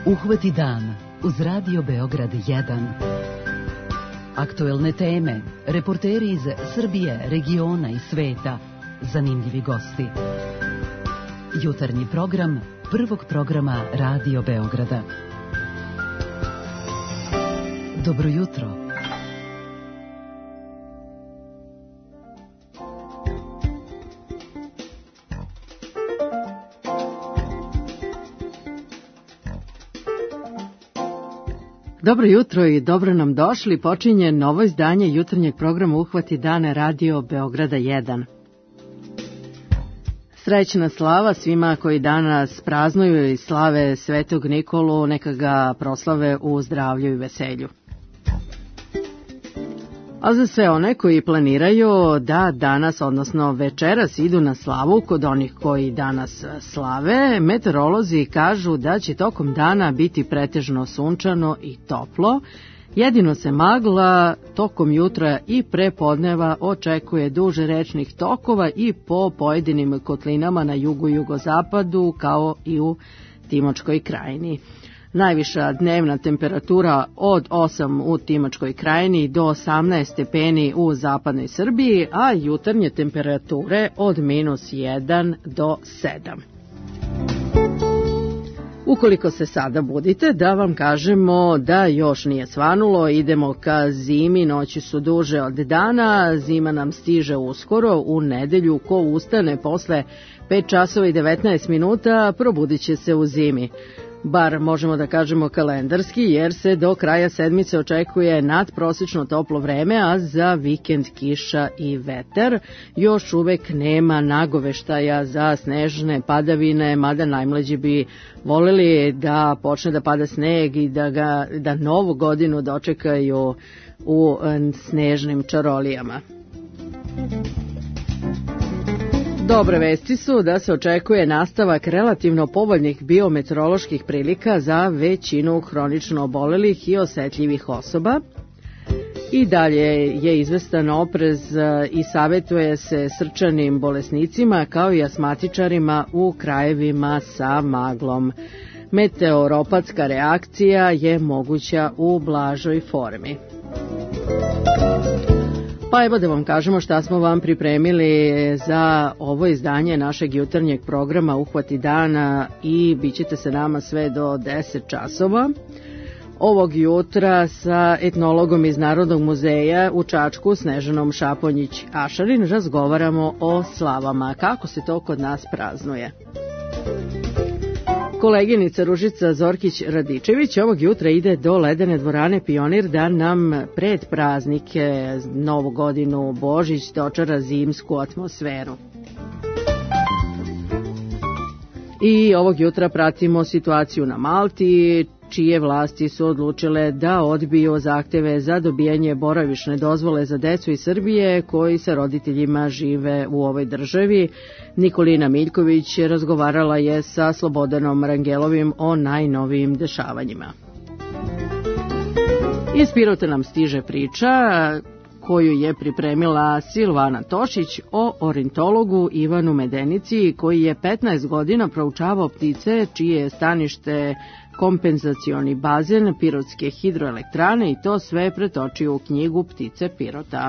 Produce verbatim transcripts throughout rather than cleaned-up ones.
Uhvati dan uz Radio Beograd jedan. Aktuelne teme, reporteri iz Srbije, regiona i sveta, zanimljivi gosti. Jutarnji program prvog programa Radio Beograda. Dobro jutro. Dobro jutro i dobro nam došli. Počinje novo izdanje jutarnjeg programa Uhvati dana Radio Beograda jedan. Srećna slava svima koji danas praznuju i slave Svetog Nikolu, neka ga proslave u zdravlju i veselju. A za sve one koji planiraju da danas, odnosno večeras, idu na slavu, kod onih koji danas slave, meteorolozi kažu da će tokom dana biti pretežno sunčano i toplo. Jedino se magla tokom jutra i prepodneva očekuje duže rečnih tokova i po pojedinim kotlinama na jugu i jugozapadu, kao i u Timočkoj krajini. Najviša dnevna temperatura od osam u Timočkoj krajini do osamnaest stepeni u zapadnoj Srbiji, a jutarnje temperature od minus jedan do sedam. Ukoliko se sada budite, da vam kažemo da još nije svanulo, idemo ka zimi, noći su duže od dana, zima nam stiže uskoro, u nedelju, ko ustane posle pet časova i devetnaest minuta, probudit će se u zimi. Bar možemo da kažemo kalendarski, jer se do kraja sedmice očekuje nadprosečno toplo vreme, a za vikend kiša i vetar. Još uvek nema nagoveštaja za snežne padavine, mada najmlađi bi voleli da počne da pada sneg i da, ga, da novu godinu dočekaju u snežnim čarolijama. Dobre vesti su da se očekuje nastavak relativno povoljnih biometeoroloških prilika za većinu hronično obolelih i osetljivih osoba. I dalje je izvestan oprez i savjetuje se srčanim bolesnicima kao i asmatičarima u krajevima sa maglom. Meteoropatska reakcija je moguća u blažoj formi. Pa evo da vam kažemo šta smo vam pripremili za ovo izdanje našeg jutarnjeg programa Uhvati dana i bit ćete se nama sve do deset časova. Ovog jutra sa etnologom iz Narodnog muzeja u Čačku, Snežanom Šaponjić-Ašarin, razgovaramo o slavama, kako se to kod nas praznuje. Koleginica Ružica Zorkić-Radičević ovog jutra ide do Ledene dvorane Pionir da nam pred praznike, Novu godinu, Božić, dočara zimsku atmosferu. I ovog jutra pratimo situaciju na Malti, čije vlasti su odlučile da odbiju zahteve za dobijanje boravišne dozvole za decu iz Srbije koji sa roditeljima žive u ovoj državi. Nikolina Miljković razgovarala je sa Slobodanom Rangelovim o najnovijim dešavanjima. Iz Pirota nam stiže priča koju je pripremila Silvana Tošić o ornitologu Ivanu Medenici, koji je petnaest godina proučavao ptice čije je stanište kompenzacioni bazen Pirotske hidroelektrane i to sve pretočio u knjigu Ptice Pirota.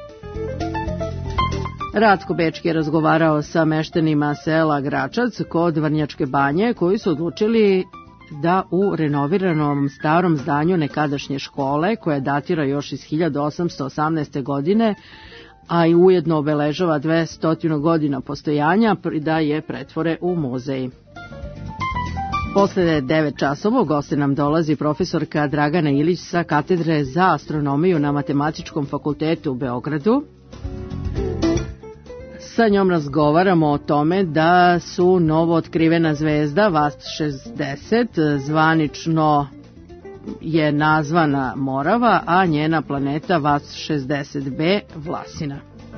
Ratko Bečki je razgovarao sa meštanima sela Gračac kod Vrnjačke banje koji su odlučili da u renoviranom starom zdanju nekadašnje škole, koja datira još iz hiljadu osamsto osamnaeste. godine, a i ujedno obeležava dvesta godina postojanja, da je pretvore u muzej. Posle devet časova u goste nam dolazi profesorka Dragana Ilić sa katedre za astronomiju na Matematičkom fakultetu u Beogradu. Sa njom razgovaramo o tome da su novo otkrivena zvezda Vast šezdeset, zvanično je nazvana Morava, a njena planeta Vast šezdeset be Vlasina.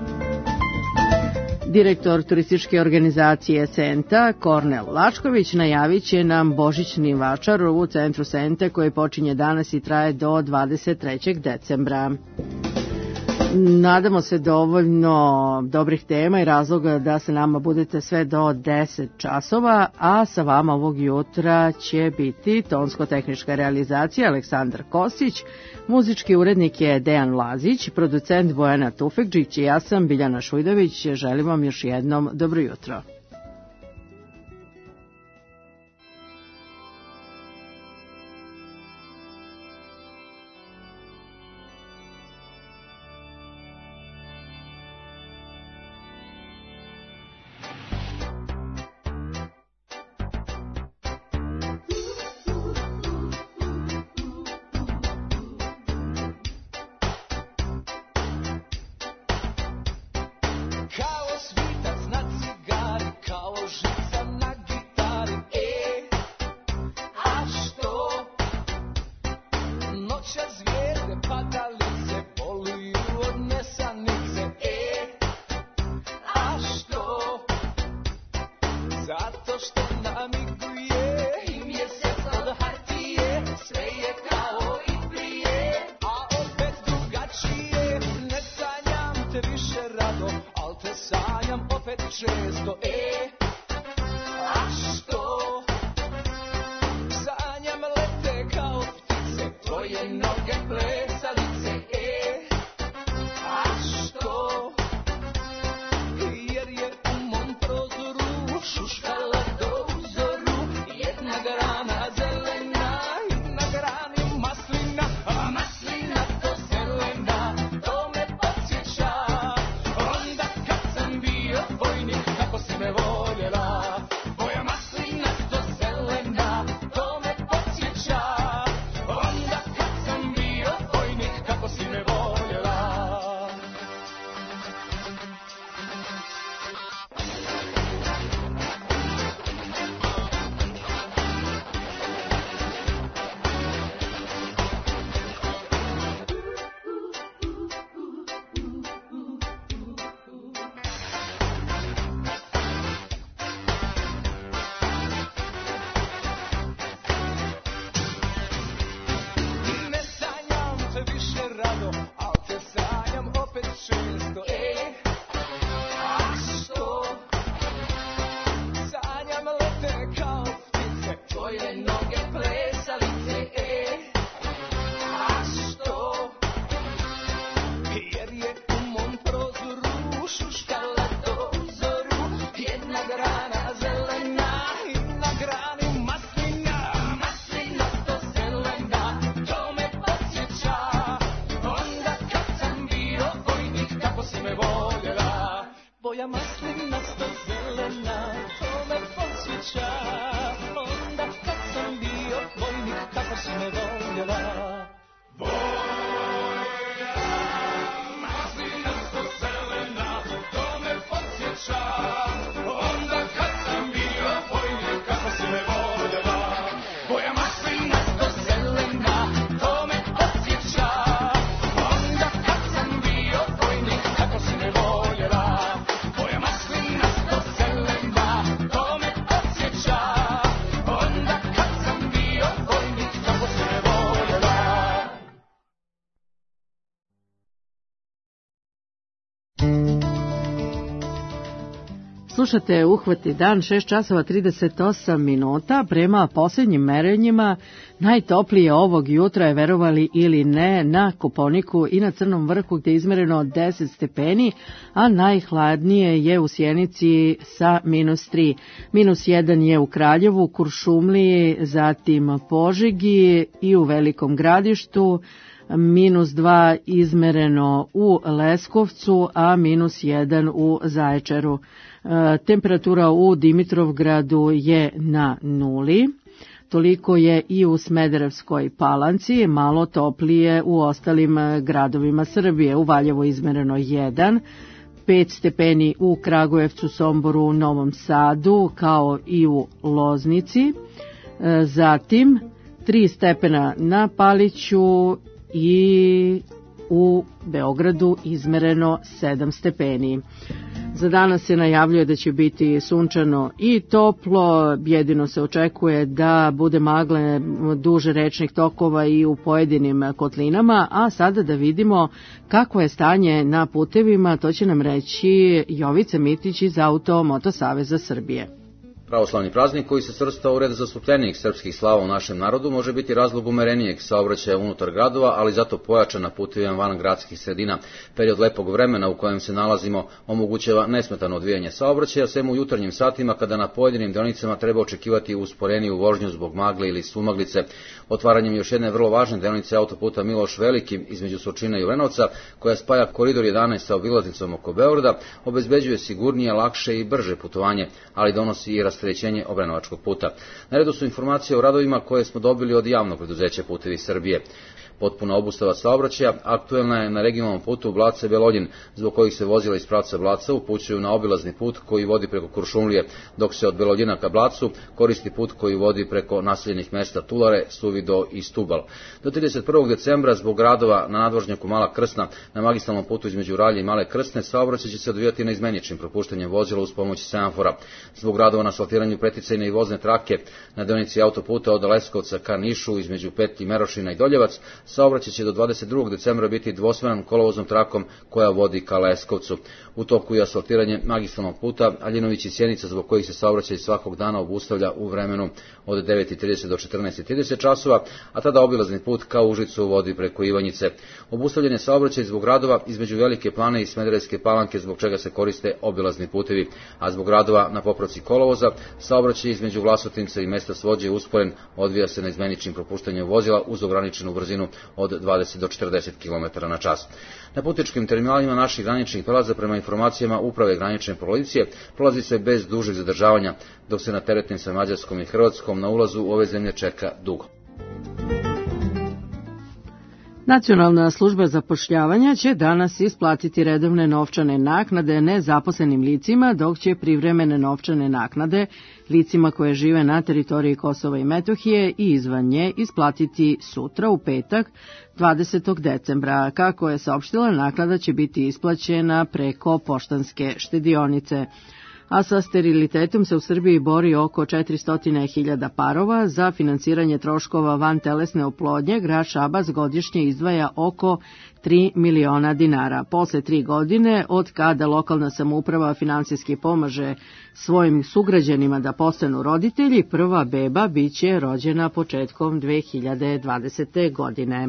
Direktor turističke organizacije Senta, Kornel Lačković, najavit će nam božićni vačar u centru Sente koji počinje danas i traje do dvadeset trećeg decembra. Nadamo se dovoljno dobrih tema i razloga da se nama budete sve do deset časova, a sa vama ovog jutra će biti tonsko-tehnička realizacija Aleksandar Kostić, muzički urednik je Dejan Lazić, producent Bojana Tufekđić i ja sam Biljana Šujdović. Želim vam još jednom dobro jutro. Slušate Uhvati dan, šest časova trideset osam minuta. Prema posljednjim merenjima najtoplije ovog jutra je, verovali ili ne, na Kopaoniku i na Crnom vrhu gdje je izmereno deset stepeni, a najhladnije je u Sjenici sa minus tri. Minus jedan je u Kraljevu, Kuršumliji, zatim Požegi i u Velikom Gradištu. Minus dva izmereno u Leskovcu, a minus jedan u Zaječaru. E, temperatura u Dimitrovgradu je na nuli. Toliko je i u Smederevskoj Palanci, malo toplije u ostalim gradovima Srbije. U Valjevu izmereno jedan, pet stepeni u Kragujevcu, Somboru, Novom Sadu, kao i u Loznici. E, zatim tri stepena na Paliću i u Beogradu izmereno sedam stepeni. Za danas se najavljuje da će biti sunčano i toplo, jedino se očekuje da bude magle duže rečnih tokova i u pojedinim kotlinama, a sada da vidimo kako je stanje na putevima, to će nam reći Jovica Mitić iz Auto Moto Saveza Srbije. Pravoslavni praznik koji se svrstao u red zastupljenijih srpskih slava u našem narodu može biti razlog umerenijeg saobraćaja unutar gradova, ali zato pojačan na putevima van gradskih sredina. Period lepog vremena u kojem se nalazimo omogućava nesmetano odvijanje saobraćaja, sem u jutarnjim satima kada na pojedinim deonicama treba očekivati usporeniju vožnju zbog magle ili sumaglice. Otvaranjem još jedne vrlo važne deonice autoputa Miloš Veliki između Surčina i Vrenovca, koja spaja koridor jedanaest sa obilaznicom oko Beograda, obezbeđuje sigurnije, lakše i brže putovanje, ali donosi i rasterećenje obrenovačkog puta. Na redu su informacije o radovima koje smo dobili od javnog preduzeća Putevi Srbije. Potpuna obustava saobraćaja aktuelna je na regionalnom putu Blace-Beloljin, zbog kojih se vozila iz pravca Blaca upućuju na obilazni put koji vodi preko Kuršumlije, dok se od Beloljina ka Blacu koristi put koji vodi preko naseljenih mesta Tulare, Suvido i Stubal. Do trideset prvog decembra zbog radova na nadvožnjaku Mala Krsna na magistralnom putu između Ralje i Male Krsne saobraćaj će se odvijati na izmeničnim propuštanjem vozila uz pomoć semafora. Zbog radova na asfaltiranju preticajne i vozne trake na deonici autoputa od Leskovca ka Nišu između Petlji, Merošina i Doljevac, saobraćaj će do dvadeset drugog decembra biti dvosmeran kolovoznom trakom koja vodi ka Leskovcu. U toku je asfaltiranje magistralnog puta Aljinović i Sjenica, zbog kojih se saobraćaj svakog dana obustavlja u vremenu od devet i trideset do četrnaest i trideset časova, a tada obilazni put ka Užicu vodi preko Ivanjice. Obustavljen je saobraćaj zbog radova između Velike Plane i Smederevske Palanke, zbog čega se koriste obilazni putevi, a zbog radova na popravci kolovoza saobraćaj između Vlasotinca i mesta Svođe usporen, odvija se na izmeničnim propuštanjem vozila uz ograničenu brzinu od dvadeset do četrdeset kilometara na čas. Na putničkim terminalima naših graničnih prelaza prema informacijama Uprave granične policije prolazi se bez dužeg zadržavanja, dok se na teretnim sa Mađarskom i Hrvatskom na ulazu u ove zemlje čeka dugo. Nacionalna služba zapošljavanja će danas isplatiti redovne novčane naknade nezaposlenim licima, dok će privremene novčane naknade licima koje žive na teritoriji Kosova i Metohije i izvan nje isplatiti sutra u petak dvadesetog decembra. Kako je saopštila, naknada će biti isplaćena preko poštanske štedionice. A sa sterilitetom se u Srbiji bori oko četiristo hiljada parova. Za finansiranje troškova vantelesne oplodnje grad Šabac godišnje izdvaja oko tri miliona dinara. Posle tri godine, od kada lokalna samouprava finansijski pomaže svojim sugrađanima da postanu roditelji, prva beba biće rođena početkom dve hiljade dvadesete. godine.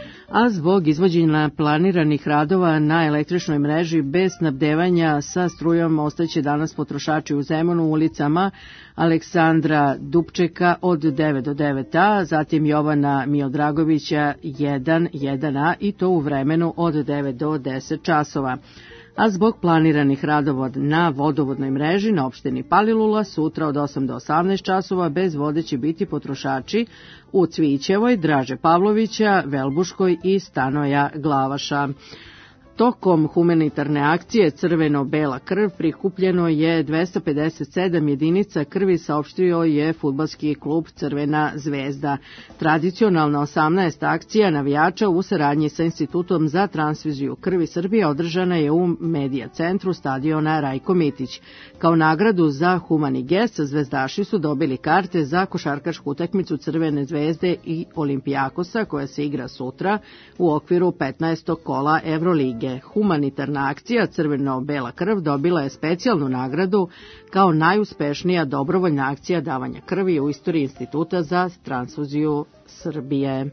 A zbog izvođenja planiranih radova na električnoj mreži bez snabdevanja sa strujom ostaće danas potrošači u Zemunu ulicama Aleksandra Dubčeka od devet do devet a, zatim Jovana Miodragovića jedan jedan a i to u vremenu od devet do deset časova. A zbog planiranih radova na vodovodnoj mreži na opštini Palilula sutra od osam do osamnaest časova bez vode će biti potrošači u Cvićevoj, Draže Pavlovića, Velbuškoj i Stanoja Glavaša. Tokom humanitarne akcije Crveno-bela krv prikupljeno je dvesta pedeset sedam jedinica krvi, saopštio je fudbalski klub Crvena zvezda. Tradicionalna osamnaesta akcija navijača u saradnji sa Institutom za transfuziju krvi Srbije održana je u Medija centru stadiona Rajko Mitić. Kao nagradu za humani gest, zvezdaši su dobili karte za košarkašku utakmicu Crvene zvezde i Olimpijakosa koja se igra sutra u okviru petnaestog kola Evrolige. Humanitarna akcija Crveno-bela krv dobila je specijalnu nagradu kao najuspešnija dobrovoljna akcija davanja krvi u istoriji Instituta za transfuziju Srbije.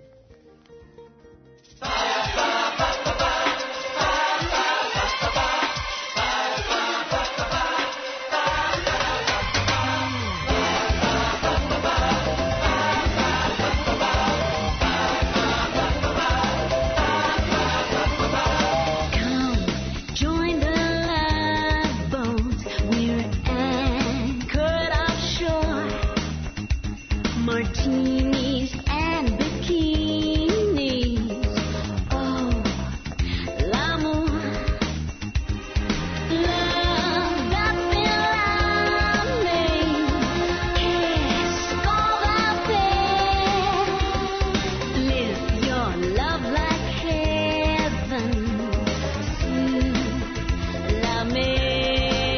Martinis and bikinis. Oh, l'amour, love that l'âme, qu'est-ce qu'on va faire? Live your love like heaven, sur la mer.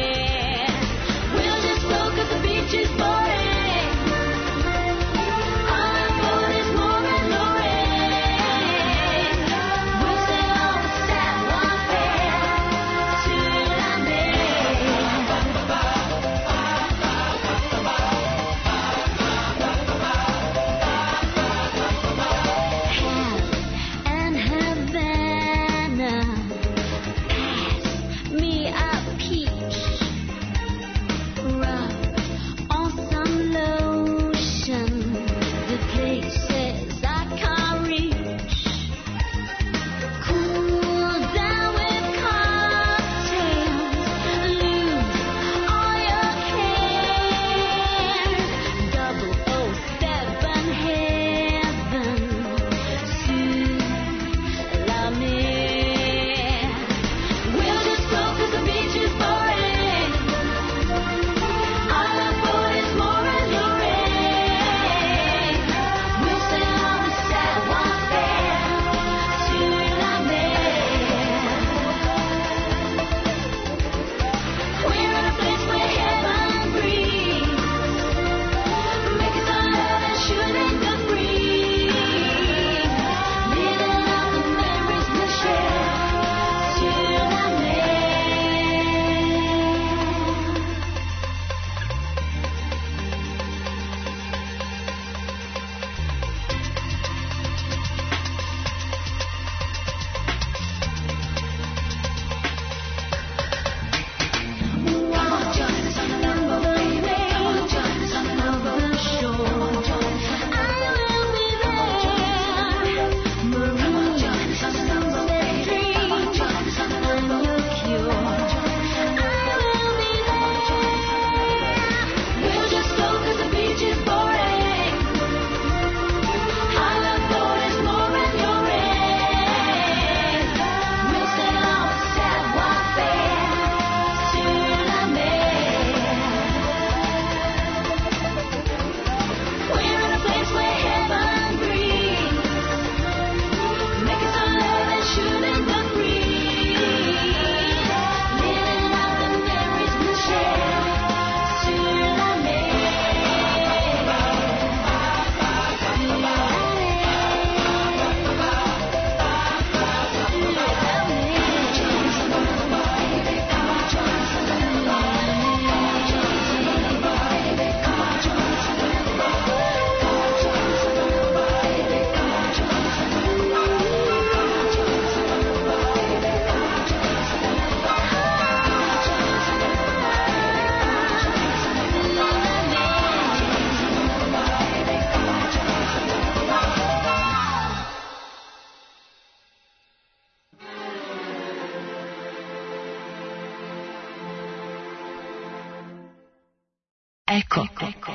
Eko.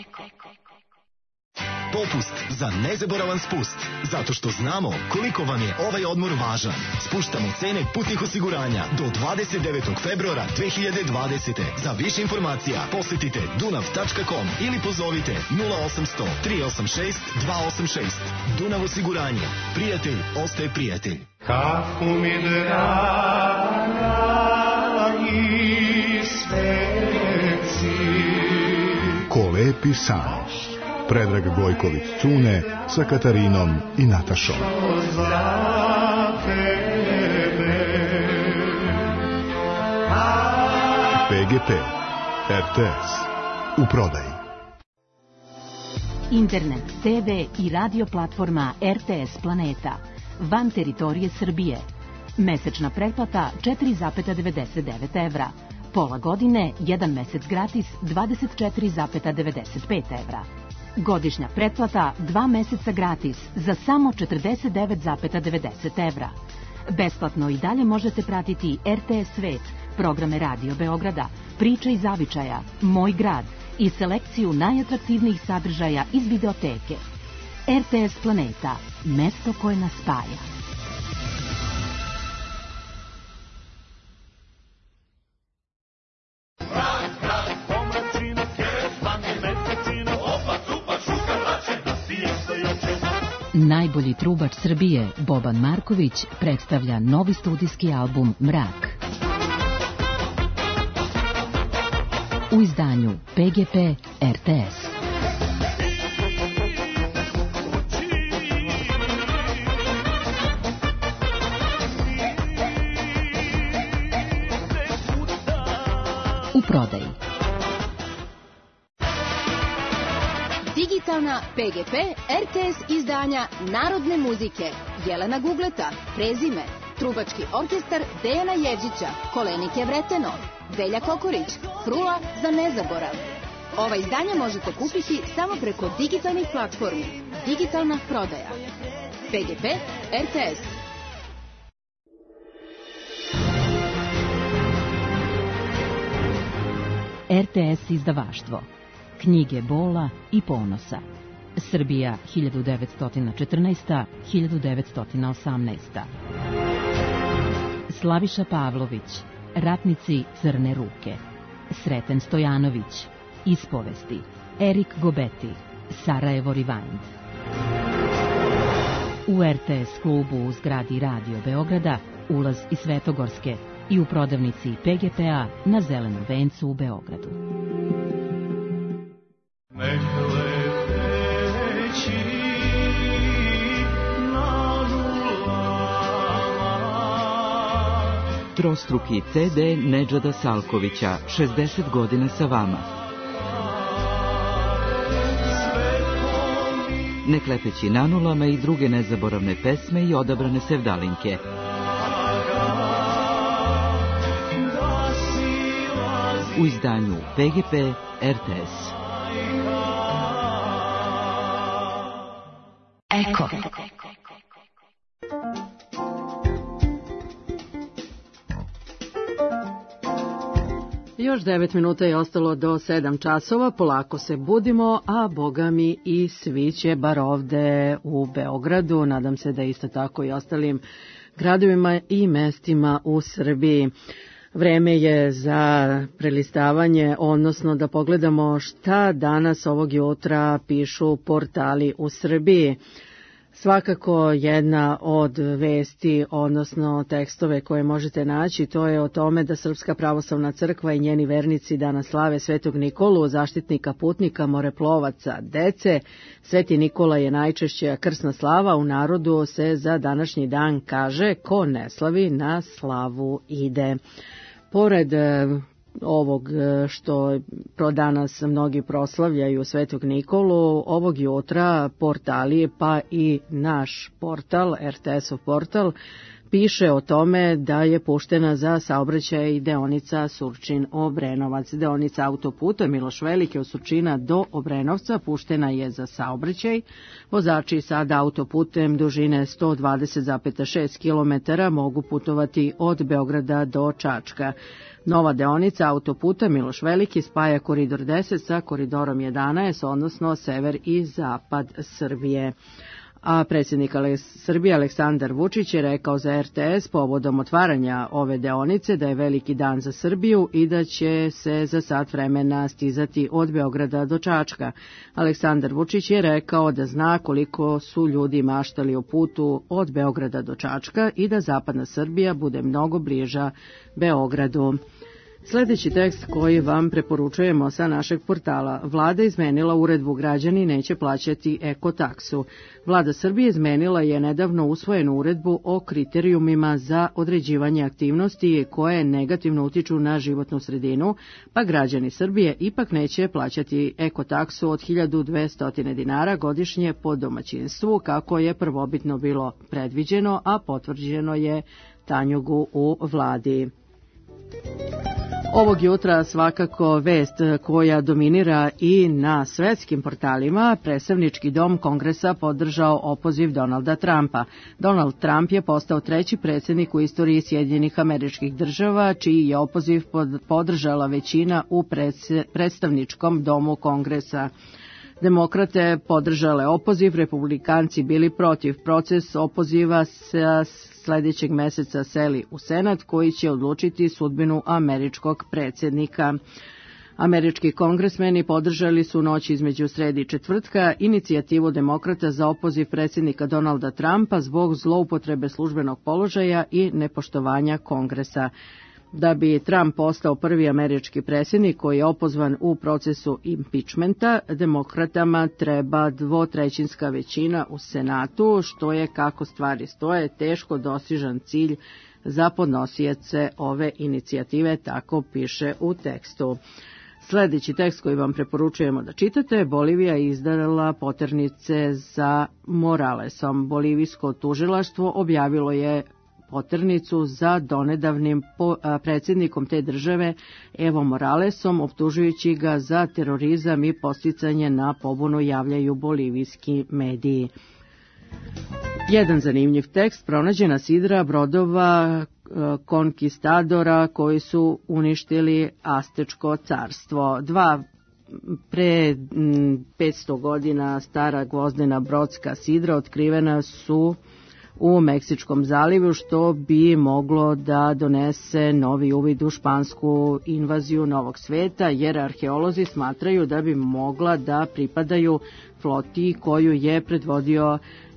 Popust za nezaboravan spust. Zato što znamo koliko vam je ovaj odmor važan. Spuštamo cene putnih osiguranja do dvadeset devetog februara dve hiljade dvadesete. Za više informacija posjetite dunav tačka com ili pozovite nula osam sto tri osam šest dva osam šest. Dunav osiguranje. Prijatelj ostaje prijatelj. Kako mi draga i sveci. Ko lepi san. Predrag Gojković Cune sa Katarinom i Natašom. P G P, R T S, u prodaji. Internet, te ve i radio platforma R T S Planeta, van teritorije Srbije. Mesečna pretplata četiri zarez devedeset devet evra. Pola godine, jedan mesec gratis, dvadeset četiri zarez devedeset pet evra. Godišnja pretplata, dva meseca gratis, za samo četrdeset devet zarez devedeset evra. Besplatno i dalje možete pratiti R T S Svet, programe Radio Beograda, Priče iz zavičaja, Moj grad i selekciju najatraktivnijih sadržaja iz videoteke. R T S Planeta, mesto koje nas spaja. Najbolji trubač Srbije, Boban Marković, predstavlja novi studijski album Mrak. U izdanju P G P R T S. U prodaji. Digitalna P G P R T S izdanja narodne muzike. Jelena Gugleta, prezime. Trubački orkestar Dejana Jevđića, Kolenike Vreteno. Velja Kokorić, Frula za nezaborav. Ova izdanja možete kupiti samo preko digitalnih platformi. Digitalna prodaja. P G P R T S. R T S izdavaštvo. Knjige bola i ponosa. Srbija hiljadu devetsto četrnaesta do hiljadu devetsto osamnaesta. Slaviša Pavlović, Ratnici crne ruke. Sreten Stojanović, Ispovesti. Erik Gobeti, Sarajevo Rewind. U R T S klubu u zgradi Radio Beograda ulaz iz Svetogorske i u prodavnici P G P-a na Zelenom vencu u Beogradu. Trostruki C D Nedžada Salkovića, šezdeset godina sa vama. Neklepeći nanulama i druge nezaboravne pesme i odabrane sevdalinke. U izdanju P G P R T S. Eko. Još devet minuta je ostalo do sedam časova, polako se budimo, a boga mi i svi će bar ovde u Beogradu, nadam se da isto tako i ostalim gradovima i mestima u Srbiji. Vreme je za prelistavanje, odnosno da pogledamo šta danas ovog jutra pišu portali u Srbiji. Svakako jedna od vesti, odnosno tekstove koje možete naći, to je o tome da Srpska pravoslavna crkva i njeni vernici danas slave Svetog Nikolu, zaštitnika putnika, moreplovaca, dece. Sveti Nikola je najčešća krsna slava, u narodu se za današnji dan kaže ko ne slavi na slavu ide. Pored ovog što pro danas mnogi proslavljaju Svetog Nikolu, ovog jutra portali pa i naš portal, R T S-ov portal, piše o tome da je puštena za saobraćaj deonica Surčin-Obrenovac. Deonica autoputa Miloš Veliki od Surčina do Obrenovca puštena je za saobraćaj. Vozači sada autoputem dužine sto dvadeset zarez šest kilometara mogu putovati od Beograda do Čačka. Nova deonica autoputa Miloš Veliki spaja koridor deset sa koridorom jedanaest, odnosno sever i zapad Srbije. A predsjednik Srbije Aleksandar Vučić je rekao za er te es povodom otvaranja ove deonice da je veliki dan za Srbiju i da će se za sat vremena stizati od Beograda do Čačka. Aleksandar Vučić je rekao da zna koliko su ljudi maštali o putu od Beograda do Čačka i da zapadna Srbija bude mnogo bliža Beogradu. Sljedeći tekst koji vam preporučujemo sa našeg portala. Vlada izmenila uredbu, građani neće plaćati ekotaksu. Vlada Srbije izmenila je nedavno usvojenu uredbu o kriterijumima za određivanje aktivnosti koje negativno utiču na životnu sredinu, pa građani Srbije ipak neće plaćati ekotaksu od hiljadu dvesta dinara godišnje po domaćinstvu, kako je prvobitno bilo predviđeno, a potvrđeno je Tanjugu u vladi. Ovog jutra svakako vest koja dominira i na svetskim portalima. Predstavnički dom Kongresa podržao opoziv Donalda Trumpa. Donald Trump je postao treći predsjednik u istoriji Sjedinjenih Američkih Država, čiji je opoziv podržala većina u predstavničkom domu Kongresa. Demokrate podržale opoziv, republikanci bili protiv. Proces opoziva sa sljedećeg meseca seli u Senat, koji će odlučiti sudbinu američkog predsjednika. Američki kongresmeni podržali su noć između srede i četvrtka inicijativu demokrata za opoziv predsjednika Donalda Trumpa zbog zloupotrebe službenog položaja i nepoštovanja Kongresa. Da bi Trump postao prvi američki predsjednik koji je opozvan u procesu impičmenta, demokratama treba dvotrećinska većina u Senatu, što je, kako stvari stoje, teško dostižan cilj za podnosioce ove inicijative, tako piše u tekstu. Sljedeći tekst koji vam preporučujemo da čitate, Bolivija je izdala poternice za Moralesom. Bolivijsko tužilaštvo objavilo je poternicu za donedavnim predsjednikom te države Evo Moralesom, optužujući ga za terorizam i podsticanje na pobunu, javljaju bolivijski mediji. Jedan zanimljiv tekst, pronađena sidra brodova konkistadora koji su uništili Astečko carstvo. Dva pre petsto godina stara gvozdena brodska sidra otkrivena su u Meksičkom zalivu, što bi moglo da donese novi uvid u špansku invaziju Novog sveta, jer arheolozi smatraju da bi mogla da pripadaju floti koju je predvodio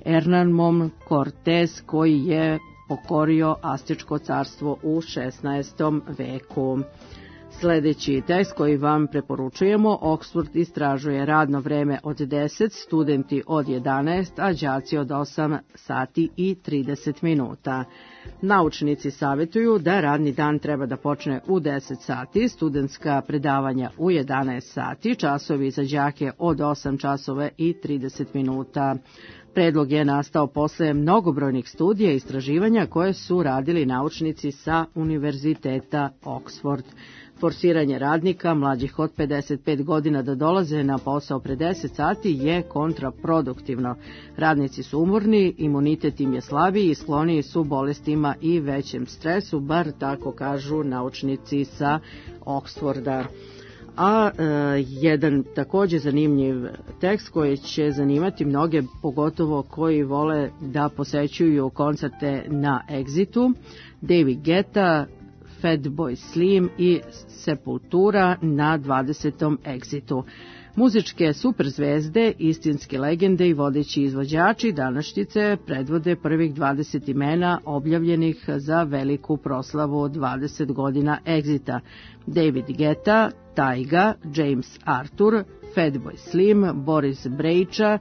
Hernán Cortés, koji je pokorio Astečko carstvo u šesnaestom veku. Sljedeći tekst koji vam preporučujemo, Oxford istražuje radno vreme od deset, studenti od jedanaest, a đaci od osam sati i trideset minuta. Naučnici savjetuju da radni dan treba da počne u deset sati, studentska predavanja u jedanaest sati, časovi za đake od osam časova i trideset minuta. Predlog je nastao posle mnogobrojnih studija i istraživanja koje su radili naučnici sa Univerziteta Oxford. Forsiranje radnika mlađih od pedeset pet godina da dolaze na posao pre deset sati je kontraproduktivno. Radnici su umorni, imunitet im je slabiji i skloniji su bolestima i većem stresu, bar tako kažu naučnici sa Oxforda. A e, jedan također zanimljiv tekst koji će zanimati mnoge, pogotovo koji vole da posećuju koncerte na Exitu. David Guetta, Fatboy Slim i Sepultura na dvadesetom Exitu. Muzičke superzvezde, istinske legende i vodeći izvođači današnjice predvode prvih dvadeset imena objavljenih za veliku proslavu dvadeset godina Exita. David Guetta, Taiga, James Arthur, Fatboy Slim, Boris Brejča,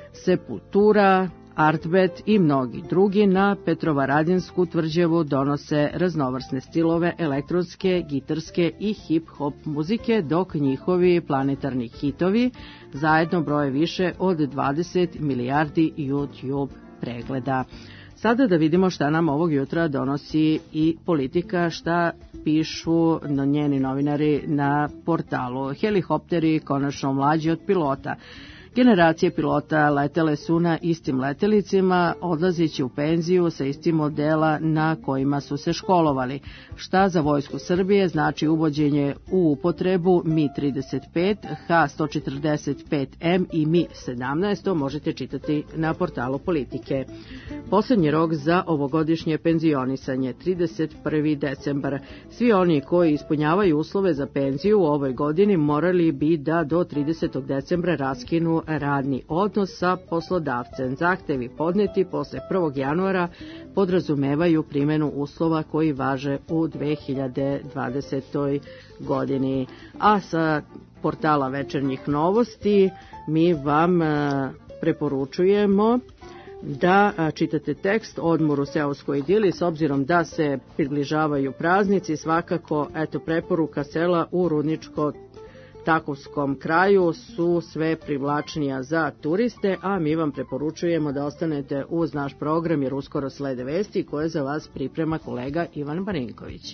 Sepultura, Artbet i mnogi drugi na Petrovaradinsku tvrđavu donose raznovrsne stilove elektronske, gitarske i hip-hop muzike, dok njihovi planetarni hitovi zajedno broje više od dvadeset milijardi YouTube pregleda. Sada da vidimo šta nam ovog jutra donosi i politika, šta pišu na njeni novinari na portalu. Helikopteri konačno mlađi od pilota. Generacije pilota letele su na istim letelicima, odlazeći u penziju sa istim modela na kojima su se školovali. Šta za Vojsku Srbije znači uvođenje u upotrebu Mi trideset pet, Ha sto četrdeset pet M i Mi sedamnaest, to možete čitati na portalu Politike. Poslednji rok za ovogodišnje penzionisanje, trideset prvi decembar. Svi oni koji ispunjavaju uslove za penziju u ovoj godini morali bi da do tridesetog decembra raskinu radni odnos sa poslodavcem. Zahtevi podneti posle prvog januara podrazumevaju primenu uslova koji važe u dve hiljade dvadesetoj godini. A sa portala Večernjih novosti mi vam preporučujemo da čitate tekst Odmor u seoskoj idili, s obzirom da se približavaju praznici, svakako eto preporuka sela u Rudničko Takovskom kraju su sve privlačnija za turiste, a mi vam preporučujemo da ostanete uz naš program jer uskoro slede vesti koje za vas priprema kolega Ivan Marinković.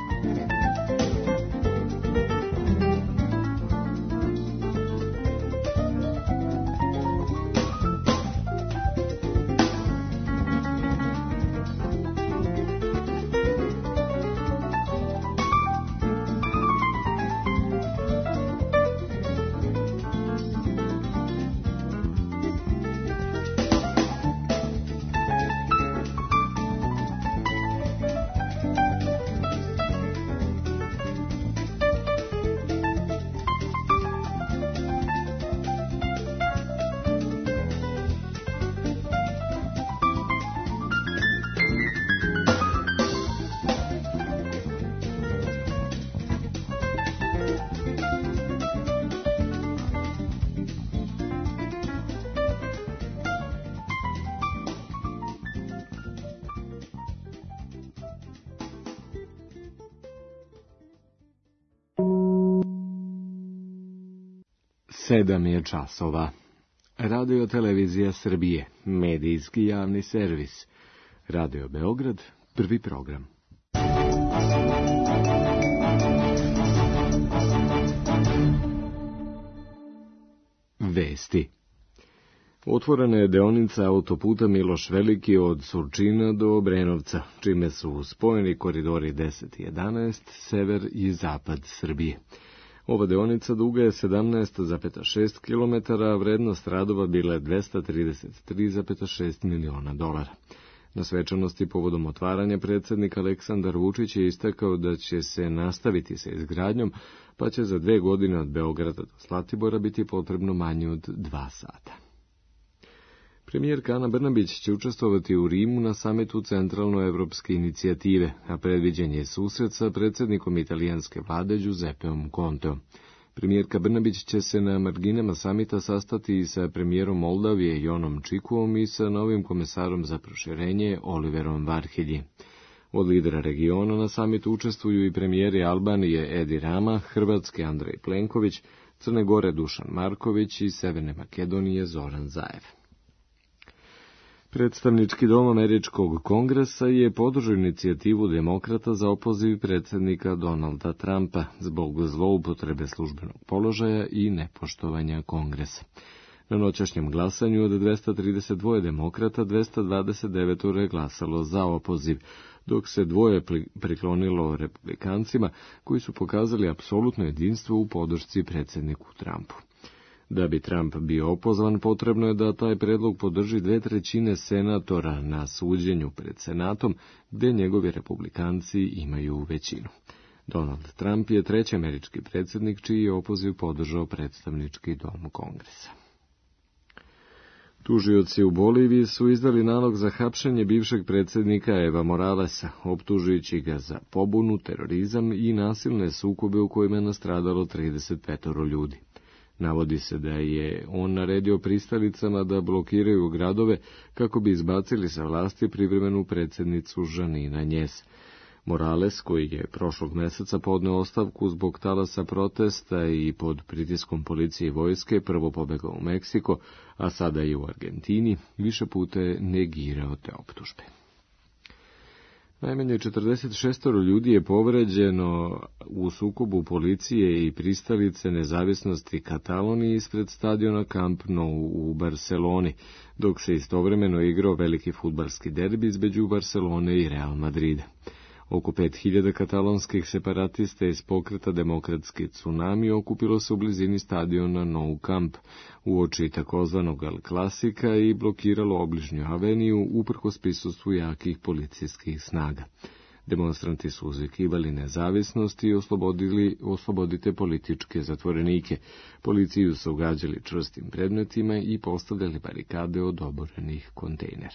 Sedam je časova. Radio Televizija Srbije, medijski javni servis. Radio Beograd, prvi program. Vesti. Otvorena je deonica autoputa Miloš Veliki od Surčina do Obrenovca, čime su spojeni koridori deset i jedanaest, sever i zapad Srbije. Ova deonica duga je sedamnaest zarez šest kilometara, a vrednost radova bila je dvesta trideset tri zarez šest miliona dolara. Na svečanosti povodom otvaranja predsjednik Aleksandar Vučić je istakao da će se nastaviti sa izgradnjom, pa će za dve godine od Beograda do Zlatibora biti potrebno manje od dva sata. Premijerka Ana Brnabić će učestvovati u Rimu na samitu Centralnoevropske inicijative, a predviđen je susret sa predsjednikom italijanske vlade Giuseppeom Conteom. Premijerka Brnabić će se na marginama samita sastati i sa premijerom Moldavije Jonom Čikuom i sa novim komesarom za proširenje Oliverom Varhelji. Od lidera regiona na samitu učestvuju i premijeri Albanije Edi Rama, Hrvatske Andrej Plenković, Crne Gore Dušan Marković i Severne Makedonije Zoran Zaev. Predstavnički dom Američkog kongresa je podržao inicijativu demokrata za opoziv predsjednika Donalda Trumpa zbog zloupotrebe službenog položaja i nepoštovanja kongresa. Na noćašnjem glasanju od dvesta trideset dva demokrata dvesta dvadeset devet je glasalo za opoziv, dok se dvoje priklonilo republikancima koji su pokazali apsolutno jedinstvo u podršci predsjedniku Trumpu. Da bi Trump bio opozvan, potrebno je da taj predlog podrži dve trećine senatora na suđenju pred Senatom, gde njegovi republikanci imaju većinu. Donald Trump je treći američki predsjednik čiji je opoziv podržao predstavnički dom Kongresa. Tužioci u Boliviji su izdali nalog za hapšenje bivšeg predsjednika Eva Moralesa, optužujući ga za pobunu, terorizam i nasilne sukobe u kojima je nastradalo trideset pet ljudi. Navodi se da je on naredio pristalicama da blokiraju gradove kako bi izbacili sa vlasti privremenu predsjednicu Žanina Njes. Morales, koji je prošlog meseca podneo ostavku zbog talasa protesta i pod pritiskom policije i vojske, prvo pobegao u Meksiko, a sada i u Argentini, više puta je negirao te optužbe. Najmanje četrdeset šest ljudi je povređeno u sukobu policije i pristalice nezavisnosti Kataloniji ispred stadiona Camp Nou u Barseloni, dok se istovremeno igrao veliki fudbalski derbi između Barcelone i Real Madrida. Oko pet hiljada katalonskih separatista iz pokreta Demokratski tsunami okupilo se u blizini stadiona Nou Camp uoči takozvanog El Klasika i blokiralo obližnju aveniju uprkos prisustvu jakih policijskih snaga. Demonstranti su uzvikivali nezavisnost i oslobodili oslobodite političke zatvorenike. Policiju su ugađali čvrstim predmetima i postavljali barikade od oborenih kontejnera.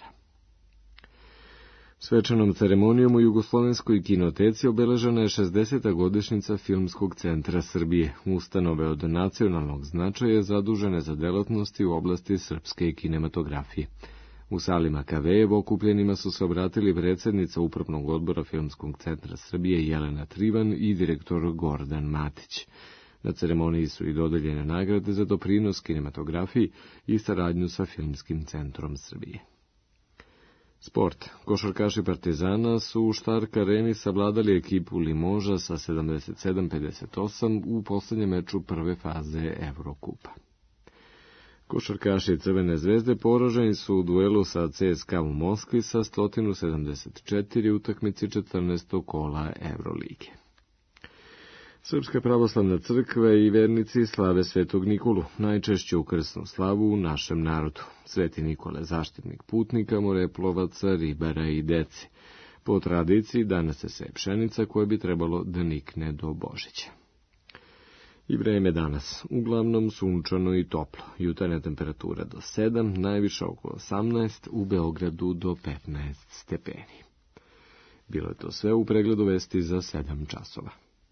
Svečanom ceremonijom u Jugoslovenskoj kinoteci obeležena je šezdeseta godišnjica Filmskog centra Srbije, ustanove od nacionalnog značaja zadužene za delatnosti u oblasti srpske kinematografije. U sali Makavejev okupljenima su se obratili predsjednica Upravnog odbora Filmskog centra Srbije Jelena Trivan i direktor Gordan Matić. Na ceremoniji su i dodeljene nagrade za doprinos kinematografiji i saradnju sa Filmskim centrom Srbije. Sport. Košarkaši Partizana su u Štark areni savladali ekipu Limoža sa sedamdeset sedam pedeset osam u poslednjem meču prve faze Evrokupa. Košarkaši Crvene zvezde poraženi su u duelu sa C S K A u Moskvi sa sto sedamdeset četiri utakmici četrnaestog kola Evrolige. Srpska pravoslavna crkva i vernici slave Svetog Nikolu, najčešće u krsnu slavu u našem narodu. Sveti Nikole, zaštitnik putnika, moreplovaca, ribara i deci. Po tradiciji danas se seje pšenica koja bi trebalo da nikne do Božića. I vreme danas, uglavnom sunčano i toplo, jutarnja temperatura do sedam, najviša oko osamnaest, u Beogradu do petnaest stepeni. Bilo je to sve u pregledu vesti za sedam časova.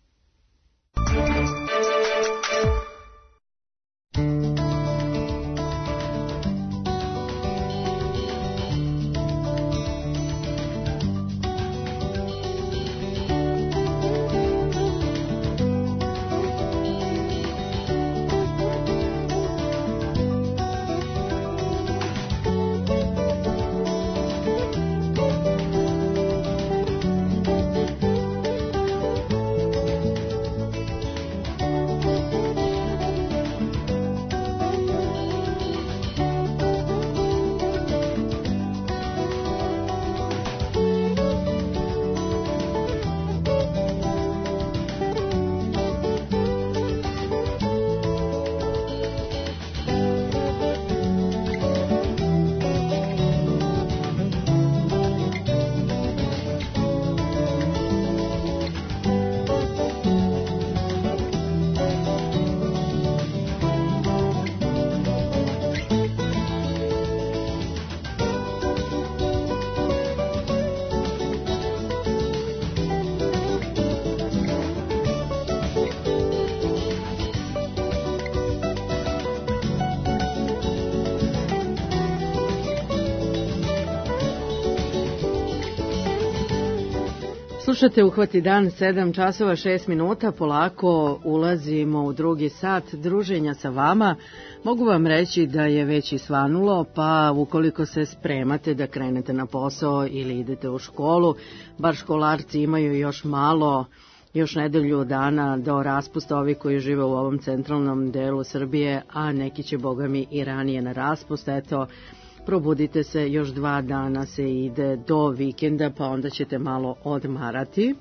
Slušate Uhvati dan, sedam časova šest minuta, polako ulazimo u drugi sat druženja sa vama. Mogu vam reći da je već i svanulo, pa ukoliko se spremate da krenete na posao ili idete u školu, bar školarci imaju još malo, još nedelju dana do raspusta, ovi koji žive u ovom centralnom delu Srbije, a neki će, boga mi, i ranije na raspust. Eto, probudite se, još dva dana se ide do vikenda, pa onda ćete malo odmarati.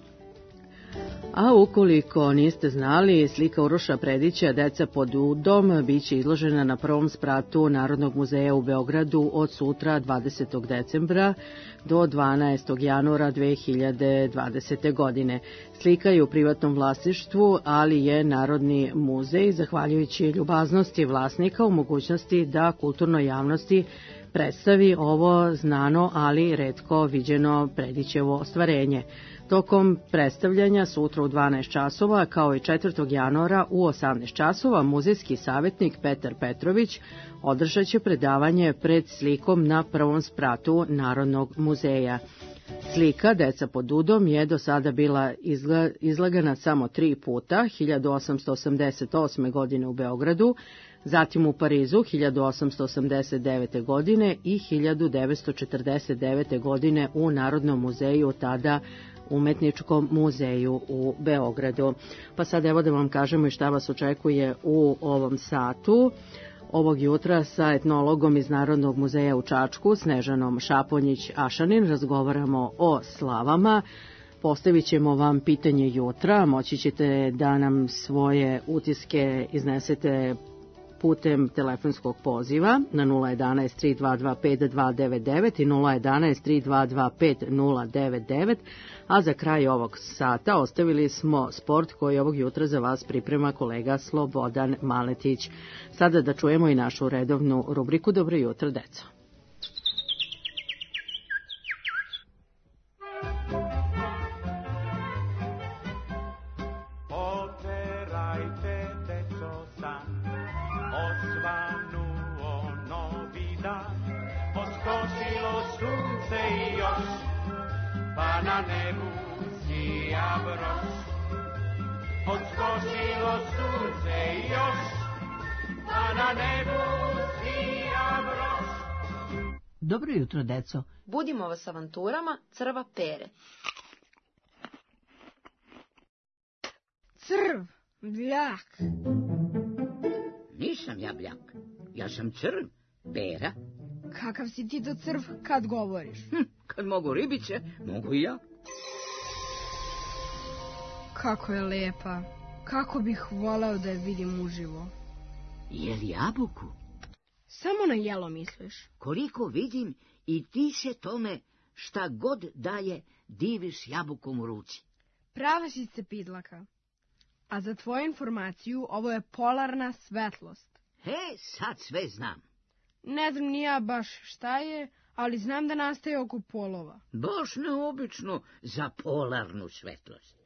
A ukoliko niste znali, slika Uroša Predića, Deca pod udom, bit će izložena na prvom spratu Narodnog muzeja u Beogradu od sutra dvadesetog decembra do dvanaestog januara dve hiljade dvadesete. godine. Slika je u privatnom vlasništvu, ali je Narodni muzej, zahvaljujući ljubaznosti vlasnika, u mogućnosti da kulturnoj javnosti predstavi ovo znano, ali retko viđeno Predićevo ostvarenje. Tokom predstavljanja sutra u dvanaest časova, kao i četvrtog januara u osamnaest časova, muzejski savjetnik Petar Petrović održat će predavanje pred slikom na prvom spratu Narodnog muzeja. Slika Deca pod udom je do sada bila izla, izlagana samo tri puta, hiljadu osamsto osamdeset osme. godine u Beogradu, zatim u Parizu hiljadu osamsto osamdeset devete. godine i hiljadu devetsto četrdeset devete. godine u Narodnom muzeju, tada Umetničkom muzeju u Beogradu. Pa sad evo da vam kažemo i šta vas očekuje u ovom satu. Ovog jutra sa etnologom iz Narodnog muzeja u Čačku, Snežanom Šaponjić-Ašanin, razgovaramo o slavama. Postavit ćemo vam pitanje jutra, moći ćete da nam svoje utiske iznesete putem telefonskog poziva na nula jedanaest tri dva dva pet dva devet devet i nula jedanaest tri dva dva pet nula devet devet, a za kraj ovog sata ostavili smo sport koji ovog jutra za vas priprema kolega Slobodan Maletić. Sada da čujemo i našu redovnu rubriku Dobro jutro, deco. Na nebu sija broš, odskočilo sunce još, pa na nebu sija broš. Dobro jutro, deco. Budimo vas avanturama crva Pere. Crv, bljak. Nisam ja bljak, ja sam crv, Pera. Kakav si ti to crv kad govoriš? Hm, kad mogu ribice, mogu i ja. Kako je lepa. Kako bih voleo da je vidim uživo. Jel jabuku? Samo na jelo misliš. Koliko vidim i ti se tome šta god daje diviš jabukom u ruci. Prava si cepidlaka. A za tvoju informaciju ovo je polarna svetlost. He, sad sve znam. Ne znam ni ja baš šta je, ali znam da nastaje oko polova. Baš neobično za polarnu svetlost.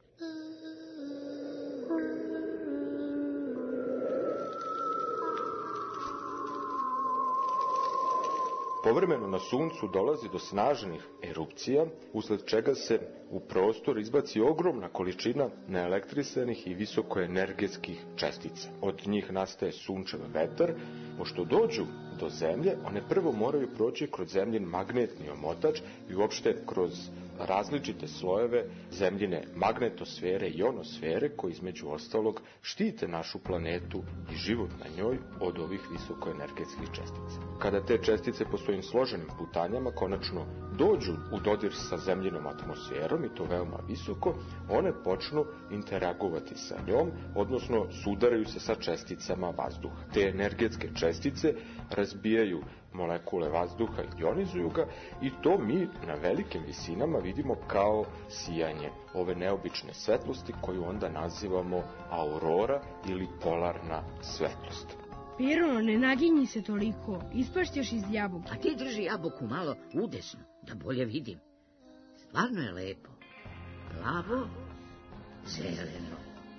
Povremeno na suncu dolazi do snažnih erupcija, usled čega se u prostor izbaci ogromna količina neelektrisanih i visokoenergetskih čestica. Od njih nastaje sunčev vetar. Pošto dođu do zemlje, one prvo moraju proći kroz zemljin magnetni omotač i uopšte kroz različite slojeve zemljine magnetosfere i ionosfere, koji između ostalog štite našu planetu i život na njoj od ovih visokoenergetskih čestica. Kada te čestice po svojim složenim putanjama konačno dođu u dodir sa zemljinom atmosferom, i to veoma visoko, one počnu interagovati sa njom, odnosno sudaraju se sa česticama vazduha. Te energetske čestice razbijaju molekule vazduha i ionizuju ga, i to mi na velikim visinama vidimo kao sijanje ove neobične svetlosti, koju onda nazivamo aurora ili polarna svetlost. Pero, ne naginji se toliko, ispašćeš iz jabuke. A ti drži jabuku malo udesno, da bolje vidim. Stvarno je lepo. Plavo, zeleno,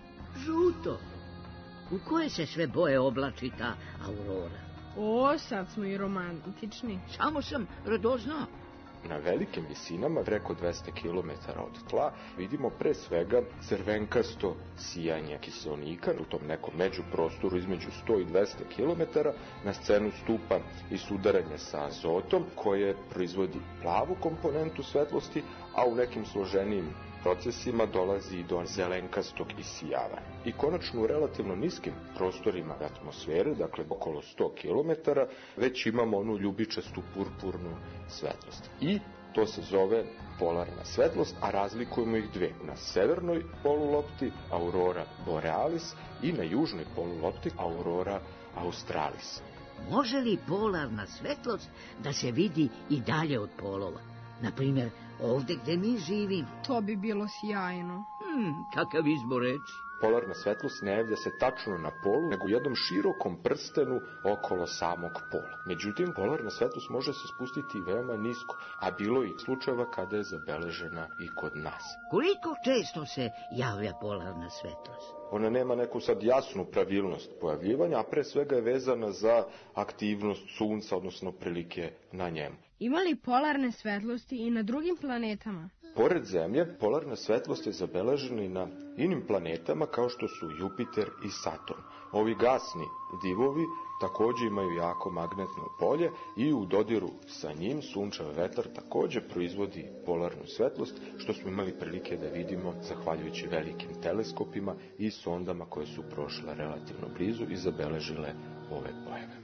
žuto. U koje se sve boje oblači ta aurora? O, sad smo i romantični. Samo sam radoznao. Na velikim visinama, preko dvesta kilometara od tla, vidimo pre svega crvenkasto sijanje kiseonika. U tom nekom međuprostoru između sto i dvesta kilometara na scenu stupa i sudaranje sa azotom, koje proizvodi plavu komponentu svetlosti, a u nekim složenijim procesima dolazi i do zelenkastog isijavanja. I konačno u relativno niskim prostorima atmosfere, dakle okolo sto kilometara, već imamo onu ljubičastu purpurnu svetlost. I to se zove polarna svetlost, a razlikujemo ih dve. Na severnoj polulopti aurora borealis i na južnoj polulopti aurora australis. Može li polarna svetlost da se vidi i dalje od polova? Naprimjer, ovdje gde mi živimo. To bi bilo sjajno. Hmm, kakav izbor reči. Polarna svetlost ne javlja se tačno na polu, nego u jednom širokom prstenu okolo samog pola. Međutim, polarna svetlost može se spustiti veoma nisko, a bilo je i slučajeva kada je zabeležena i kod nas. Koliko često se javlja polarna svetlost? Ona nema neku sad jasnu pravilnost pojavljivanja, a pre svega je vezana za aktivnost sunca, odnosno prilike na njemu. Ima li polarne svetlosti i na drugim planetama? Pored Zemlje, polarna svetlost je zabeležena i na inim planetama kao što su Jupiter i Saturn. Ovi gasni divovi takođe imaju jako magnetno polje i u dodiru sa njim sunčev vetar takođe proizvodi polarnu svetlost, što smo imali prilike da vidimo zahvaljujući velikim teleskopima i sondama koje su prošle relativno blizu i zabeležile ove pojave.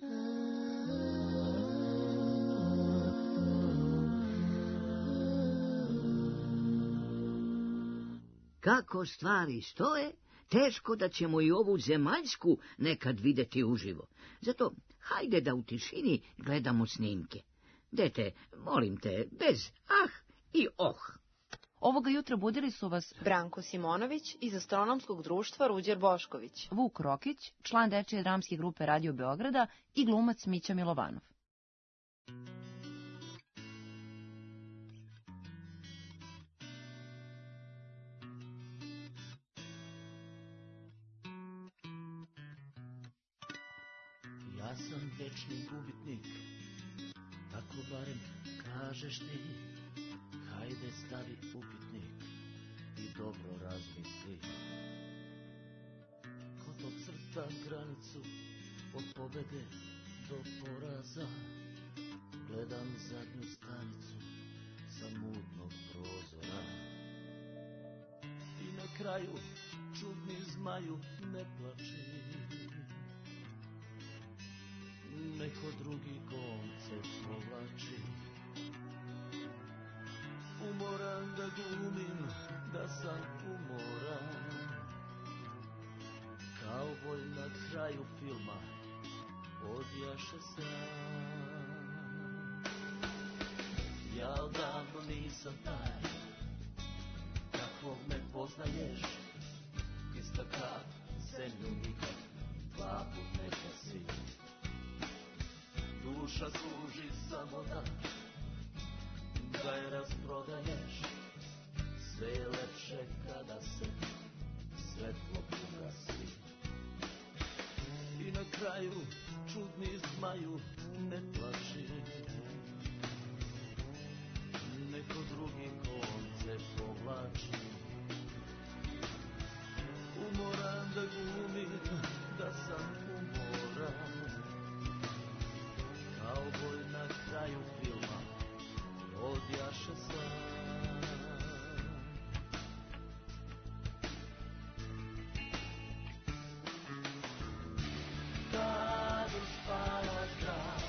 Kako stvari stoje, teško da ćemo i ovu zemaljsku nekad videti uživo. Zato hajde da u tišini gledamo snimke. Dete, molim te, bez ah i oh. Ovoga jutra budili su vas Branko Simonović iz Astronomskog društva Ruđer Bošković, Vuk Rokić, član dečije dramske grupe Radio Beograda i glumac Mića Milovanov. Ja sam večni gubitnik, tako barem kažeš ti. Hajde stavi upitnik i dobro razmisli. Ko to crta granicu od pobede do poraza, gledam zadnju stanicu sa mutnog prozora. I na kraju čudni zmaju ne plači, neko drugi konce povlači. Umoran da glumim da sam umoran, kao bolj na kraju filma odjaše sam. Ja odavno nisam taj kakvog me poznaješ, ista kap zemlju nikad dva put ne gasi. Duša služi samo da da je rasprodaješ, sve je lepše kada se svetlo ugasi. I na kraju čudni zmaju ne plaši, neko drugi konce povlači. Umoran da glumim da sam umoran, kao boj na kraju filma odjaše sam. Kad uspava grad,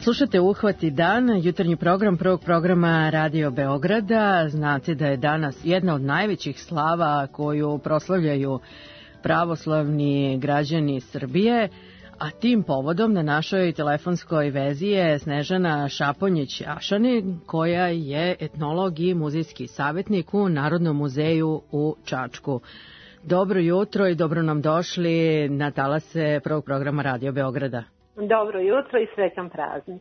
Slušate Uhvati dan, jutarnji program prvog programa Radio Beograda. Znate da je danas jedna od najvećih slava koju proslavljaju pravoslavni građani Srbije, a tim povodom na našoj telefonskoj vezi je Snežana Šaponjić-Ašanin, koja je etnolog i muzejski savjetnik u Narodnom muzeju u Čačku. Dobro jutro i dobro nam došli na talase prvog programa Radio Beograda. Dobro jutro i srećan praznik.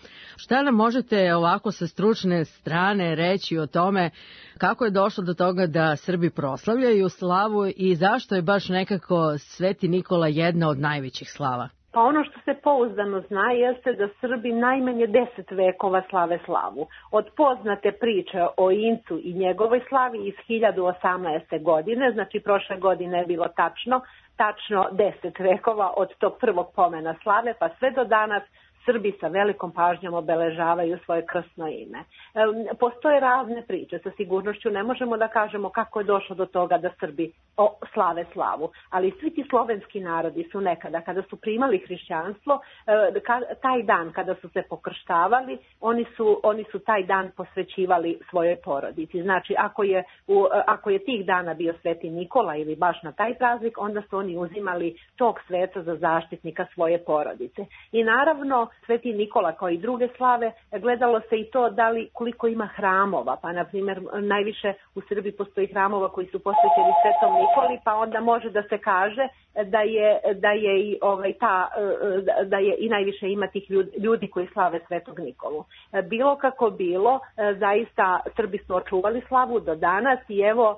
Šta nam možete ovako sa stručne strane reći o tome kako je došlo do toga da Srbi proslavljaju slavu i zašto je baš nekako Sveti Nikola jedna od najvećih slava? Pa ono što se pouzdano zna jeste da Srbi najmanje deset vekova slave slavu. Od poznate priče o Incu i njegovoj slavi iz hiljadu osamnaeste. godine, znači prošle godine je bilo tačno, tačno deset vekova od tog prvog pomena slave, pa sve do danas Srbi sa velikom pažnjom obeležavaju svoje krsno ime. E, postoje razne priče, sa sigurnošću ne možemo da kažemo kako je došlo do toga da Srbi o, slave slavu, ali svi ti slovenski narodi su nekada, kada su primali hrišćanstvo, e, ka, taj dan kada su se pokrštavali, oni su, oni su taj dan posvećivali svojoj porodici. Znači, ako je, u, ako je tih dana bio Sveti Nikola ili baš na taj praznik, onda su oni uzimali tog sveca za zaštitnika svoje porodice. I naravno, Sveti Nikola kao i druge slave, gledalo se i to da li koliko ima hramova, pa na primjer najviše u Srbiji postoji hramova koji su posvećeni Svetom Nikoli, pa onda može da se kaže da je da je i ovaj ta da je i najviše ima tih ljudi, ljudi koji slave Svetog Nikolu. Bilo kako bilo, zaista Srbi su očuvali slavu do danas i evo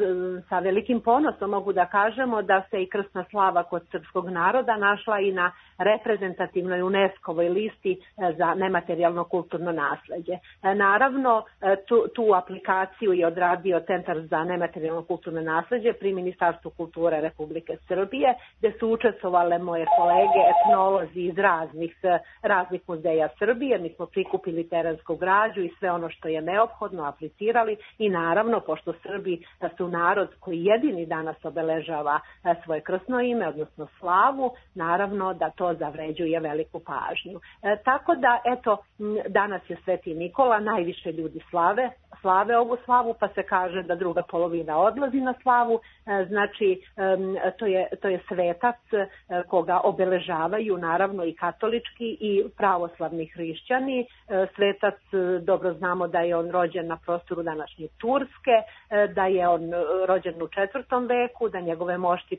sa velikim ponosom mogu da kažemo da se i krsna slava kod srpskog naroda našla i na reprezentativnoj UNESCO-voj listi za nematerijalno kulturno nasleđe. Naravno, tu, tu aplikaciju je odradio Centar za nematerijalno kulturno nasleđe pri Ministarstvu kulture Republike Srbije, gde su učestvovale moje kolege etnolozi iz raznih, raznih muzeja Srbije. Mi smo prikupili terensku građu i sve ono što je neophodno aplicirali i naravno, pošto Srbi su narod koji jedini danas obeležava svoje krsno ime, odnosno slavu, naravno da to zavređuje veliku pažnju. E, tako da, eto, danas je Sveti Nikola, najviše ljudi slave, slave ovu slavu, pa se kaže da druga polovina odlazi na slavu, e, znači e, to, je, to je svetac e, koga obeležavaju naravno i katolički i pravoslavni hrišćani. E, svetac, dobro znamo da je on rođen na prostoru današnje Turske, e, da je on rođen u četvrtom veku, da njegove mošti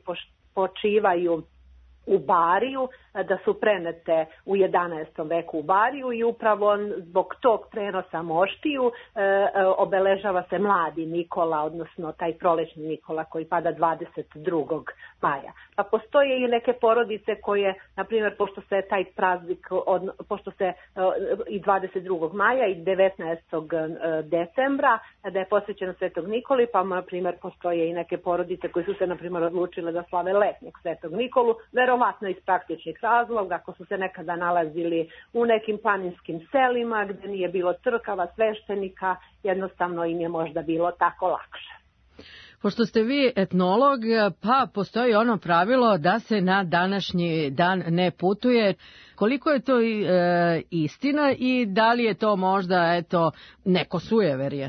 počivaju u Bariju, da su prenete u jedanaestom veku u Bariju i upravo on, zbog tog prenosa moštiju e, obeležava se mladi Nikola, odnosno taj prolećni Nikola koji pada dvadeset drugog maja. Pa postoje i neke porodice koje, na primjer, pošto se taj praznik, od, pošto se e, i dvadeset drugog maja i devetnaestog decembra, da je posvećeno Svetog Nikoli, pa na primjer postoje i neke porodice koje su se, na primjer, odlučile da slave letnjeg Svetog Nikolu, verovatno iz praktičnih razloga, ako su se nekada nalazili u nekim planinskim selima gdje nije bilo crkava, sveštenika, jednostavno im je možda bilo tako lakše. Pošto ste vi etnolog, pa postoji ono pravilo da se na današnji dan ne putuje. Koliko je to e, istina i da li je to možda eto neko sujeverje?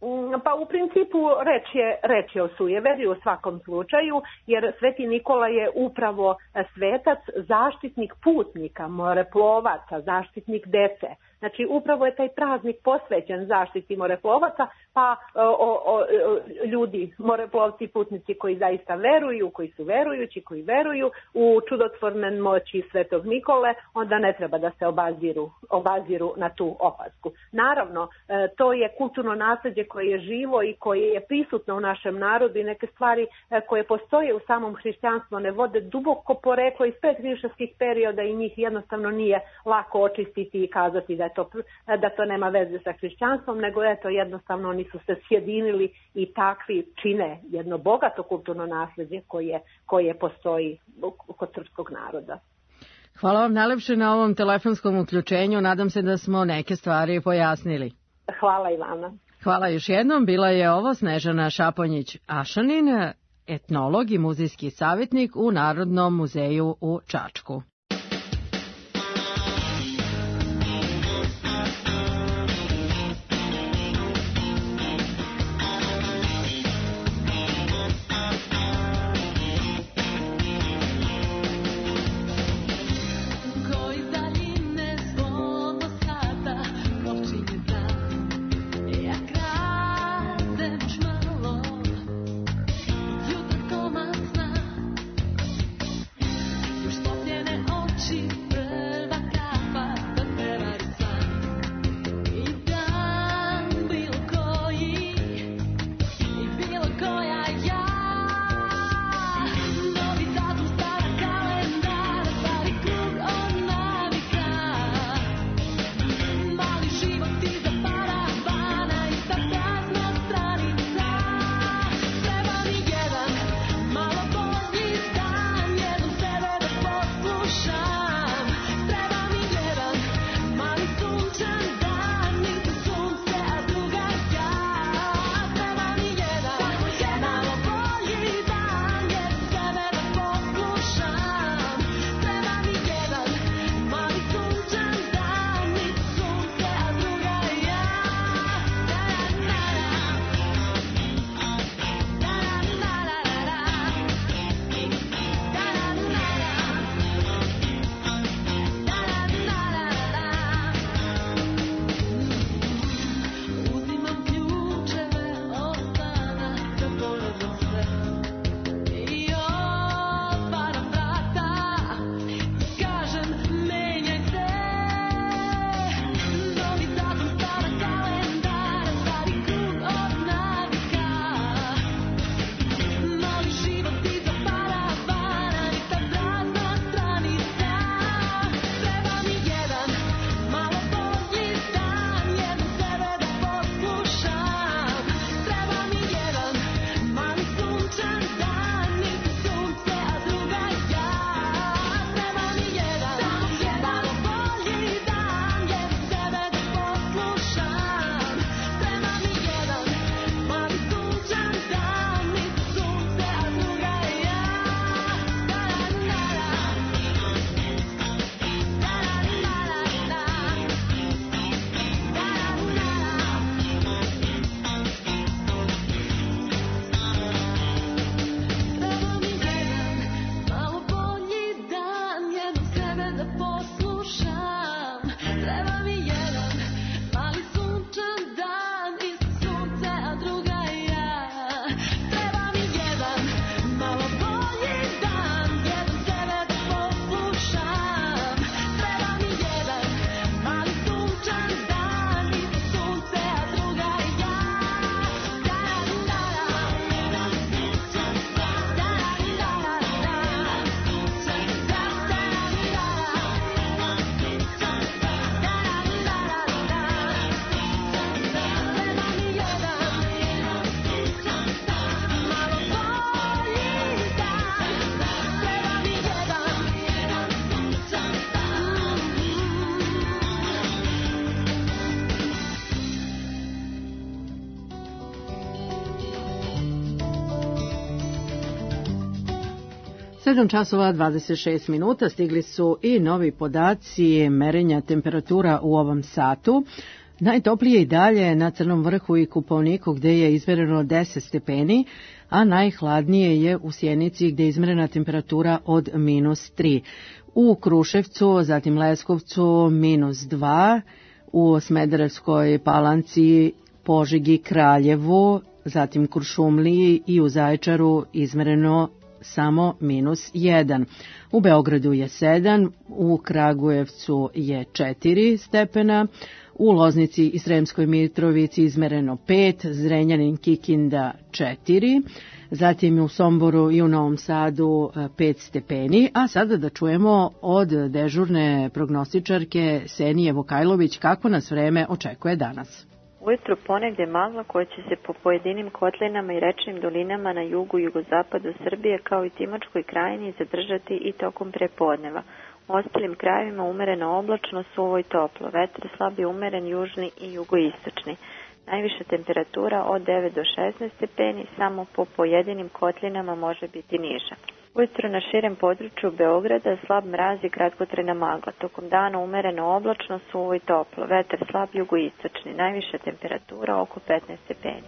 Pa u principu reč je, reč je o sujeverju u svakom slučaju, jer Sveti Nikola je upravo svetac, zaštitnik putnika, moreplovaca, zaštitnik dece. Znači upravo je taj praznik posvećen zaštiti moreplovaca, pa o, o, o, ljudi, moreplovci, putnici koji zaista veruju, koji su verujući, koji veruju u čudotvorne moći Svetog Nikole, onda ne treba da se obaziru, obaziru na tu opasku. Naravno, to je kulturno nasleđe koje je živo i koje je prisutno u našem narodu i neke stvari koje postoje u samom hrišćanstvu ne vode duboko poreklo iz predhrišćanskih perioda i njih jednostavno nije lako očistiti i kazati da, je to, da to nema veze sa hrišćanstvom, nego eto jednostavno oni su se sjedinili i takvi čine jedno bogato kulturno nasleđe koje, koje postoji kod srpskog naroda. Hvala vam najlepše na ovom telefonskom uključenju. Nadam se da smo neke stvari pojasnili. Hvala i vama. Hvala još jednom. Bila je ovo Snežana Šaponjić-Ašanin, etnolog i muzejski savjetnik u Narodnom muzeju u Čačku. sedam časova dvadeset šest minuta, stigli su i novi podaci merenja temperatura u ovom satu. Najtoplije i dalje na Crnom vrhu i Kupovniku gde je izmereno deset stepeni, a najhladnije je u Sjenici gde je izmerena temperatura od minus tri. U Kruševcu, zatim Leskovcu minus dva, u Smederevskoj Palanci, Požegi, Kraljevu, zatim Kuršumliji i u Zaječaru izmereno samo minus jedan. U Beogradu je sedam, u Kragujevcu je četiri stepena, u Loznici i Sremskoj Mitrovici izmereno pet, Zrenjanin, Kikinda četiri, zatim u Somboru i u Novom Sadu pet stepeni, a sada da čujemo od dežurne prognostičarke Senije Vukajlović kako nas vreme očekuje danas. Ujutru ponegde magla koja će se po pojedinim kotlinama i rečnim dolinama na jugu i jugozapadu Srbije kao i Timočkoj krajini zadržati i tokom prepodneva. U ostalim krajevima umereno oblačno, suvo i toplo. Vetar slab umeren južni i jugoistočni. Najviša temperatura od devet do šesnaest stepeni, samo po pojedinim kotlinama može biti niža. Ujutro na širem području Beograda slab mraz i kratkotrajna magla. Tokom dana umereno oblačno, suvo i toplo. Vetar slab jugoistočni. Najviša temperatura oko petnaest stepeni.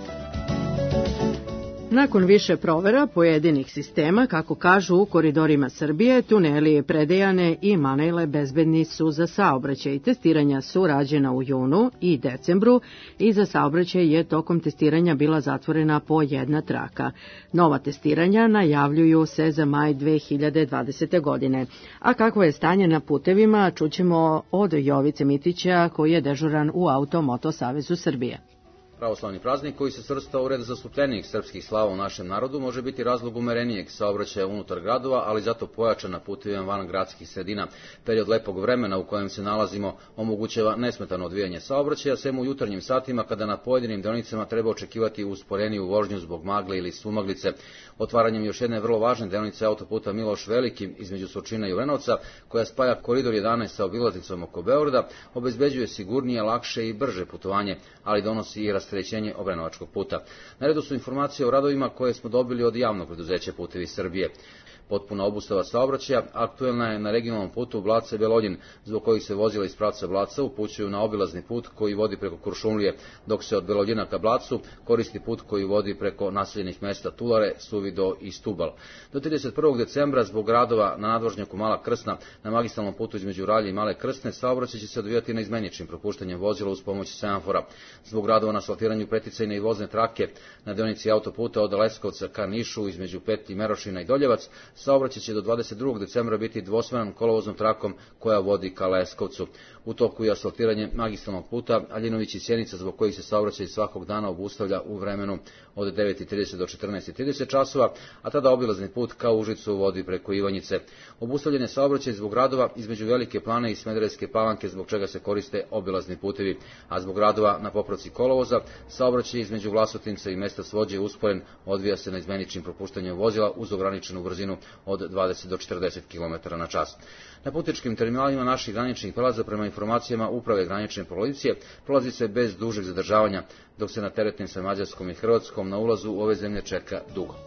Nakon više provera pojedinih sistema, kako kažu u koridorima Srbije, tuneli Predejane i Manejle bezbedni su za saobraćaj. Testiranja su rađena u junu i decembru i za saobraćaj je tokom testiranja bila zatvorena po jedna traka. Nova testiranja najavljuju se za maj dve hiljade dvadesete. godine. A kakvo je stanje na putevima, čućemo od Jovice Mitića koji je dežuran u Auto-Moto Savezu Srbije. Pravoslavni praznik koji se svrstao u red zastupljenijih srpskih slava u našem narodu može biti razlog umerenijeg saobraćaja unutar gradova, ali zato pojačan na putevima van gradskih sredina. Period lepog vremena u kojem se nalazimo omogućava nesmetano odvijanje saobraćaja, sem u jutarnjim satima kada na pojedinim deonicama treba očekivati usporeniju vožnju zbog magle ili sumaglice. Otvaranjem još jedne vrlo važne deonice autoputa Miloš Veliki između Surčina i Obrenovca, koja spaja koridor jedanaest sa obilaznicom oko Beograda, obezbeđuje sigurnije, lakše i brže putovanje, ali donosi i rasterećenje Obrenovačkog puta. Na redu su informacije o radovima koje smo dobili od javnog preduzeća Putevi Srbije. Potpuna obustava saobraćaja aktuelna je na regionalnom putu Blace-Beloljin, zbog kojih se vozila iz pravca Blaca upućuju na obilazni put koji vodi preko Kuršumlije, dok se od Beloljina ka Blacu koristi put koji vodi preko naseljenih mesta Tulare, Suvido i Stubal. Do trideset prvog decembra zbog radova na nadvožnjaku Mala Krsna na magistralnom putu između Ralje i Male Krsne saobraćaj će se odvijati na izmeničnim propuštanjem vozila uz pomoć semafora. Zbog radova na asfaltiranju preticajne i vozne trake na deonici autoputa od Leskovca ka Nišu između Peti Merošina i Doljevac, saobraćaj će do dvadeset drugog decembra biti dvosmenom kolovoznom trakom koja vodi ka Leskovcu. U toku je asfaltiranje magistralnog puta Aljinović i Sjenica, zbog kojih se saobraćaj svakog dana obustavlja u vremenu od devet i trideset do četrnaest i trideset časova, a tada obilazni put ka Užicu vodi preko Ivanjice. Obustavljen je saobraćaj zbog radova između Velike Plane i Smederevske Palanke, zbog čega se koriste obilazni putevi, a zbog radova na popravci kolovoza saobraćaj između Vlasotinca i mesta Svođe usporen, odvija se na izmeničnim propuštanjem vozila uz ograničenu brzinu od dvadeset do četrdeset kilometara na čas. Na putničkim terminalima naših graničnih prelaza prema informacijama Uprave granične policije prolazi se bez dužeg zadržavanja, dok se na teretnim sa Mađarskom i Hrvatskom na ulazu u ove zemlje čeka dugo.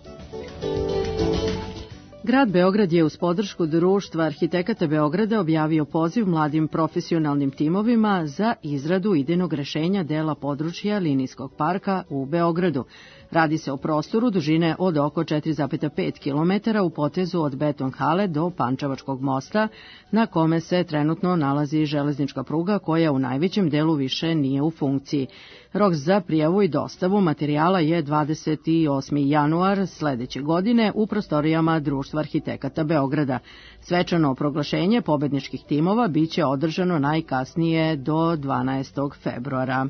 Grad Beograd je uz podršku Društva arhitekata Beograda objavio poziv mladim profesionalnim timovima za izradu idejnog rešenja dela područja linijskog parka u Beogradu. Radi se o prostoru dužine od oko četiri zarez pet kilometara u potezu od Beton hale do Pančevačkog mosta, na kome se trenutno nalazi železnička pruga koja u najvećem delu više nije u funkciji. Rok za prijavu i dostavu materijala je dvadeset osmi januar sledeće godine u prostorijama Društva arhitekata Beograda. Svečano proglašenje pobedničkih timova biće održano najkasnije do dvanaestog februara.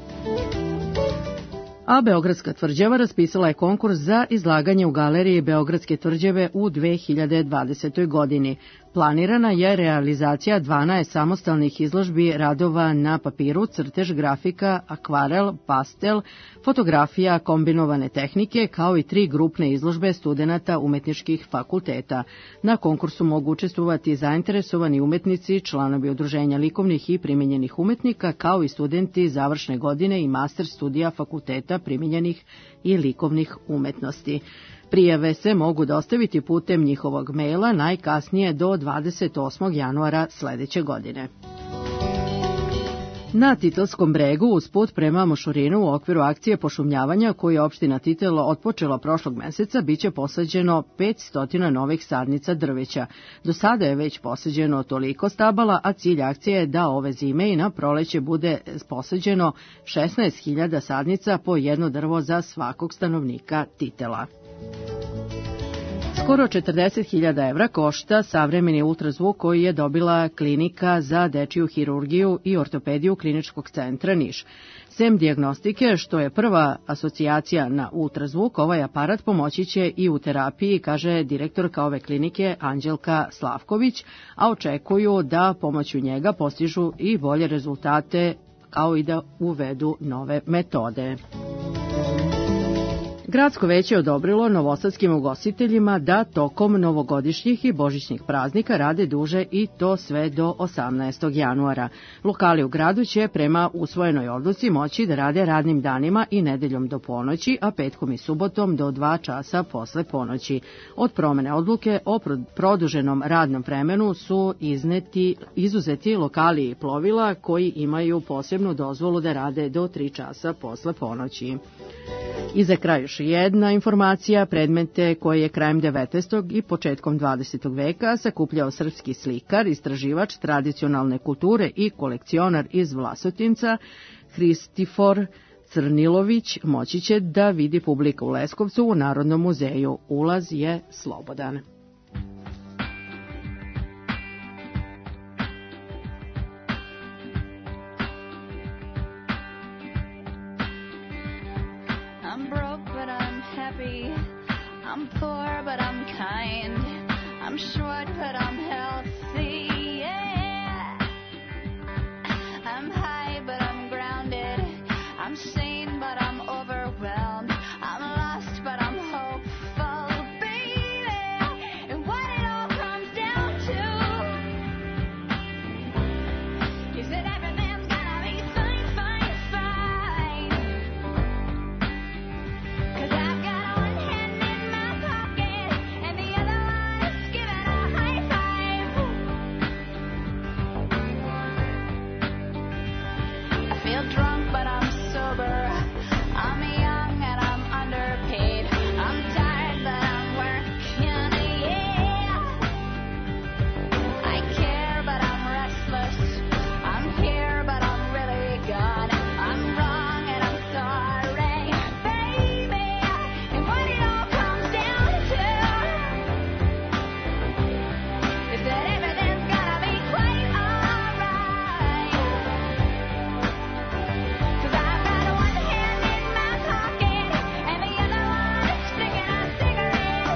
A Beogradska tvrđava raspisala je konkurs za izlaganje u galeriji Beogradske tvrđave u dve hiljade dvadesetoj. godini. Planirana je realizacija dvanaest samostalnih izložbi radova na papiru, crtež, grafika, akvarel, pastel, fotografija, kombinovane tehnike, kao i tri grupne izložbe studenata umetničkih fakulteta. Na konkursu mogu učestvovati zainteresovani umetnici, članovi udruženja likovnih i primenjenih umetnika, kao i studenti završne godine i master studija fakulteta primenjenih i likovnih umetnosti. Prijave se mogu dostaviti putem njihovog maila najkasnije do dvadeset osmog januara sledeće godine. Na Titelskom bregu uz put prema Mošorinu u okviru akcije pošumljavanja koju je opština Titel otpočela prošlog meseca biće posađeno petsto novih sadnica drveća. Do sada je već posađeno toliko stabala, a cilj akcije je da ove zime i na proleće bude posađeno šesnaest hiljada sadnica po jedno drvo za svakog stanovnika Titela. Skoro četrdeset hiljada evra košta savremeni ultrazvuk koji je dobila klinika za dečiju hirurgiju i ortopediju Kliničkog centra Niš. Sem dijagnostike, što je prva asocijacija na ultrazvuk, ovaj aparat pomoći će i u terapiji, kaže direktorka ove klinike Anđelka Slavković, a očekuju da pomoću njega postižu i bolje rezultate kao i da uvedu nove metode. Gradsko veće je odobrilo novosadskim ugostiteljima da tokom novogodišnjih i božićnih praznika rade duže i to sve do osamnaestog januara. Lokali u gradu će prema usvojenoj odluci moći da rade radnim danima i nedeljom do ponoći, a petkom i subotom do dva časa posle ponoći. Od promene odluke o produženom radnom vremenu su izneti, izuzeti lokali i plovila koji imaju posebnu dozvolu da rade do tri časa posle ponoći. I za kraj još jedna informacija, predmete koje je krajem devetnaestog i početkom dvadesetog veka sakupljao srpski slikar, istraživač tradicionalne kulture i kolekcionar iz Vlasotinca, Hristifor Crnilović, moći će da vidi publika u Leskovcu u Narodnom muzeju. Ulaz je slobodan. I'm poor, but I'm kind. I'm short, but I'm healthy, yeah. I'm high, but I'm grounded. I'm sane, but I'm overwhelmed. I'm lost, but I'm hopeful, baby. And what it all comes down to is that everything's gonna be fine, fine, fine. 'Cause I've got one hand in my pocket and the other one is giving a high five. I feel drunk, but I'm sober. I'm young and I'm underpaid. I'm tired, but I'm working, yeah. I care, but I'm restless. I'm here, but I'm really gone. I'm wrong and I'm sorry, baby. And what it all comes down to is that everything's gonna be quite alright. 'Cause I've got one hand in my pocket and the other one is sticking a cigarette.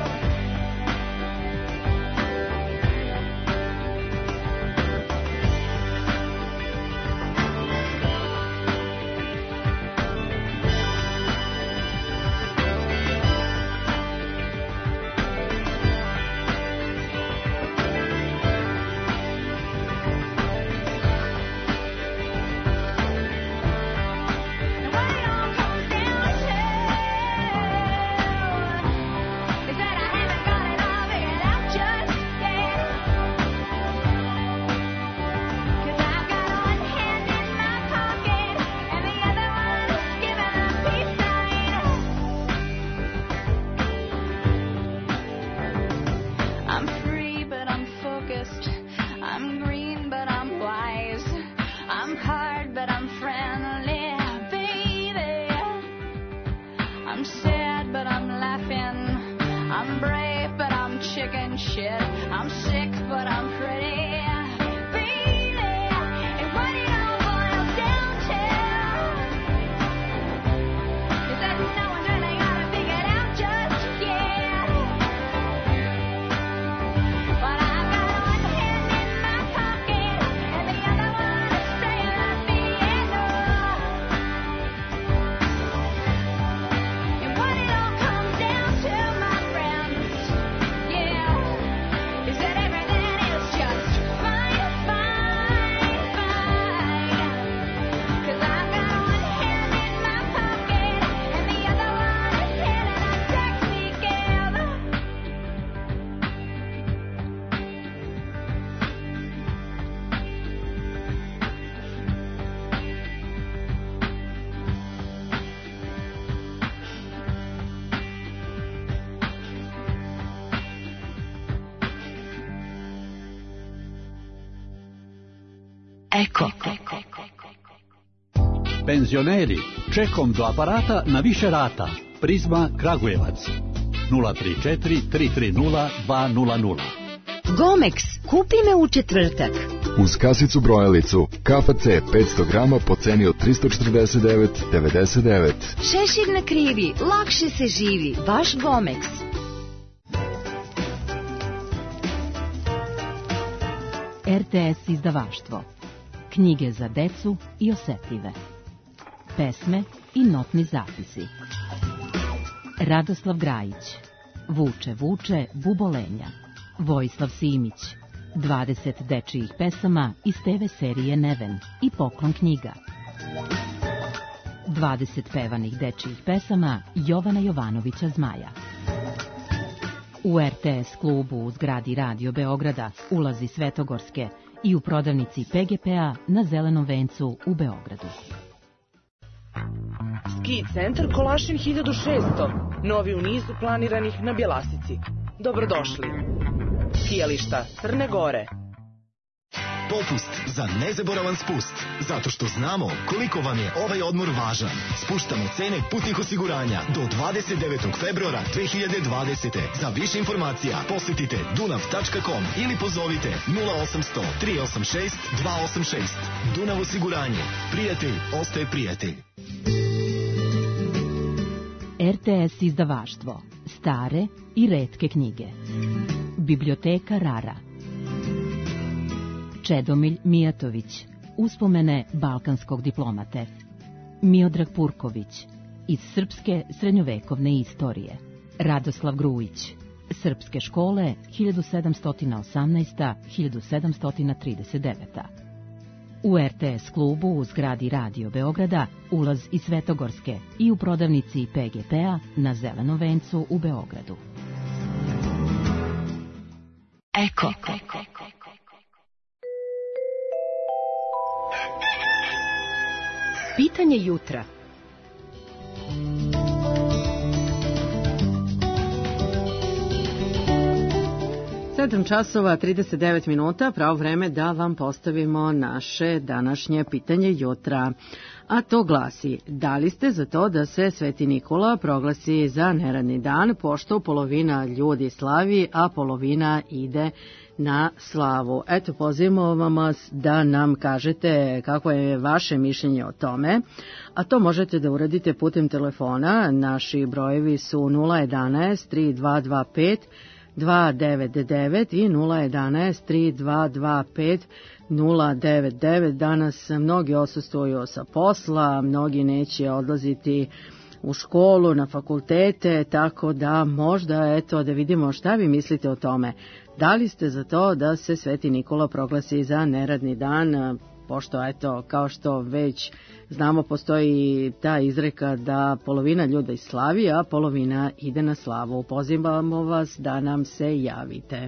And what it all comes down to is that I haven't got it all figured out just yet. 'Cause I've got one hand in my pocket and the other one is giving a peace sign. I'm free, but I'm focused. I'm green, but I'm wise. I'm hard, but I'm friendly, baby. I'm sad, but I'm laughing. I'm brave, but I'm chicken shit. I'm sick, but I'm pretty, baby. And what it all boils down to is that no one's really got it figured out just yet. But I've got one hand in my pocket and the other one is staying at the end. And what it all comes down to, my friends, yeah, Eko. Penzioneri, čekom do aparata na više rata. Prizma Kragujevac. nula tri četiri tri tri nula dva nula nula. Gomex, kupi me u četvrtak. Uz kasicu brojalicu, K F C petsto grama po ceni od tristo četrdeset devet devedeset devet. Šešir na krivi, lakše se živi, baš Gomex. R T S izdavaštvo. Knjige za decu i osetljive. Pesme i notni zapisi. Radoslav Grajić. Vuče, vuče, bubolenja. Vojislav Simić. dvadeset dečijih pesama iz te ve serije Neven i Poklon knjiga. dvadeset pevanih dečijih pesama Jovana Jovanovića Zmaja. U R T S klubu u zgradi Radio Beograda, ulazi Svetogorske i u prodavnici P G P-a na Zelenom vencu u Beogradu. Ski centar Kolašin hiljadu šesto, novi u nizu planiranih na Bjelasici. Dobrodošli. Skijališta Crne Gore. Popust za nezaboravan spust, zato što znamo koliko vam je ovaj odmor važan. Spuštamo cene putnih osiguranja do dvadeset devetog februara dve hiljade dvadesete. Za više informacija posjetite dunav tačka com ili pozovite nula osamsto tri osam šest dva osam šest. Dunav osiguranje. Prijatelj ostaje prijatelj. R T S izdavaštvo. Stare i retke knjige. Biblioteka Rara. Čedomilj Mijatović. Uspomene balkanskog diplomate. Miodrag Purković. Iz srpske srednjovekovne istorije. Radoslav Grujić. Srpske škole hiljadu sedamsto osamnaest do hiljadu sedamsto trideset devet. U R T S klubu u zgradi Radio Beograda, ulaz iz Svetogorske i u prodavnici P G P-a na Zelenom vencu u Beogradu. Eko. Pitanje jutra. sedam časova trideset devet minuta, pravo vreme da vam postavimo naše današnje pitanje jutra. A to glasi, da li ste za to da se Sveti Nikola proglasi za neradni dan, pošto polovina ljudi slavi, a polovina ide na slavu? Eto, pozivamo vas da nam kažete kako je vaše mišljenje o tome, a to možete da uradite putem telefona. Naši brojevi su nula jedanaest tri dva dva pet dva devet devet i nula jedanaest tri dva dva pet nula devet devet. Danas mnogi odsustvuju sa posla, mnogi neće odlaziti u školu, na fakultete, tako da možda, eto, da vidimo šta vi mislite o tome. Da li ste za to da se Sveti Nikola proglasi za neradni dan, pošto, eto, kao što već znamo, postoji ta izreka da polovina ljudi slavi, a polovina ide na slavu. Pozivamo vas da nam se javite.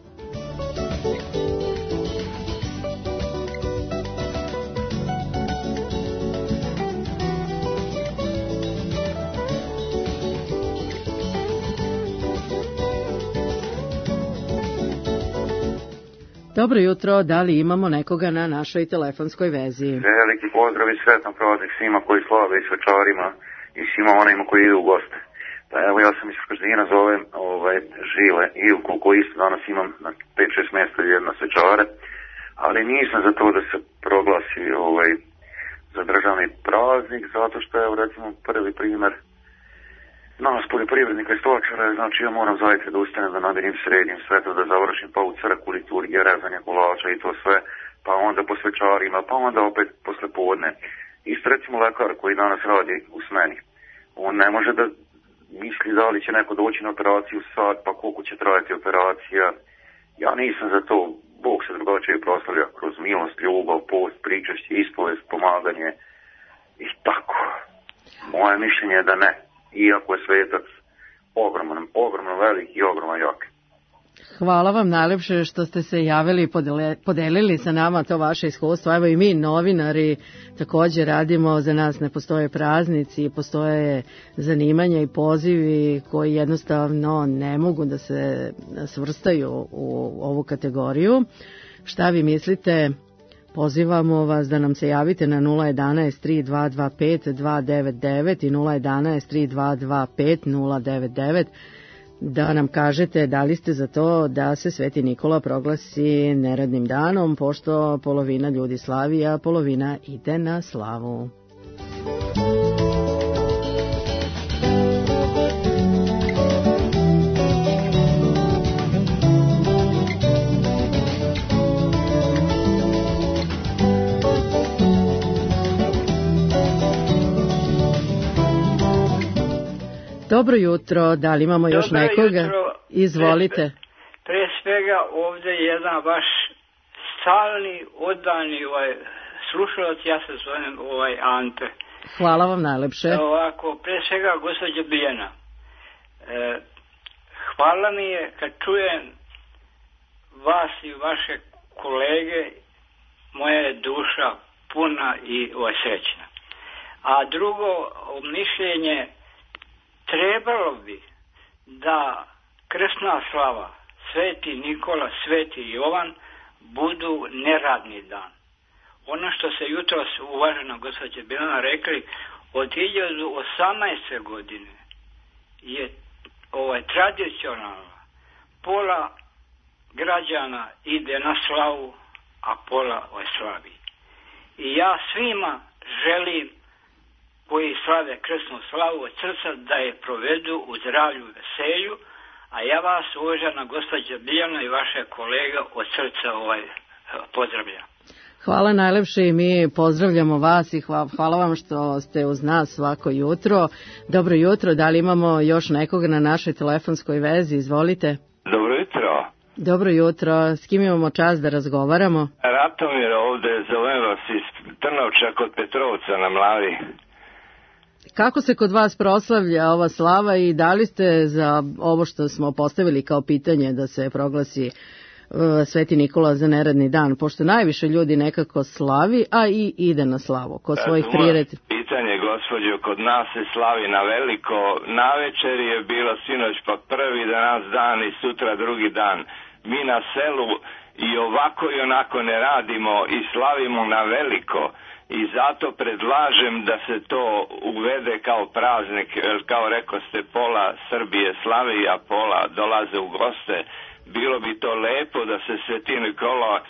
Dobro jutro, da li imamo nekoga na našoj telefonskoj vezi? Veliki pozdrav i sretan praznik svima koji slave i svečarima i svima onima koji idu u goste. Pa evo, ja sam iz Krzdina, zovem ovaj, Žile Ilku, koji isto danas imam na pet šest mjesta jedna svečare, ali nisam za to da se proglasi ovaj, za državni praznik, zato što je, recimo, prvi primjer nas poljoprivrednika i stočara, znači ja moram zajtra da ustanem, da namirim srednjim svetom, da završim pa u crkvu, liturgije, rezanje kolača i to sve, pa onda po svečarima, pa onda opet posle podne. Isto recimo lekar koji danas radi u smeni, on ne može da misli da li će neko doći na operaciju sad, pa koliko će trajati operacija. Ja nisam za to, Bog se drugačije proslavlja kroz milost, ljubav, post, pričašće, ispovest, pomaganje i tako. Moje mišljenje je da ne. Iako je svetac ogromno, ogromno veliki i ogromno jak. Hvala vam najlepše što ste se javili i podelili sa nama to vaše iskustvo. Evo i mi novinari također radimo, za nas ne postoje praznici, postoje zanimanja i pozivi koji jednostavno ne mogu da se svrstaju u ovu kategoriju. Šta vi mislite Pozivamo vas da nam se javite na nula jedanaest tri dva dva pet dva devet devet i nula jedanaest tri dva dva pet nula devet devet, da nam kažete da li ste za to da se Sveti Nikola proglasi neradnim danom, pošto polovina ljudi slavi, a polovina ide na slavu. Dobro jutro, da li imamo još Dobro nekoga? Jutro. Izvolite. Pre, pre svega ovde je jedan vaš stalni, odani ovaj, slušalac, ja se zovem ovaj, Ante. Hvala vam najlepše. Ovako, pre svega gospođa Biljana, e, hvala mi je kad čujem vas i vaše kolege, moja je duša puna i ovaj, srećna. A drugo, mišljenje, trebalo bi da krsna slava Sveti Nikola, Sveti Jovan budu neradni dan. Ono što se jutros uvažena gospođa Bilana rekli, od hiljadu osamnaeste godine je ovaj tradicionalno pola građana ide na slavu, a pola ovaj slavi. I ja svima želim koji slave krsnu slavu od srca da je provedu u zdravlju i veselju, a ja vas, uvažena gospođa Biljana i vaše kolega, od srca ovaj, pozdravljam. Hvala najlepše i mi pozdravljamo vas i hvala, hvala vam što ste uz nas svako jutro. Dobro jutro, da li imamo još nekoga na našoj telefonskoj vezi? Izvolite. Dobro jutro. Dobro jutro, s kim imamo čast da razgovaramo? Ratomir ovde, zovem vas iz Trnovča kod Petrovca na Mlavi. Kako se kod vas proslavlja ova slava i da li ste za ovo što smo postavili kao pitanje da se proglasi Sveti Nikola za neradni dan, pošto najviše ljudi nekako slavi, a i ide na slavu kod svojih prired. Pitanje, gospođo, kod nas se slavi na veliko, navečer je bilo sinoć pa prvi danas dan i sutra drugi dan. Mi na selu i ovako i onako ne radimo i slavimo na veliko. I zato predlažem da se to uvede kao praznik, jer kao rekao ste, pola Srbije slavi, a pola dolaze u goste. Bilo bi to lepo da se Sveti Nikola e,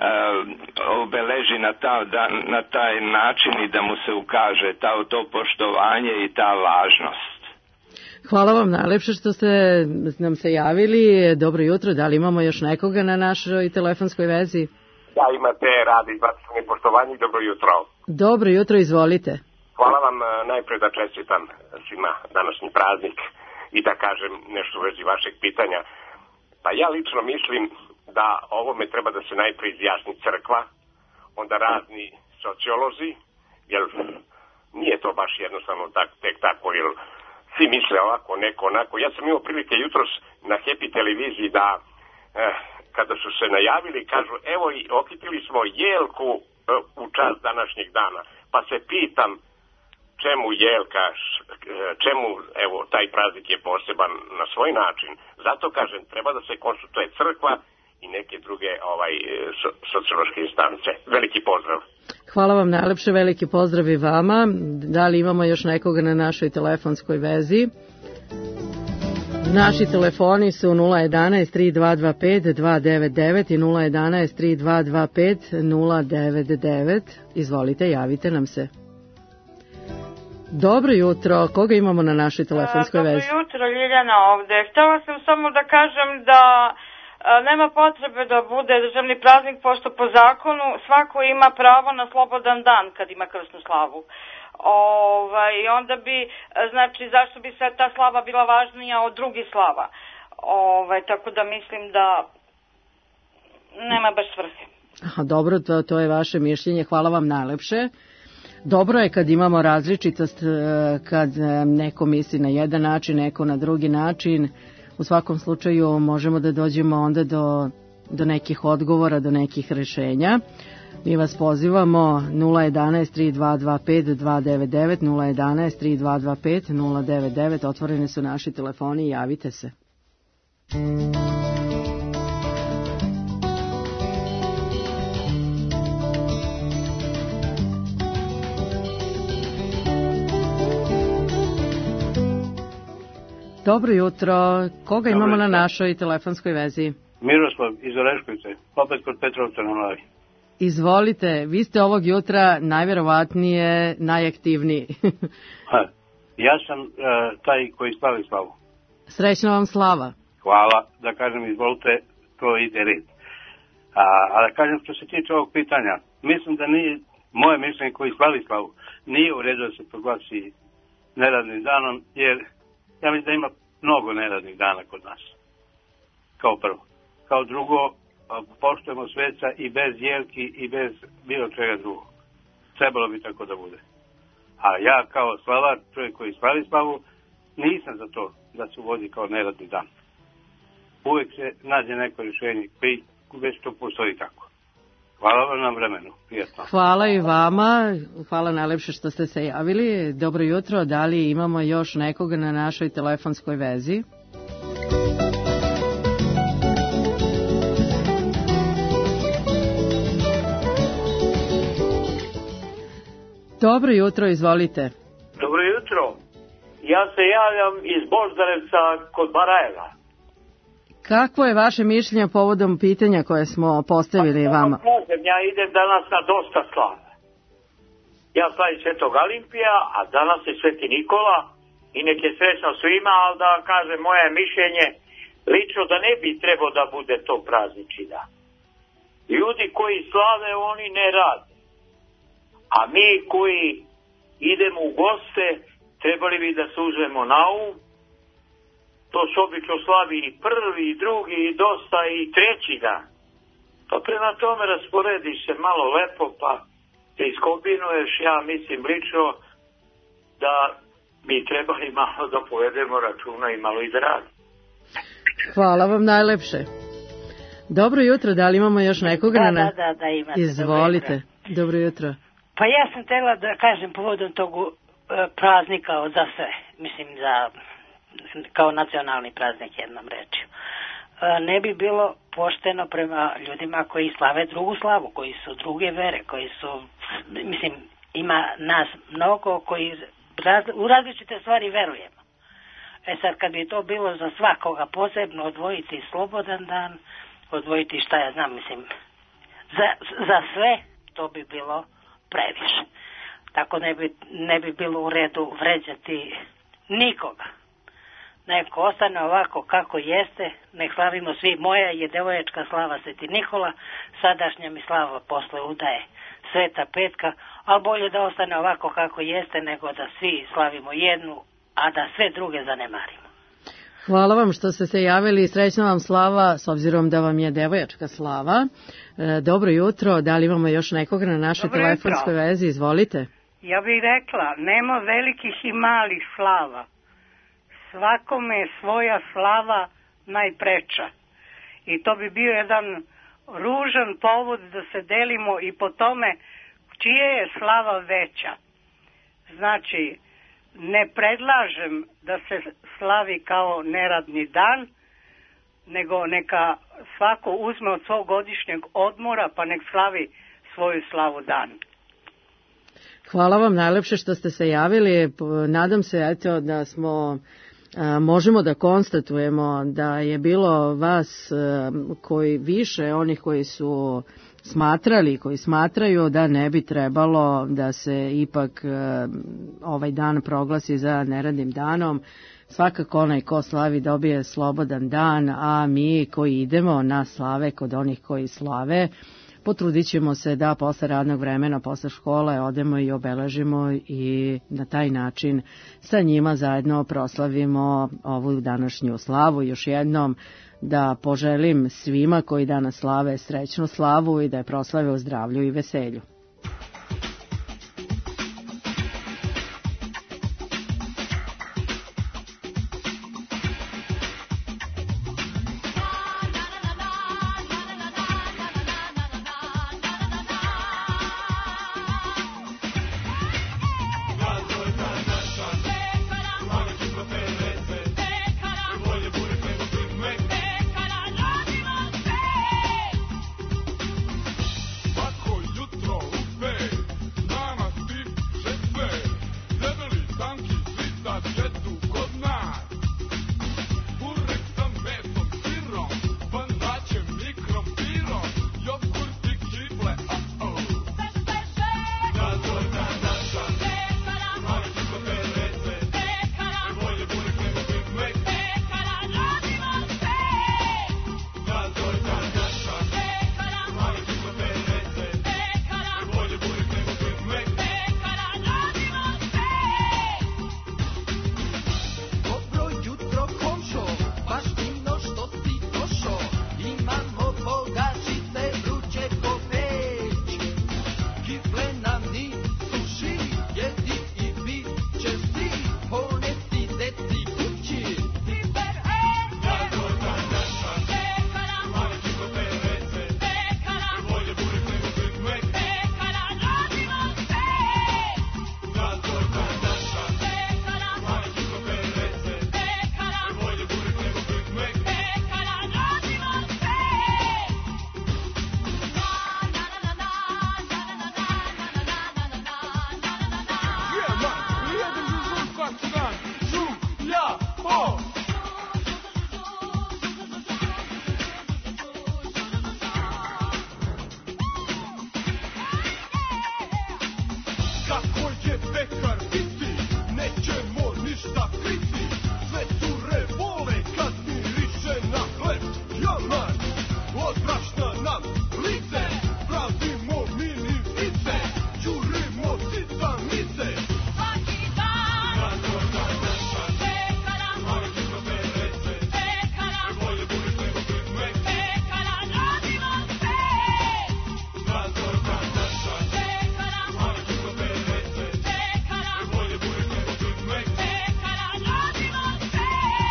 obeleži na, ta, da, na taj način i da mu se ukaže ta, to poštovanje i ta važnost. Hvala vam najlepše što ste nam se javili. Dobro jutro, da li imamo još nekoga na našoj telefonskoj vezi? Da, imate rad izbacanje poštovanje i dobro jutro. Dobro jutro, izvolite. Hvala vam najpre da čestitam svima današnji praznik i da kažem nešto u vezi vašeg pitanja. Pa ja lično mislim da ovome treba da se najpre izjasni crkva, onda razni sociolozi, jer nije to baš jednostavno tak, tek tako, jer svi misle ovako, neko onako. Ja sam imao prilike jutros na Happy televiziji da... Eh, kada su se najavili, kažu, evo i okitili smo jelku e, u čast današnjeg dana. Pa se pitam čemu jelka, čemu, evo, taj praznik je poseban na svoj način. Zato kažem, treba da se konsultuje crkva i neke druge ovaj so, sociološke instance. Veliki pozdrav. Hvala vam najlepše, veliki pozdrav i vama. Da li imamo još nekoga na našoj telefonskoj vezi? Naši telefoni su nula jedanaest tri dva dva pet dva devet devet i nula jedanaest tri dva dva pet nula devet devet. Izvolite, javite nam se. Dobro jutro, koga imamo na našoj telefonskoj vezi? Dobro jutro, Ljiljana ovde. Htela sam samo da kažem da a, nema potrebe da bude državni praznik, pošto po zakonu svako ima pravo na slobodan dan kad ima krsnu slavu. Ovaj, onda bi, znači, zašto bi se ta slava bila važnija od drugih slava? Ovaj, tako da mislim da nema baš svrhe. Aha, dobro, to, to je vaše mišljenje, hvala vam najlepše. Dobro je kad imamo različitost, kad neko misli na jedan način, neko na drugi način. U svakom slučaju možemo da dođemo onda do, do nekih odgovora, do nekih rešenja. Mi vas pozivamo nula jedanaest tri dva dva pet dva devet devet, nula jedanaest tri dva dva pet nula devet devet, otvoreni su naši telefoni i javite se. Dobro jutro. Koga Dobro imamo na jutro. našoj telefonskoj vezi? Miroslav iz Oreškovice, opet kod Petrovca na Mlavi. Izvolite, vi ste ovog jutra najverovatnije najaktivniji. Ha, ja sam uh, taj koji slavi slavu. Srećna vam slava. Hvala, da kažem, izvolite, to ide red. A, a da kažem, što se tiče ovog pitanja, mislim da nije, moje mišljenje koji slavi slavu, nije u redu da se proglasi neradnim danom, jer ja mislim da ima mnogo neradnih dana kod nas. Kao prvo. Kao drugo, poštujemo sveca i bez jelki i bez bilo čega drugog. Trebalo bi tako da bude. A ja kao slavar, čovjek koji slavi slavu, nisam za to da se uvodi kao neradni dan. Uvijek se nađe neko rješenje koji već to postoji tako. Hvala vam na vremenu. Prijetno. Hvala i vama. Hvala najlepše što ste se javili. Dobro jutro. Da li imamo još nekoga na našoj telefonskoj vezi? Dobro jutro, izvolite. Dobro jutro. Ja se javljam iz Boždarevca kod Barajeva. Kakvo je vaše mišljenje povodom pitanja koje smo postavili pa, vama? Kažem, ja idem danas na dosta slave. Ja slavim Svetog Alimpija, a danas je Sveti Nikola i nek je srećno svima, ali da kažem moje mišljenje, lično da ne bi trebao da bude to praznični dan. Ljudi koji slave, oni ne rade. A mi koji idemo u goste, trebali bi da se uzmemo na um. To se obično slavi i prvi, i drugi, i dosta, i treći dan. Pa prema tome rasporediš se malo lepo, pa te iskombinuješ. Ja mislim lično da bi trebali malo da povedemo računa i malo i da radimo. Hvala vam najlepše. Dobro jutro, da li imamo još nekoga? Da, na... da, da, da imate. Izvolite, dobro jutro. Pa ja sam htjela da kažem povodom tog uh, praznika za sve, mislim za kao nacionalni praznik jednom rečju. Uh, ne bi bilo pošteno prema ljudima koji slave drugu slavu, koji su druge vere, koji su, mislim, ima nas mnogo koji raz, u različite stvari verujemo. E sad kad bi to bilo za svakoga posebno, odvojiti slobodan dan, odvojiti šta ja znam, mislim, za, za sve to bi bilo previše. Tako ne bi, ne bi bilo u redu vređati nikoga. Neko ostane ovako kako jeste, nek slavimo svi. Moja je devoječka slava Sveti Nikola, sadašnja mi slava posle udaje Sveta Petka, ali bolje da ostane ovako kako jeste nego da svi slavimo jednu, a da sve druge zanemarimo. Hvala vam što ste se javili i srećna vam slava, s obzirom da vam je devojačka slava. E, dobro jutro, da li imamo još nekoga na našoj Dobro telefonskoj jutro. vezi? Izvolite. Ja bih rekla, nema velikih i malih slava. Svakome je svoja slava najpreča. I to bi bio jedan ružan povod da se delimo i po tome čije je slava veća. Znači, ne predlažem da se slavi kao neradni dan, nego neka svako uzme od svog godišnjeg odmora pa nek slavi svoju slavu dan. Hvala vam najlepše što ste se javili. Nadam se eto da smo a, možemo da konstatujemo da je bilo vas a, koji više, onih koji su smatrali, koji smatraju da ne bi trebalo da se ipak a, ovaj dan proglasi za neradnim danom. Svakako onaj ko slavi dobije slobodan dan, a mi koji idemo na slave kod onih koji slave, potrudit ćemo se da posle radnog vremena, posle škole odemo i obeležimo i na taj način sa njima zajedno proslavimo ovu današnju slavu. Još jednom da poželim svima koji danas slave srećnu slavu i da je proslave u zdravlju i veselju. Svako jutro ništa kriti. Sve cure vole kad miriše na hleb. Jaman, od brašna nam lice, pravimo mini vice, jurimo citanice. Svaki dan, razorna naša, pekara, markimo perece, pekara, bolje bude nego pritme, pekara, radimo sve. Razorna naša, pekara, markimo perece, pekara, bolje bude nego pritme, pekara, radimo sve.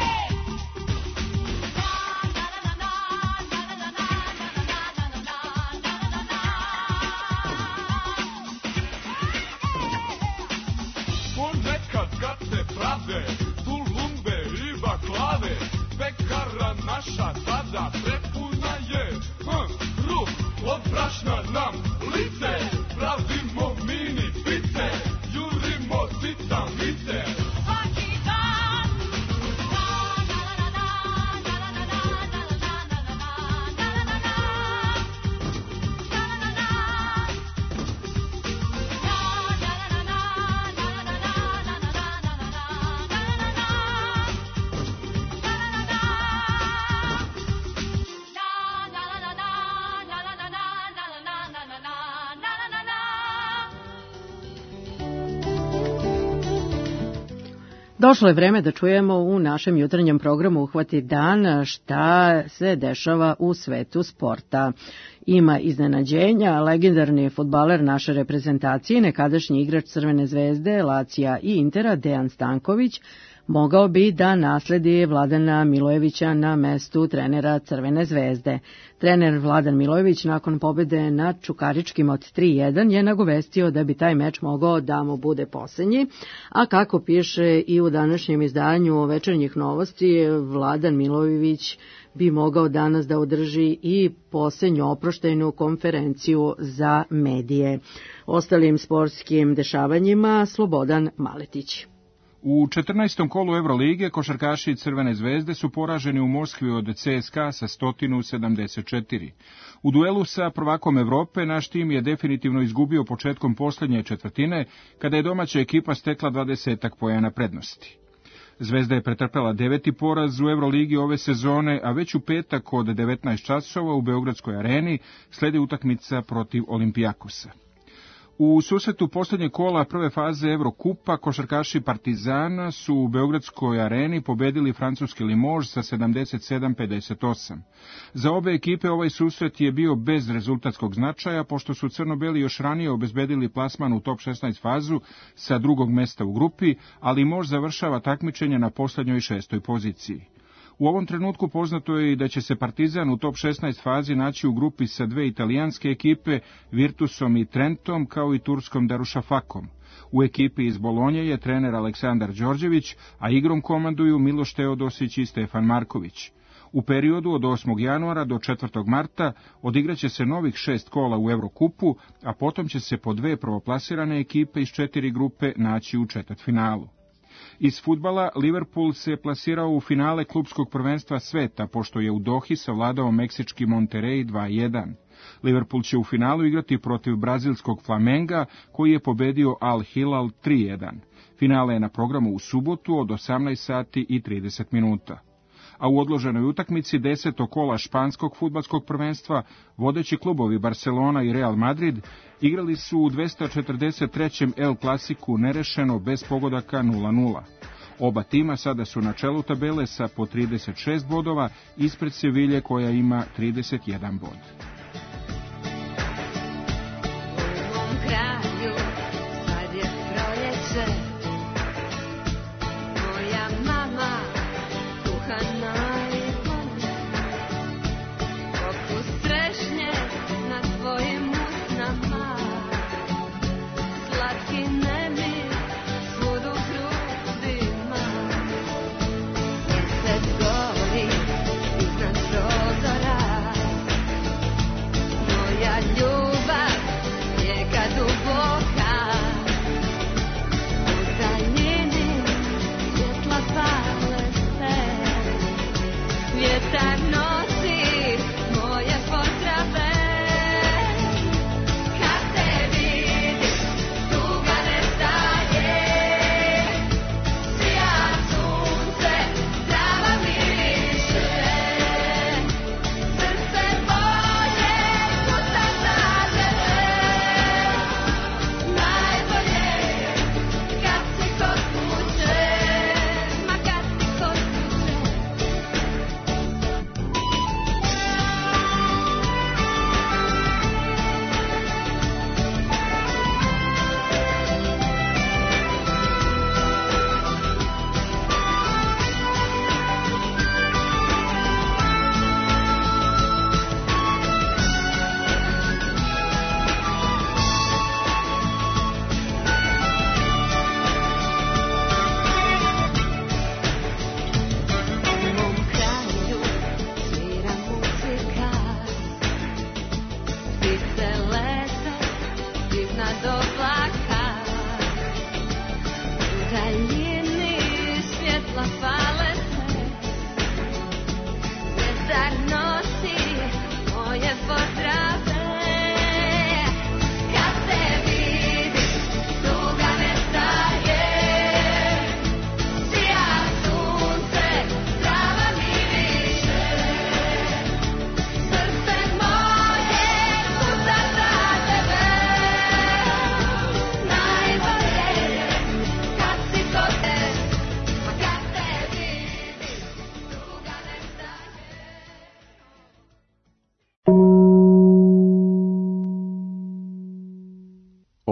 Ponekad kad se prave tulumbe i baklave, pekara naša sada prepuna je. Hm, rup, od brašna nam lice, pravimo mini pice, jurimo citamice. Svaki dan, Došlo je vreme da čujemo u našem jutarnjem programu Uhvati dan šta se dešava u svetu sporta. Ima iznenađenja, legendarni fudbaler naše reprezentacije, nekadašnji igrač Crvene zvezde, Lacija i Intera, Dejan Stanković, mogao bi da nasledi Vladana Milojevića na mestu trenera Crvene zvezde. Trener Vladan Milojević nakon pobede nad Čukaričkim od tri jedan je nagovestio da bi taj meč mogao da mu bude posljednji, a kako piše i u današnjem izdanju Večernjih novosti, Vladan Milojević bi mogao danas da održi i posljednju oproštajnu konferenciju za medije. Ostalim sportskim dešavanjima Slobodan Maletić. U četrnaestom kolu Evrolige košarkaši Crvene zvezde su poraženi u Moskvi od C S K A sa sto sedamdeset četiri. U duelu sa prvakom Evrope naš tim je definitivno izgubio početkom posljednje četvrtine, kada je domaća ekipa stekla dvadesetak poena prednosti. Zvezda je pretrpela deveti poraz u Evroligi ove sezone, a već u petak od devetnaest časova u Beogradskoj areni sledi utakmica protiv Olimpijakosa. U susretu posljednje kola prve faze Evrokupa košarkaši Partizana su u Beogradskoj areni pobedili francuski Limoges sa sedamdeset sedam pedeset osam. Za obe ekipe ovaj susret je bio bez rezultatskog značaja, pošto su crno-beli još ranije obezbedili plasman u top šesnaest fazu sa drugog mesta u grupi, a Limoges završava takmičenje na posljednjoj šestoj poziciji. U ovom trenutku poznato je i da će se Partizan u top šesnaest fazi naći u grupi sa dve italijanske ekipe, Virtusom i Trentom, kao i turskom Darushafakom. U ekipi iz Bolonje je trener Aleksandar Đorđević, a igrom komanduju Miloš Teodosić i Stefan Marković. U periodu od osmog januara do četvrtog marta odigraće se novih šest kola u Evrokupu, a potom će se po dve prvoplasirane ekipe iz četiri grupe naći u četvrtfinalu. Iz fudbala Liverpool se plasirao u finale klupskog prvenstva sveta, pošto je u Dohi savladao meksički Monterrey dva jedan. Liverpool će u finalu igrati protiv brazilskog Flamenga, koji je pobedio Al Hilal tri jedan. Finale je na programu u subotu od osamnaest sati i trideset minuta. A u odloženoj utakmici desetog kola španskog fudbalskog prvenstva vodeći klubovi Barcelona i Real Madrid igrali su u dvesta četrdeset trećem El Klasiku nerešeno bez pogodaka nula nula. Oba tima sada su na čelu tabele sa po trideset šest bodova ispred Sevilje koja ima trideset jedan bod. U mom kraju sad je proljeće, moja mama kuha najbolje, okus trešnje na tvojim usnama, slatki nemir svud u grudima, sunce gori iznad prozora, moja ljubav je kad u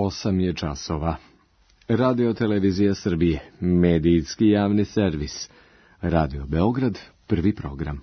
osam je časova. Radio Televizija Srbije, medijski javni servis. Radio Beograd, prvi program.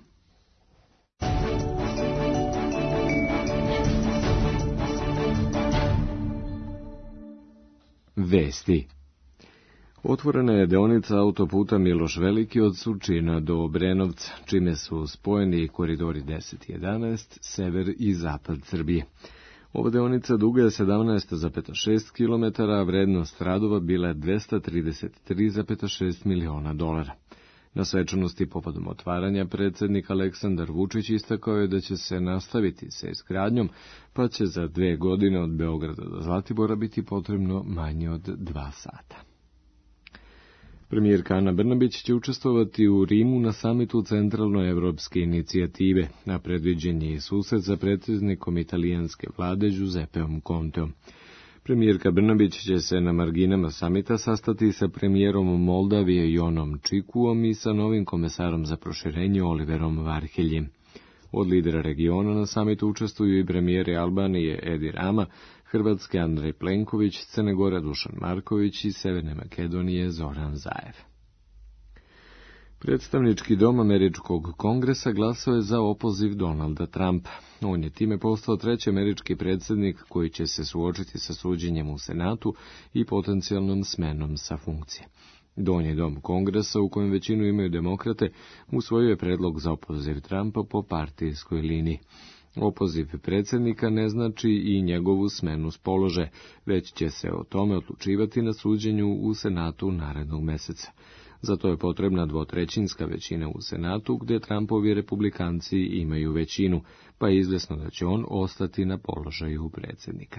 Vesti. Otvorena je deonica autoputa Miloš Veliki od Surčina do Obrenovca, čime su spojeni koridori deset i jedanaest, sever i zapad Srbije. Ova deonica duga je sedamnaest zarez šest kilometara, a vrednost radova bila je dvesta trideset tri zarez šest miliona dolara. Na svečanosti povodom otvaranja predsjednik Aleksandar Vučić istakao je da će se nastaviti sa izgradnjom, pa će za dve godine od Beograda do Zlatibora biti potrebno manje od dva sata. Premijerka Ana Brnabić će učestvovati u Rimu na samitu Centralnoevropske inicijative, a predviđen je i susret sa predsjednikom italijanske vlade Giuseppeom Conteom. Premijerka Brnabić će se na marginama samita sastati sa premijerom Moldavije Jonom Čikuom i sa novim komesarom za proširenje Oliverom Varheljem. Od lidera regiona na samitu učestvuju i premijeri Albanije Edi Rama, Hrvatske Andrej Plenković, Crne Gore Dušan Marković i Severne Makedonije Zoran Zaev. Predstavnički dom Američkog kongresa glasao je za opoziv Donalda Trumpa. On je time postao treći američki predsjednik koji će se suočiti sa suđenjem u Senatu i potencijalnom smenom sa funkcije. Donji dom kongresa, u kojem većinu imaju demokrate, usvojio je predlog za opoziv Trumpa po partijskoj liniji. Opoziv predsjednika ne znači i njegovu smenu s položaja, već će se o tome odlučivati na suđenju u Senatu narednog meseca. Zato je potrebna dvotrećinska većina u Senatu, gdje Trumpovi republikanci imaju većinu, pa je izvjesno da će on ostati na položaju predsjednika.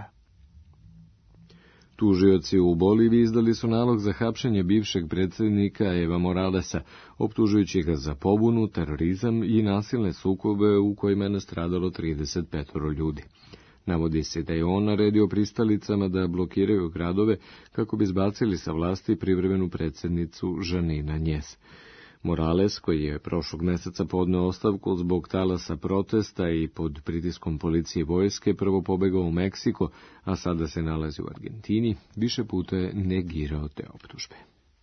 Tužioci u Boliviji izdali su nalog za hapšenje bivšeg predsjednika Eva Moralesa, optužujući ga za pobunu, terorizam i nasilne sukobe u kojima je nastradalo trideset pet ljudi. Navodi se da je on naredio pristalicama da blokiraju gradove kako bi zbacili sa vlasti privremenu predsjednicu Žanina Njes. Morales, koji je prošlog meseca podneo ostavku zbog talasa protesta i pod pritiskom policije i vojske, prvo pobegao u Meksiko, a sada se nalazi u Argentini, više puta je negirao te optužbe.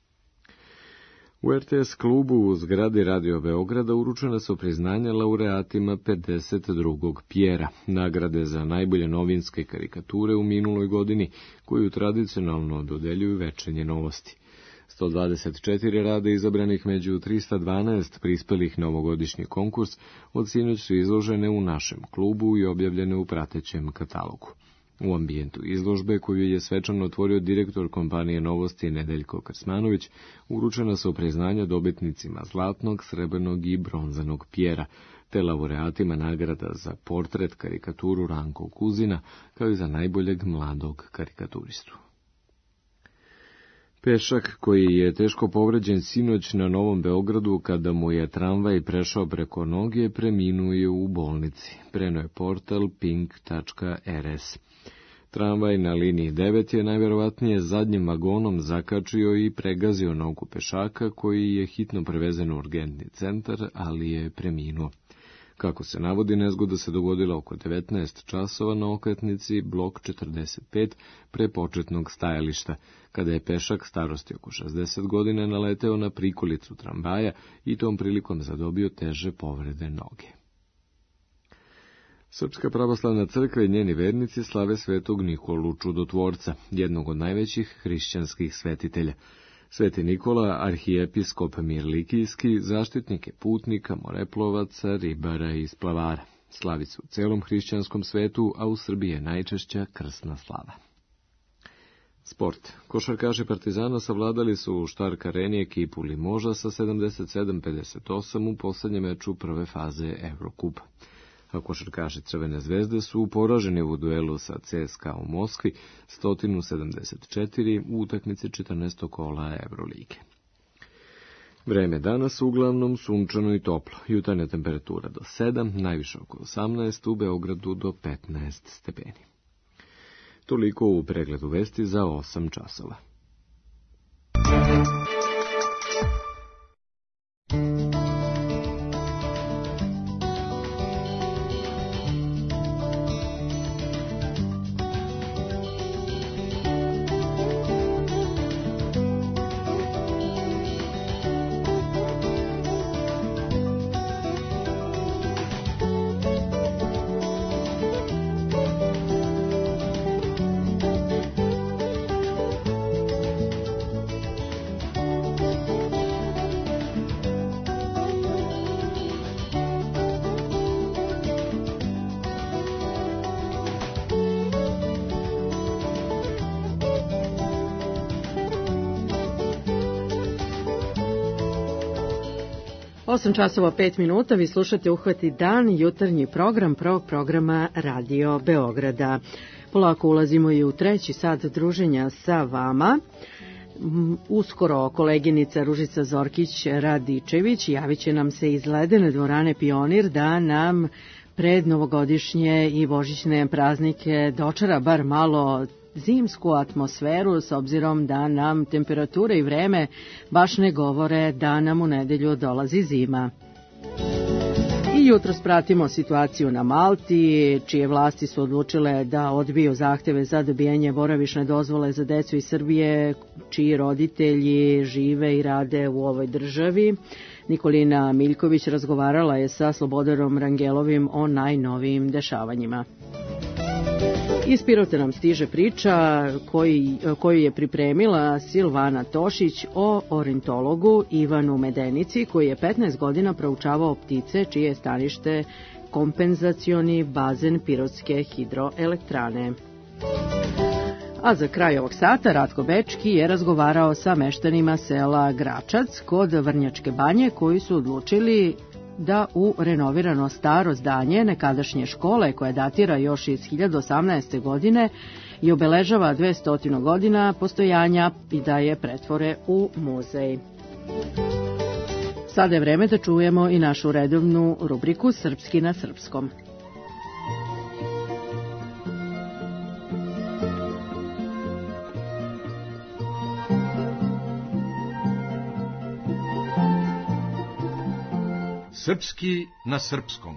U er te es klubu u zgradi Radio Beograda uručena su priznanja laureatima pedeset drugog Pjera, nagrade za najbolje novinske karikature u minuloj godini, koju tradicionalno dodeljuju Večernje novosti. sto dvadeset četiri rada izabranih među trista dvanaest prispelih na ovogodišnji konkurs od sinoć su izložene u našem klubu i objavljene u pratećem katalogu. U ambijentu izložbe, koju je svečano otvorio direktor kompanije Novosti Nedeljko Krsmanović, uručena su priznanja dobitnicima zlatnog, srebrnog i bronzanog Pjera, te laureatima nagrada za portret karikaturu Ranko Kuzina, kao i za najboljeg mladog karikaturistu. Pešak, koji je teško povređen sinoć na Novom Beogradu kada mu je tramvaj prešao preko noge, preminuo je u bolnici, preneo je portal pink tačka er es. Tramvaj na liniji devet je najvjerovatnije zadnjim vagonom zakačio i pregazio nogu pešaka, koji je hitno prevezen u urgentni centar, ali je preminuo. Kako se navodi, nezgoda se dogodila oko devetnaest časova na okretnici blok četrdeset pet pre početnog stajališta, kada je pešak starosti oko šezdeset godina naleteo na prikolicu tramvaja i tom prilikom zadobio teže povrede noge. Srpska pravoslavna crkva i njeni vernici slave svetog Nikolu Čudotvorca, jednog od najvećih hrišćanskih svetitelja. Sveti Nikola, arhijepiskop Mirlikijski, zaštitnik je putnika, moreplovaca, ribara i splavara. Slavi se u celom hrišćanskom svetu, a u Srbiji je najčešća krsna slava. Sport. Košarkaši Partizana savladali su u Štark areni ekipu Limoža sa sedamdeset sedam pedeset osam u poslednjem meču prve faze Evrokupa. A košarkaši Crvene zvezde su poraženi u duelu sa ce es ka a u Moskvi sto sedamdeset četiri u utakmici četrnaestog kola Evrolige. Vreme danas uglavnom sunčano i toplo. Jutarnja temperatura do sedam, najviše oko osamnaest, u Beogradu do petnaest stepeni. Toliko u pregledu vesti za osam časova. osam časova pet minuta, vi slušate Uhvati dan, jutarnji program prvog programa Radio Beograda. Polako ulazimo i u treći sat druženja sa vama. Uskoro koleginica Ružica Zorkić-Radičević javit će nam se iz ledene dvorane Pionir da nam pred novogodišnje i božićne praznike dočara bar malo zimsku atmosferu, s obzirom da nam temperature i vreme baš ne govore da nam u nedelju dolazi zima. I jutro spratimo situaciju na Malti, čije vlasti su odlučile da odbiju zahteve za dobijanje boravišne dozvole za decu iz Srbije, čiji roditelji žive i rade u ovoj državi. Nikolina Miljković razgovarala je sa Slobodarom Rangelovim o najnovijim dešavanjima. Iz Pirota nam stiže priča koji, koju je pripremila Silvana Tošić o ornitologu Ivanu Medenici, koji je petnaest godina proučavao ptice, čije je stanište kompenzacioni bazen Pirotske hidroelektrane. A za kraj ovog sata Ratko Bečki je razgovarao sa meštanima sela Gračac kod Vrnjačke banje, koji su odlučili da u renovirano staro zdanje nekadašnje škole, koja datira još iz hiljadu osamnaeste. godine i obeležava dvesta godina postojanja, i da je pretvore u muzej. Sada je vreme da čujemo i našu redovnu rubriku Srpski na srpskom. Srpski na srpskom.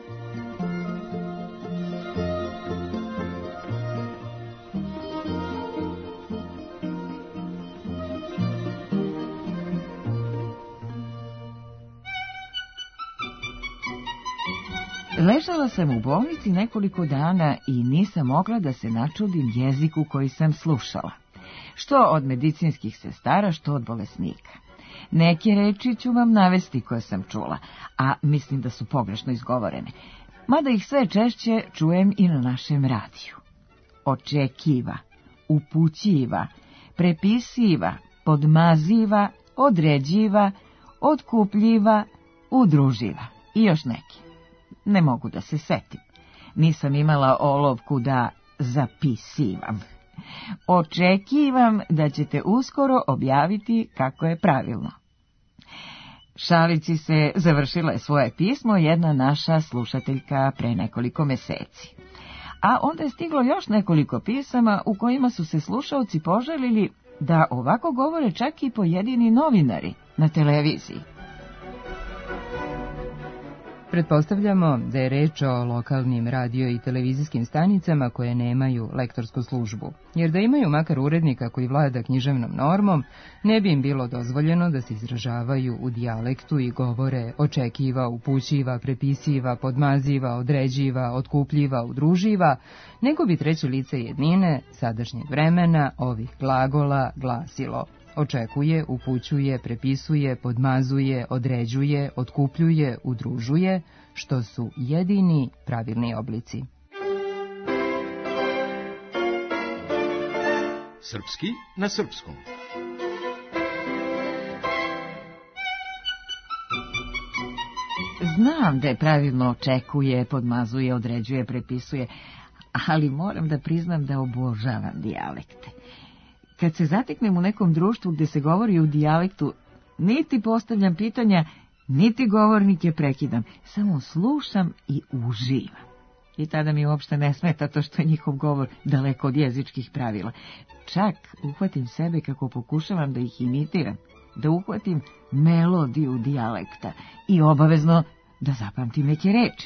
Ležala sam u bolnici nekoliko dana i nisam mogla da se načudim jeziku koji sam slušala. Što od medicinskih sestara, što od bolesnika. Neke reči ću vam navesti koje sam čula, a mislim da su pogrešno izgovorene, mada ih sve češće čujem i na našem radiju. Očekiva, upućiva, prepisiva, podmaziva, određiva, otkupljiva, udruživa i još neki. Ne mogu da se setim. Nisam imala olovku da zapisivam. Očekivam da ćete uskoro objaviti kako je pravilno. Šalici se završila je svoje pismo jedna naša slušateljka pre nekoliko meseci. A onda je stiglo još nekoliko pisama u kojima su se slušaoci poželili da ovako govore čak i pojedini novinari na televiziji. Pretpostavljamo da je reč o lokalnim radio i televizijskim stanicama koje nemaju lektorsku službu, jer da imaju makar urednika koji vlada književnom normom, ne bi im bilo dozvoljeno da se izražavaju u dijalektu i govore očekiva, upućiva, prepisiva, podmaziva, određiva, otkupljiva, udruživa, nego bi treće lice jednine sadašnjeg vremena ovih glagola glasilo: očekuje, upućuje, prepisuje, podmazuje, određuje, otkupljuje, udružuje, što su jedini pravilni oblici. Srpski na srpskom. Znam da je pravilno očekuje, podmazuje, određuje, prepisuje, ali moram da priznam da obožavam dijalekte. Kad se zateknem u nekom društvu gde se govori u dijalektu, niti postavljam pitanja, niti govornike prekidam, samo slušam i uživam. I tada mi uopšte ne smeta to što je njihov govor daleko od jezičkih pravila. Čak uhvatim sebe kako pokušavam da ih imitiram, da uhvatim melodiju dijalekta i obavezno da zapamtim neke reči.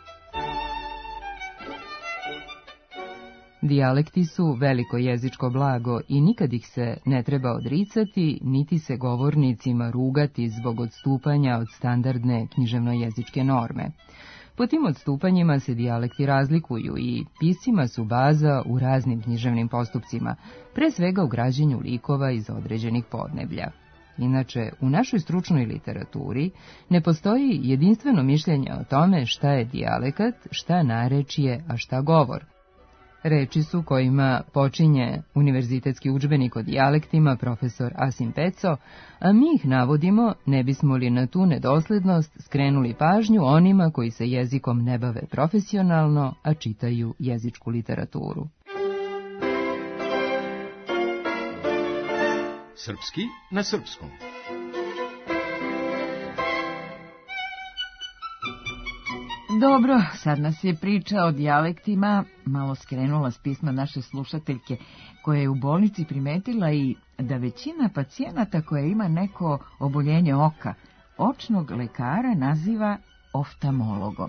Dijalekti su veliko jezičko blago i nikad ih se ne treba odricati, niti se govornicima rugati zbog odstupanja od standardne književno-jezičke norme. Po tim odstupanjima se dijalekti razlikuju i piscima su baza u raznim književnim postupcima, pre svega u građenju likova iz određenih podneblja. Inače, u našoj stručnoj literaturi ne postoji jedinstveno mišljenje o tome šta je dijalekat, šta narečje, a šta govor. Reči su kojima počinje univerzitetski udžbenik o dijalektima profesor Asim Peco, a mi ih navodimo ne bismo li na tu nedoslednost skrenuli pažnju onima koji se jezikom ne bave profesionalno, a čitaju jezičku literaturu. Srpski na srpskom. Dobro, sad nas je priča o dijalektima malo skrenula s pisma naše slušateljke, koja je u bolnici primetila i da većina pacijenata koja ima neko oboljenje oka, očnog lekara naziva oftalmologom.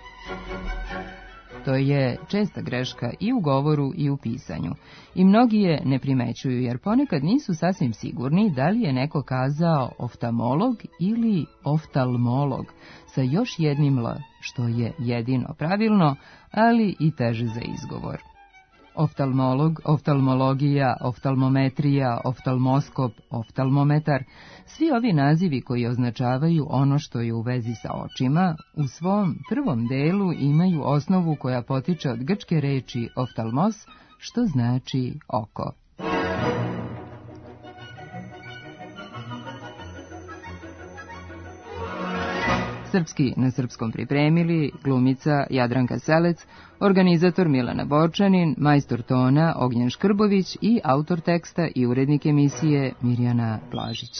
To je česta greška i u govoru i u pisanju. I mnogi je ne primećuju, jer ponekad nisu sasvim sigurni da li je neko kazao oftalmolog ili oftalmolog, sa još jednim L, što je jedino pravilno, ali i teže za izgovor. Oftalmolog, oftalmologija, oftalmometrija, oftalmoskop, oftalmometar, svi ovi nazivi koji označavaju ono što je u vezi sa očima, u svom prvom delu imaju osnovu koja potiče od grčke reči oftalmos, što znači oko. Srpski na srpskom pripremili glumica Jadranka Selec, organizator Milana Borčanin, majstor tona Ognjen Škrbović i autor teksta i urednik emisije Mirjana Blažić.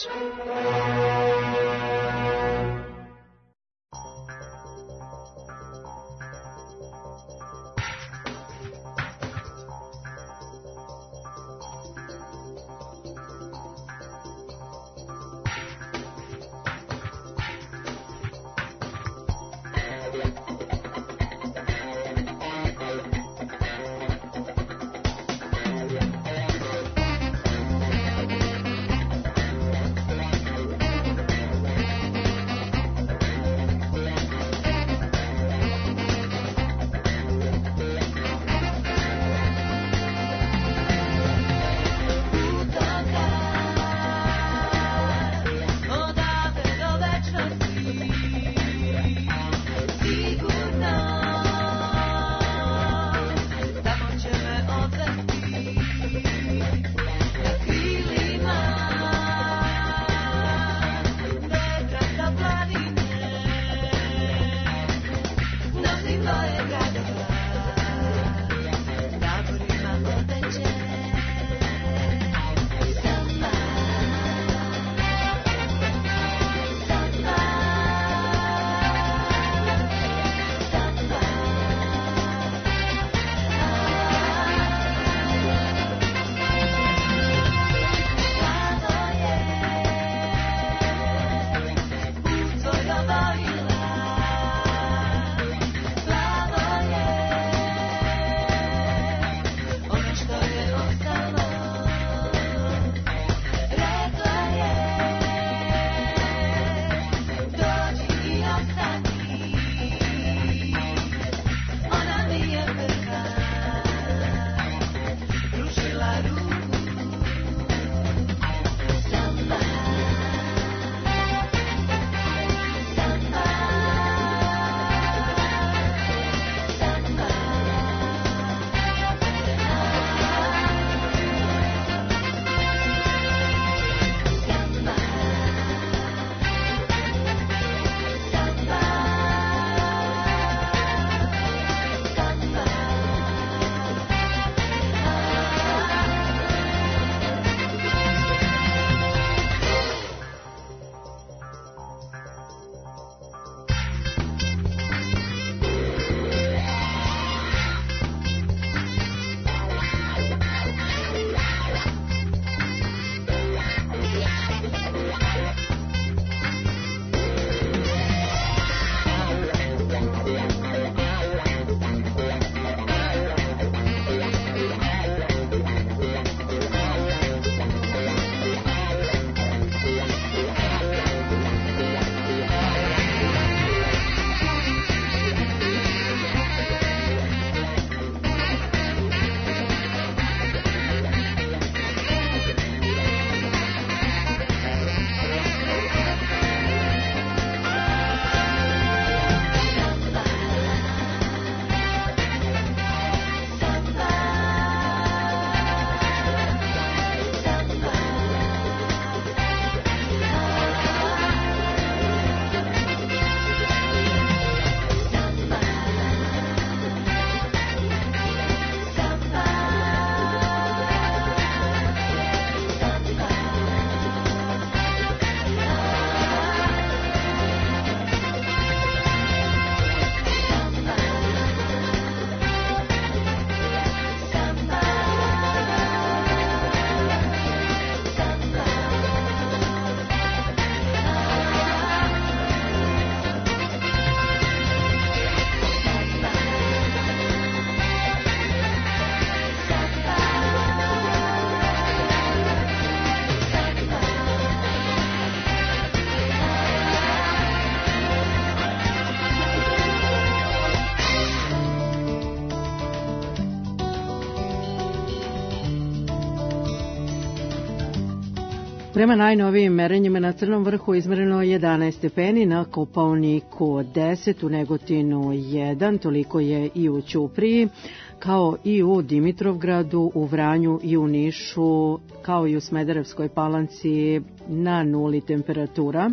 Prema najnovijim merenjima na Crnom vrhu izmereno jedanaest stepeni, na Kopaoniku deset, u Negotinu jedan, toliko je i u Ćupriji, kao i u Dimitrovgradu, u Vranju i u Nišu, kao i u Smederevskoj Palanci na nuli temperatura,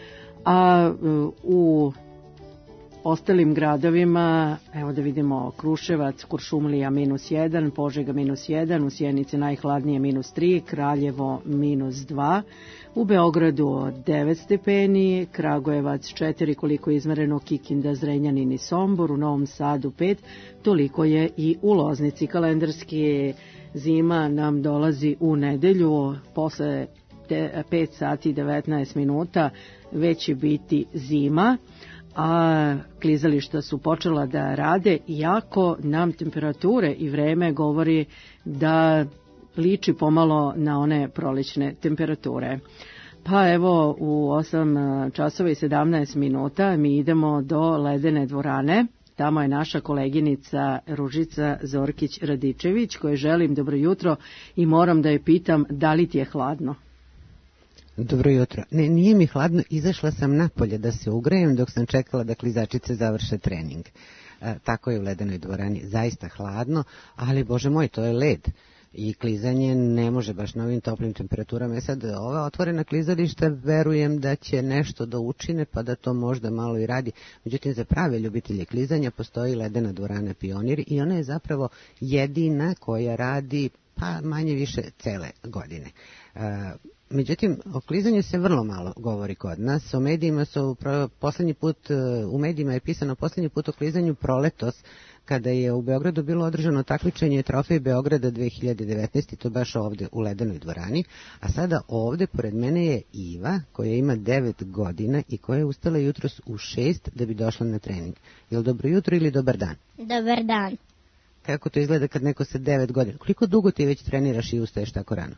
a u ostalim gradovima, evo da vidimo, Kruševac, Kuršumlija minus jedan, Požega minus jedan, u Sjenici najhladnije minus tri, Kraljevo minus dva, u Beogradu devet stepeni, Kragujevac četiri, koliko je izmereno, Kikinda, Zrenjanin i Sombor, u Novom Sadu pet, toliko je i u Loznici. Kalendarski zima nam dolazi u nedelju, posle pet sati i devetnaest minuta već će biti zima, a klizališta su počela da rade, iako nam temperature i vreme govori da liči pomalo na one prolećne temperature. Pa evo, u osam časova i sedamnaest minuta mi idemo do Ledene dvorane. Tamo je naša koleginica Ružica Zorkić-Radičević, kojoj želim dobro jutro i moram da je pitam da li ti je hladno. Dobro jutro. Ne, nije mi hladno, izašla sam napolje da se ugrejem dok sam čekala da klizačice završe trening. E, tako je u Ledenoj dvorani, zaista hladno, ali bože moj, to je led. I klizanje ne može baš na ovim toplim temperaturama. E sad, ova otvorena klizališta verujem da će nešto da učine, pa da to možda malo i radi. Međutim, za prave ljubitelje klizanja postoji Ledena dvorana Pionir i ona je zapravo jedina koja radi pa manje više cele godine. E, Međutim, o klizanju se vrlo malo govori kod nas. O medijima su poslednji put, u medijima je pisano poslednji put o klizanju proletos, kada je u Beogradu bilo održano takmičenje Trofej Beograda dve hiljade devetnaeste. To baš ovde u Ledenoj dvorani. A sada ovde pored mene je Iva, koja ima devet godina i koja je ustala jutros u šest da bi došla na trening. Je li dobro jutro ili dobar dan? Dobar dan. Kako to izgleda kad neko sa devet godina? Koliko dugo ti već treniraš i ustaješ tako rano?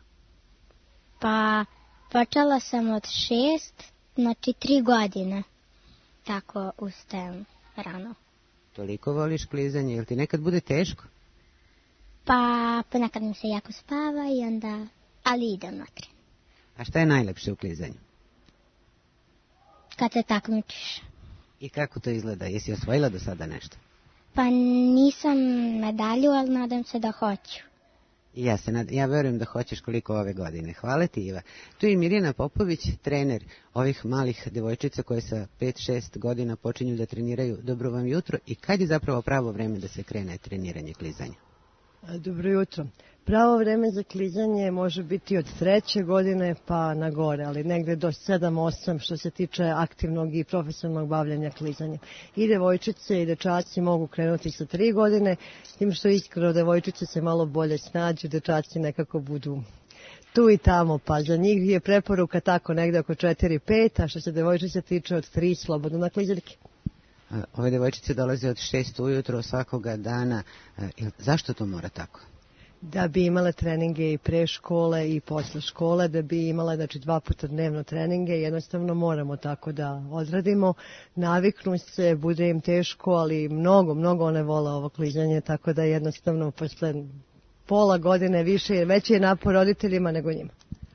Pa, počela sam od šest, znači tri godine. Tako ustajem rano. Toliko voliš klizanje, jel ti nekad bude teško? Pa, ponekad mi se jako spava i onda, ali idem na tren. A šta je najlepše u klizanju? Kad se takmičiš. I kako to izgleda? Jesi osvojila do sada nešto? Pa nisam medalju, ali nadam se da hoću. Ja se nad... ja verujem da hoćeš koliko ove godine. Hvala ti, Iva. Tu je Mirjana Popović, trener ovih malih devojčica koje sa pet šest godina počinju da treniraju. Dobro vam jutro. I kad je zapravo pravo vreme da se krene treniranje klizanja? Dobro jutro. Pravo vreme za klizanje može biti od treće godine pa na gore, ali negde do sedam osam što se tiče aktivnog i profesionalnog bavljanja klizanja. I devojčice i dečaci mogu krenuti sa tri godine, tim što iskreno devojčice se malo bolje snađu, dečaci nekako budu tu i tamo, pa za njih je preporuka tako negde oko četiri pet, a što se devojčice tiče od tri slobodno na klizaljke. Ove devojčice dolaze od šest ujutro svakoga dana. Zašto to mora tako? Da bi imale treninge i pre škole i posle škole, da bi imala znači, dva puta dnevno treninge, jednostavno moramo tako da odradimo. Naviknu se, bude im teško, ali mnogo, mnogo one vole ovo klizanje, tako da jednostavno posle pola godine više, veći je napor roditeljima nego njima.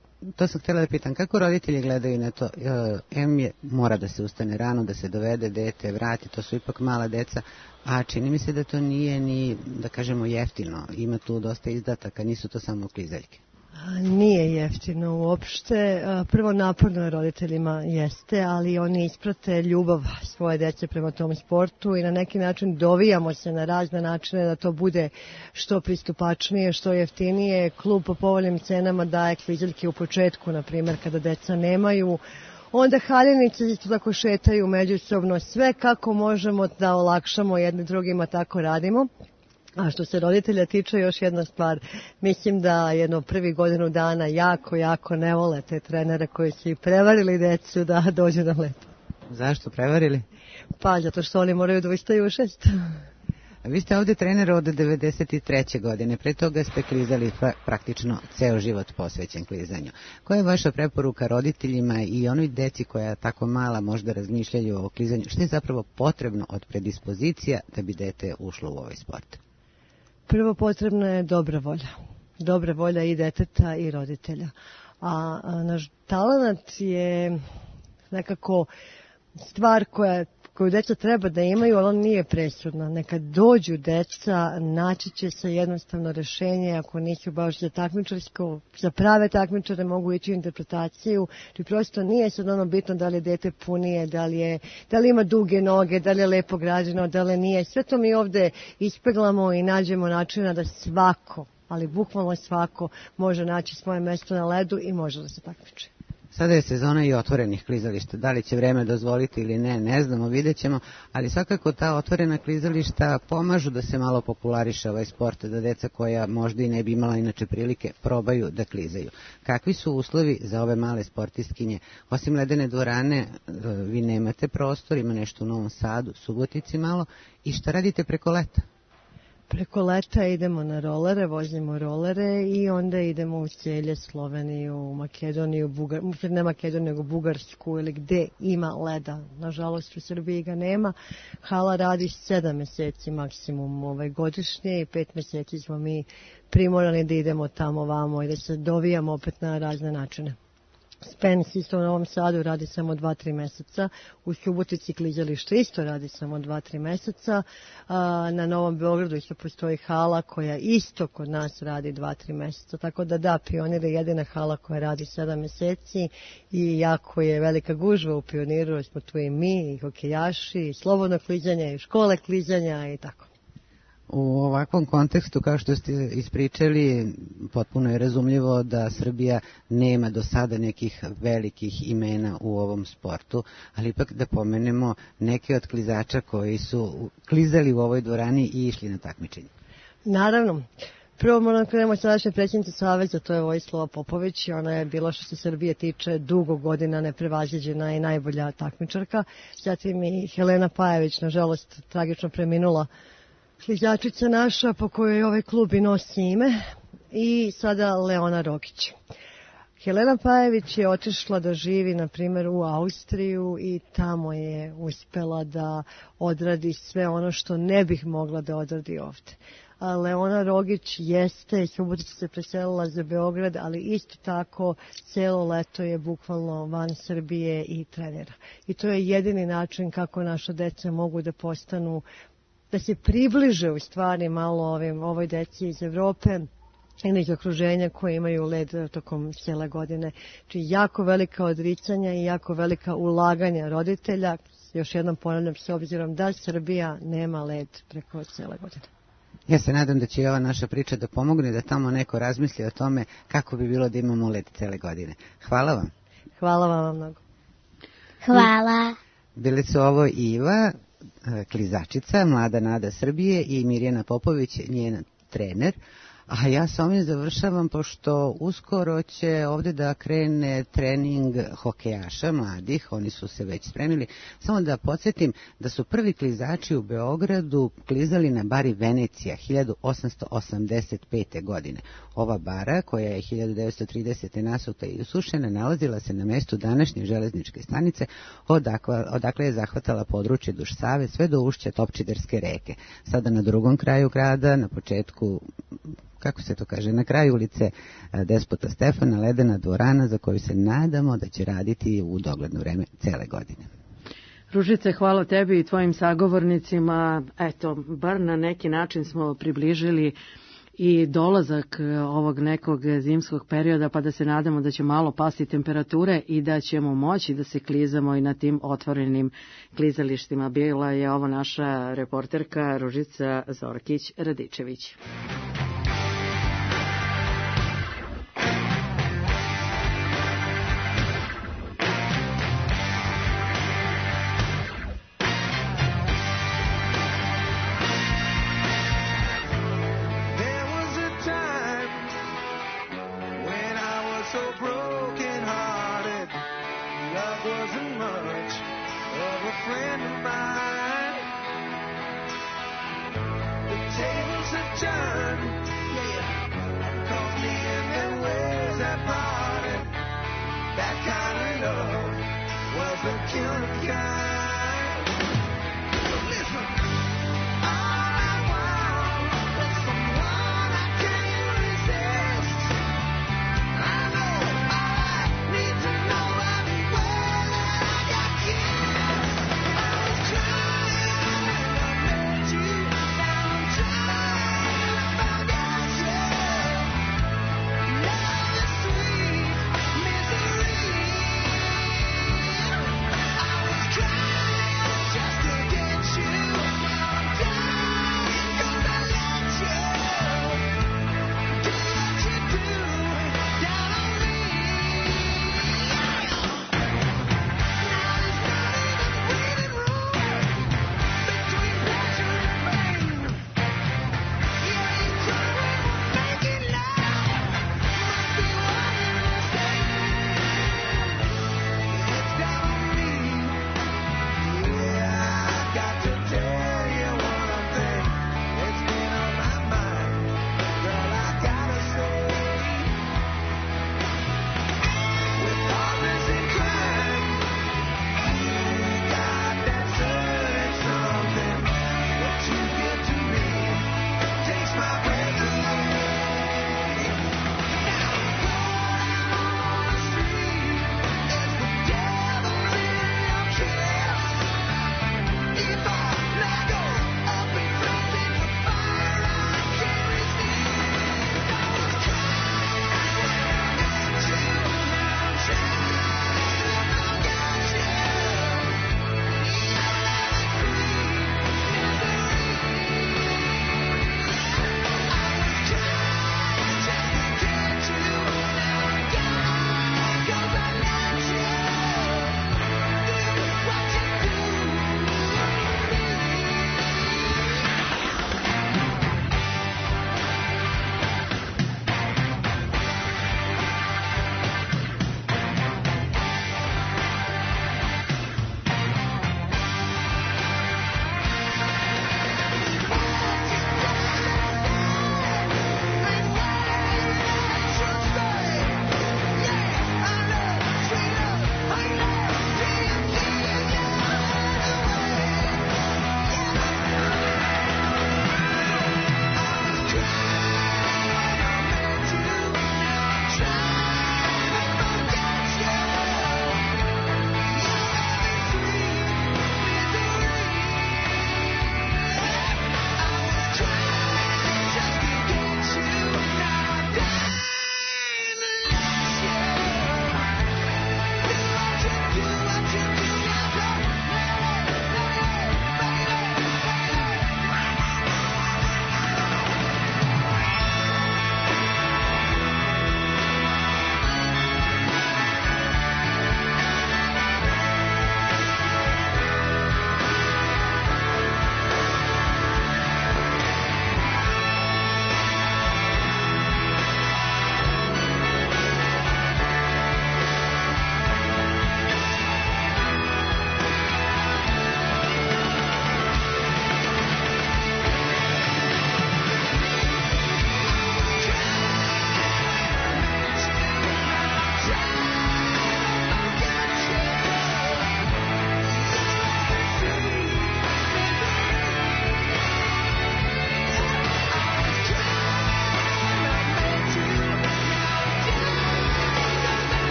To sam htjela da pitam, kako roditelji gledaju na to? Em je, mora da se ustane rano, da se dovede dete, vrati, to su ipak mala deca, a čini mi se da to nije ni, da kažemo, jeftino. Ima tu dosta izdataka, nisu to samo klizaljke. Nije jeftino uopšte. Prvo naporno roditeljima jeste, ali oni isprate ljubav svoje dece prema tom sportu i na neki način dovijamo se na razne načine da to bude što pristupačnije, što jeftinije. Klub po povoljnim cenama daje klizaljke u početku, na primjer, kada deca nemaju. Onda haljenice isto tako šetaju međusobno. Sve kako možemo da olakšamo jedni drugima, tako radimo. A što se roditelja tiče, još jedna stvar, mislim da jedno prvi godinu dana jako, jako ne vole te trenere koji su i prevarili decu da dođu na let. Zašto prevarili? Pa, zato što oni moraju da ustaju u šest. Vi ste ovdje trener od devedeset treće godine, pre toga ste klizali praktično ceo život posvećen klizanju. Koja je vaša preporuka roditeljima i onoj deci koja tako mala možda razmišljaju o klizanju? Što je zapravo potrebno od predispozicija da bi dete ušlo u ovaj sport? Prvo potrebna je dobra volja. Dobra volja i deteta i roditelja. A, a naš talenat je nekako stvar koja koju deca treba da imaju, ali on nije presudna. Neka dođu deca, naći će se jednostavno rešenje, ako nisu baš za takmičarsko, za prave takmičare mogu ići u interpretaciju, či prosto nije sad ono bitno da li je dete punije, da li, je, da li ima duge noge, da li je lepo građeno, da li nije. Sve to mi ovde ispeglamo i nađemo načina da svako, ali bukvalno svako, može naći svoje mesto na ledu i može da se takmiči. Sada je sezona i otvorenih klizališta. Da li će vreme dozvoliti ili ne, ne znamo, vidjet ćemo, ali svakako ta otvorena klizališta pomažu da se malo populariše ovaj sport, da deca koja možda i ne bi imala inače prilike probaju da klizaju. Kakvi su uslovi za ove male sportistkinje? Osim ledene dvorane, vi nemate prostor, ima nešto u Novom Sadu, Subotici malo, i šta radite preko leta? Preko leta idemo na rolere, vozimo rolere i onda idemo u Celje, Sloveniju, Makedoniju, Bugar, ne Makedoniju, nego Bugarsku ili gde ima leda. Nažalost u Srbiji ga nema. Hala radi sedam meseci maksimum ovaj, godišnje i pet meseci smo mi primorani da idemo tamo vamo i da se dovijamo opet na razne načine. Spens isto u Novom Sadu radi samo dva tri meseca, u Subotici klizalište isto radi samo dva tri meseca, na Novom Beogradu isto postoji hala koja isto kod nas radi dva tri meseca, tako da da, Pionir je jedina hala koja radi sedam meseci i jako je velika gužva u Pioniru, jer smo tu i mi, i hokejaši, i slobodno klizanje, i škole klizanja i tako. U ovakvom kontekstu, kao što ste ispričali, potpuno je razumljivo da Srbija nema do sada nekih velikih imena u ovom sportu, ali ipak da pomenemo neke od klizača koji su klizali u ovoj dvorani i išli na takmičenje. Naravno. Prvo moram da krenemo sadašnje predsjednice Saveza, to je Vojislava Popović i ona je bila što se Srbije tiče dugo godina neprevaziđena i najbolja takmičarka. Zatim i Helena Pajević, nažalost, tragično preminula klizačica naša po kojoj ovaj klub i nosi ime, i sada Leona Rogić. Helena Pajević je otišla da živi, na primjer, u Austriju i tamo je uspela da odradi sve ono što ne bih mogla da odradi ovde. A Leona Rogić jeste, Subotica se preselila za Beograd, ali isto tako celo leto je bukvalno van Srbije i trenera. I to je jedini način kako naša deca mogu da postanu, da se približe u stvari malo ovim, ovoj deci iz Evrope ili iz okruženja koje imaju led tokom cijele godine. Znači jako velika odricanja i jako velika ulaganja roditelja, još jednom ponavljam, s obzirom da Srbija nema led preko cijele godine. Ja se nadam da će i ova naša priča da pomogne da tamo neko razmisli o tome kako bi bilo da imamo led cijele godine. Hvala vam. Hvala vam mnogo. Hvala. Bili su ovo Iva, klizačica, mlada nada Srbije, i Mirjana Popović, njen trener. A ja sa ovim završavam, pošto uskoro će ovde da krene trening hokejaša mladih, oni su se već spremili. Samo da podsjetim da su prvi klizači u Beogradu klizali na bari Venecija hiljadu osamsto osamdeset pete. godine. Ova bara, koja je hiljadu devetsto tridesete. nasuta i usušena, nalazila se na mestu današnje železničke stanice, odakle, odakle je zahvatala područje duž Save sve do ušća Topčiderske reke. Sada na drugom kraju grada, na početku, kako se to kaže, na kraju ulice Despota Stefana, ledena dvorana za koju se nadamo da će raditi u dogledno vreme cele godine. Ružice, hvala tebi i tvojim sagovornicima. Eto, bar na neki način smo približili i dolazak ovog nekog zimskog perioda, pa da se nadamo da će malo pasti temperature i da ćemo moći da se klizamo i na tim otvorenim klizalištima. Bila je ovo naša reporterka Ružica Zorkić-Radičević. Tables have turned.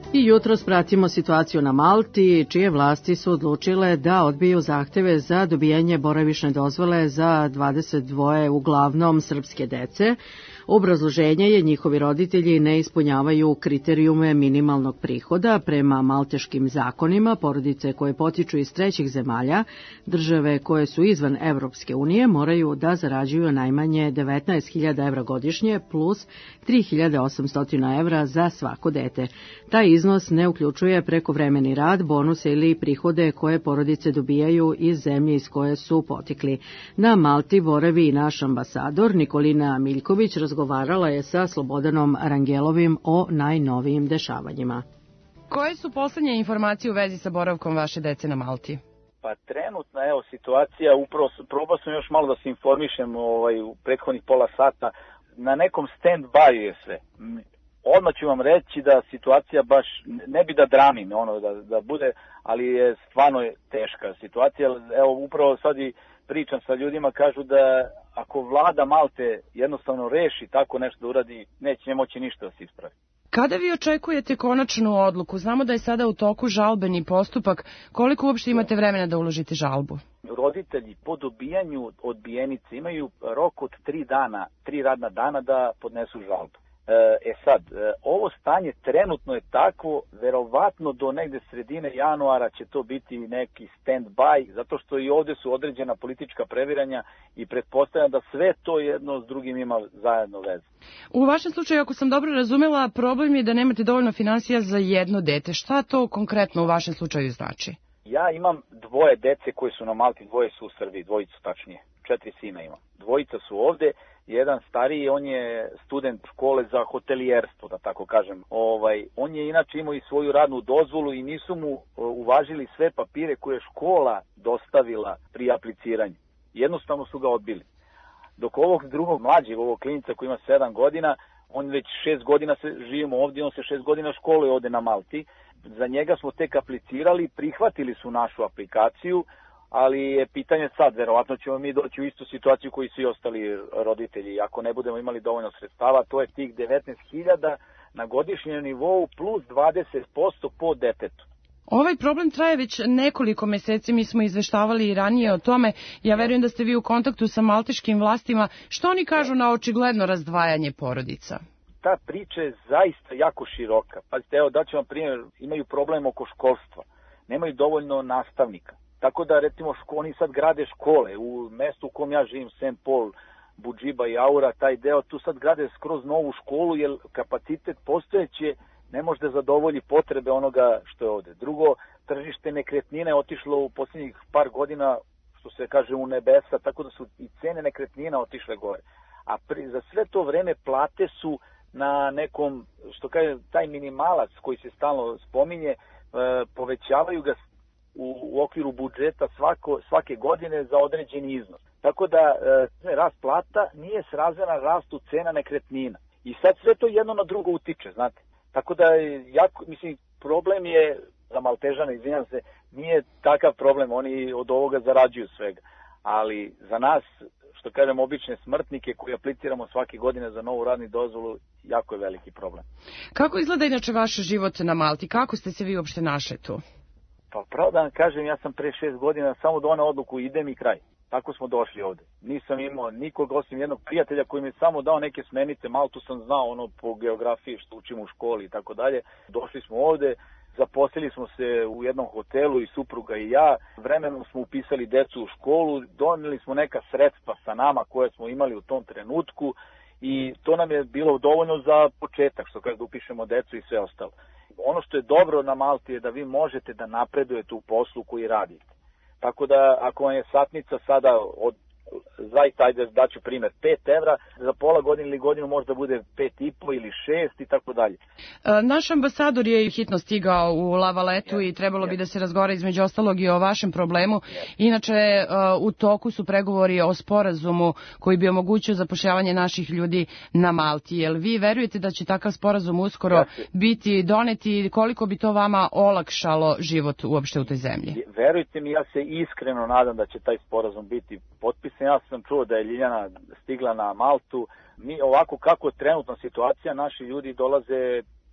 I jutros pratimo situaciju na Malti, čije vlasti su odlučile da odbiju zahteve za dobijanje boravišne dozvole za dvadeset dvoje uglavnom srpske dece. Obrazloženje je njihovi roditelji ne ispunjavaju kriterijume minimalnog prihoda. Prema malteškim zakonima, porodice koje potiču iz trećih zemalja, države koje su izvan Evropske unije, moraju da zarađuju najmanje devetnaest hiljada evra godišnje plus tri hiljade osamsto evra za svako dete. Taj iznos ne uključuje prekovremeni rad, bonuse ili prihode koje porodice dobijaju iz zemlje iz koje su potikli. Na Malti boravi i naš ambasador Nikolina Miljković. Razgovarala je sa Slobodanom Rangelovim o najnovijim dešavanjima. Koje su poslednje informacije u vezi sa boravkom vaše dece na Malti? Pa trenutna evo situacija, upravo probao sam još malo da se informišem ovaj, u prethodnih pola sata, na nekom stand-by je sve. Odmah ću vam reći da situacija baš, ne bi da dramim, ono, da, da bude, ali je stvarno je teška situacija. Evo upravo sad i pričam sa ljudima, kažu da ako vlada Malte jednostavno reši tako nešto da uradi, neće moći ništa da se ispravi. Kada vi očekujete konačnu odluku? Znamo da je sada u toku žalbeni postupak. Koliko uopšte imate vremena da uložite žalbu? Roditelji po dobijanju odbijenice imaju rok od tri dana, tri radna dana da podnesu žalbu. E sad, ovo stanje trenutno je takvo, verovatno do negde sredine januara će to biti neki stand-by, zato što i ovde su određena politička previranja i pretpostavljam da sve to jedno s drugim ima zajedno veze. U vašem slučaju, ako sam dobro razumela, problem je da nemate dovoljno finansija za jedno dete. Šta to konkretno u vašem slučaju znači? Ja imam dvoje dece koji su na Malti, dvoje su u Srbiji, dvojicu tačnije, četiri sina imam. Dvojica su ovde. Jedan stariji, on je student škole za hotelijerstvo, da tako kažem. Ovaj, on je inače imao i svoju radnu dozvolu i nisu mu uvažili sve papire koje je škola dostavila pri apliciranju. Jednostavno su ga odbili. Dok ovog drugog mlađeg, ovog klinica koji ima sedam godina, on već šest godina se živimo ovdje, on se šest godina školuje ovdje na Malti. Za njega smo tek aplicirali, prihvatili su našu aplikaciju, ali je pitanje sad, verovatno ćemo mi doći u istu situaciju koji su i ostali roditelji. Ako ne budemo imali dovoljno sredstava, to je tih devetnaest hiljada na godišnjem nivou plus dvadeset posto po detetu. Ovaj problem traje već nekoliko meseci, mi smo izveštavali i ranije o tome. Ja verujem da ste vi u kontaktu sa malteškim vlastima. Što oni kažu na očigledno razdvajanje porodica? Ta priča je zaista jako široka. Pazite, evo daću vam primjer, imaju problem oko školstva. Nemaju dovoljno nastavnika. Tako da, recimo, oni sad grade škole u mestu u kom ja živim, Saint Paul, Budžiba i Aura, taj deo, tu sad grade skroz novu školu, jer kapacitet postojeće ne može da zadovolji potrebe onoga što je ovde. Drugo, tržište nekretnina je otišlo u posljednjih par godina, što se kaže, u nebesa, tako da su i cene nekretnina otišle gore. A pri, za sve to vreme plate su na nekom, što kaže, taj minimalac koji se stalno spominje, e, povećavaju ga u, u okviru budžeta svako, svake godine za određeni iznos. Tako da e, rast plata nije srazmjeran rastu cena nekretnina. I sad sve to jedno na drugo utiče, znate. Tako da, jako, mislim, problem je, za Maltežane, izvinjam se, nije takav problem, oni od ovoga zarađuju svega. Ali za nas, što kažem, obične smrtnike koji apliciramo svake godine za novu radnu dozvolu, jako je veliki problem. Kako izgleda inače vaš život na Malti? Kako ste se vi uopšte našli tu? Pa pravo da vam kažem, ja sam pre šest godina samo doneo odluku, idem i kraj. Tako smo došli ovde. Nisam imao nikog osim jednog prijatelja koji mi je samo dao neke smenice, Maltu sam znao ono po geografiji što učimo u školi i tako dalje. Došli smo ovde, zaposlili smo se u jednom hotelu i supruga i ja, vremenom smo upisali decu u školu, doneli smo neka sredstva sa nama koje smo imali u tom trenutku i to nam je bilo dovoljno za početak, što kaže da upišemo decu i sve ostalo. Ono što je dobro na Malti je da vi možete da napredujete u poslu koji radite. Tako da ako vam je satnica sada od zaista, ajde daću primjer, pet evra, za pola godine ili godinu možda bude pet i po ili šest i tako dalje. Naš ambasador je hitno stigao u Lavaletu yes. i trebalo yes. bi da se razgovara između ostalog i o vašem problemu. Yes. Inače, u toku su pregovori o sporazumu koji bi omogućio zapošljavanje naših ljudi na Malti. Jel vi verujete da će takav sporazum uskoro yes. biti doneti i koliko bi to vama olakšalo život uopšte u toj zemlji? Verujte mi, ja se iskreno nadam da će taj sporazum biti potpisan. Ja sam čuo da je Ljiljana stigla na Maltu. Mi ovako kako je trenutna situacija, naši ljudi dolaze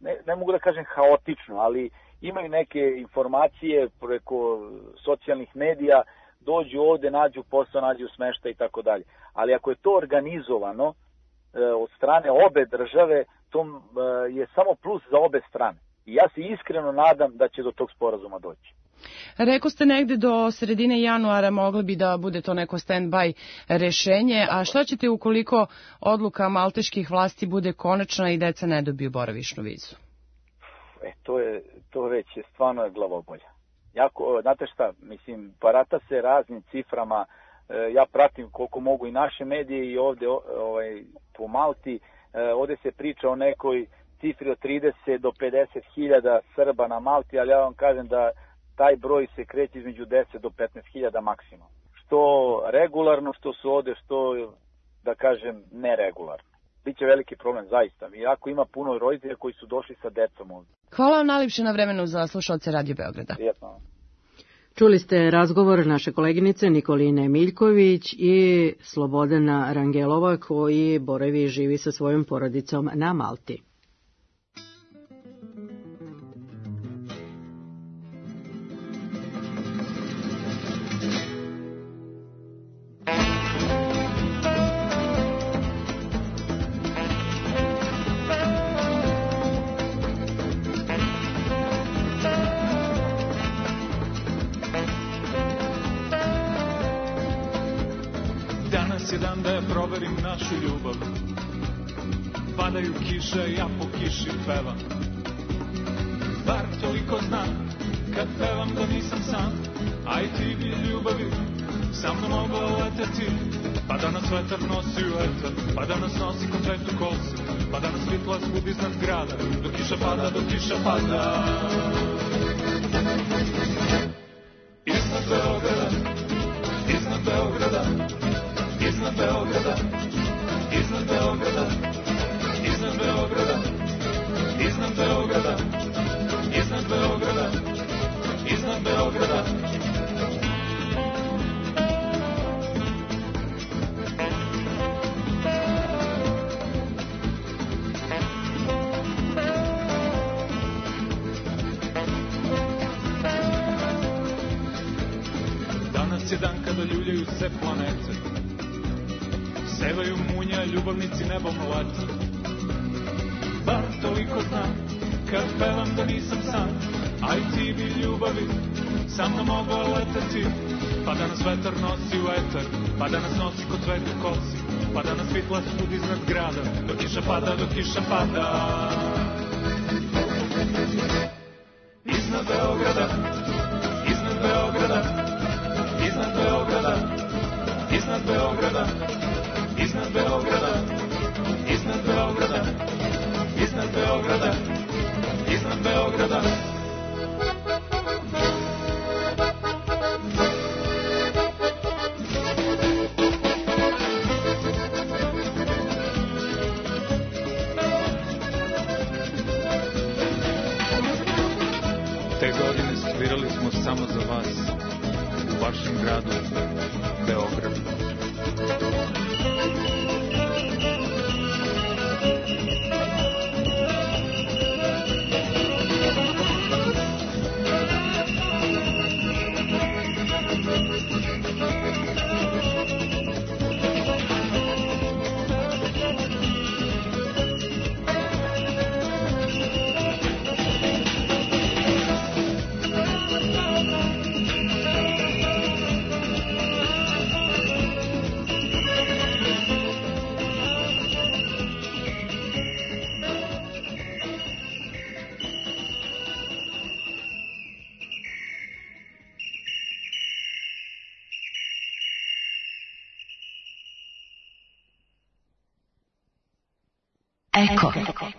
ne, ne mogu da kažem haotično, ali imaju neke informacije preko socijalnih medija, dođu ovde, nađu posao, nađu smeštaj i tako dalje. Ali ako je to organizovano e, od strane obe države, to e, je samo plus za obe strane. I ja se iskreno nadam da će do tog sporazuma doći. Rekao ste negde do sredine januara mogli bi da bude to neko stand-by rešenje, a šta ćete ukoliko odluka malteških vlasti bude konačna i deca ne dobiju boravišnu vizu? E, to je, to već je stvarno je glavobolja. Jako, znate šta, mislim, barata se raznim ciframa, e, ja pratim koliko mogu i naše medije i ovde ovaj, po Malti, e, ovde se priča o nekoj cifri od trideset do pedeset hiljada Srba na Malti, ali ja vam kažem da taj broj se kreće između deset do petnaest hiljada maksimum. Što regularno, što su ovde, što, da kažem, neregularno. Biće veliki problem, zaista. Iako ima puno roditelja koji su došli sa decom ovde. Hvala vam najljepše na vremenu za slušalce Radio Beograda. Prijetno. Čuli ste razgovor naše koleginice Nikoline Miljković i Slobodana Rangelova koji boravi i živi sa svojom porodicom na Malti. Našu ljubav, padaju kiše, ja po kiši pevam. Bar toliko znam, kad pevam da nisam sam, a i ti bi ljubavi sa mnom mogla leteti. Pa da nas vetar nosi u etar, pa da nas nosi ko cvet u kosi, pa da nas svitla svud iznad grada, do kiša pada, do kiša pada. Iznad Beograda, iznad Beograda, iznad Beograda, iznad Beograda, iznad Beograda, iznad Beograda, iznad Beograda, iznad Beograda. Danas je dan kada ljuljaju se planete, sevaju munja, ljubavnici nebom lete. Bar toliko znam, kad pevam da nisam sam, a i ti bi ljubavi sa mnom mogla leteti. Pa da nas vetar nosi u etar, pa da nas nosi ko cvet u kosi, pa da nas svitla svud iznad grada, do kiša pada, do kiša pada. Iznad Beograda, iznad Beograda, iznad Beograda, iznad Beograda, iznad Beograda, iznad Beograda, iznad Beograda, iznad Beograda. Te godine svirali smo samo za vas, u vašem gradu, Beogradu. Eko.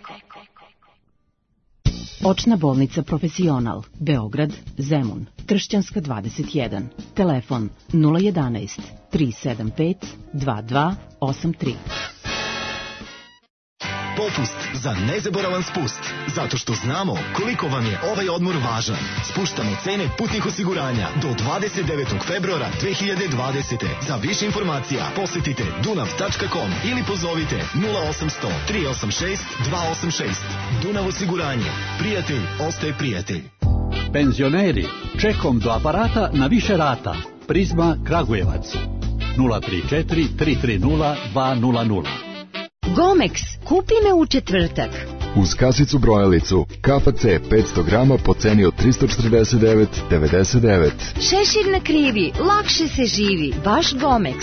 Očna bolnica Profesional, Beograd, Zemun, Tršćanska dvadeset jedan. Telefon nula jedanaest tri sedam pet dva dva osam tri. popust za nezaboravan spust. Zato što znamo koliko vam je ovaj odmor važan. Spuštamo cene putnih osiguranja do dvadeset devetog februara dve hiljade dvadesete. Za više informacija posetite dunav tačka com ili pozovite nula osamsto tri osam šest dva osam šest. Dunav osiguranje. Prijatelj ostaje prijatelj. Penzioneri, čekom do aparata na više rata. Prizma Kragujevac. nula tri četiri tri tri nula dva nula nula. Gomex, kupi me u četvrtak. Uz kasicu brojalicu, K F C petsto grama po ceni od tristo četrdeset devet devedeset devet. Šešir na krivi, lakše se živi, baš Gomex.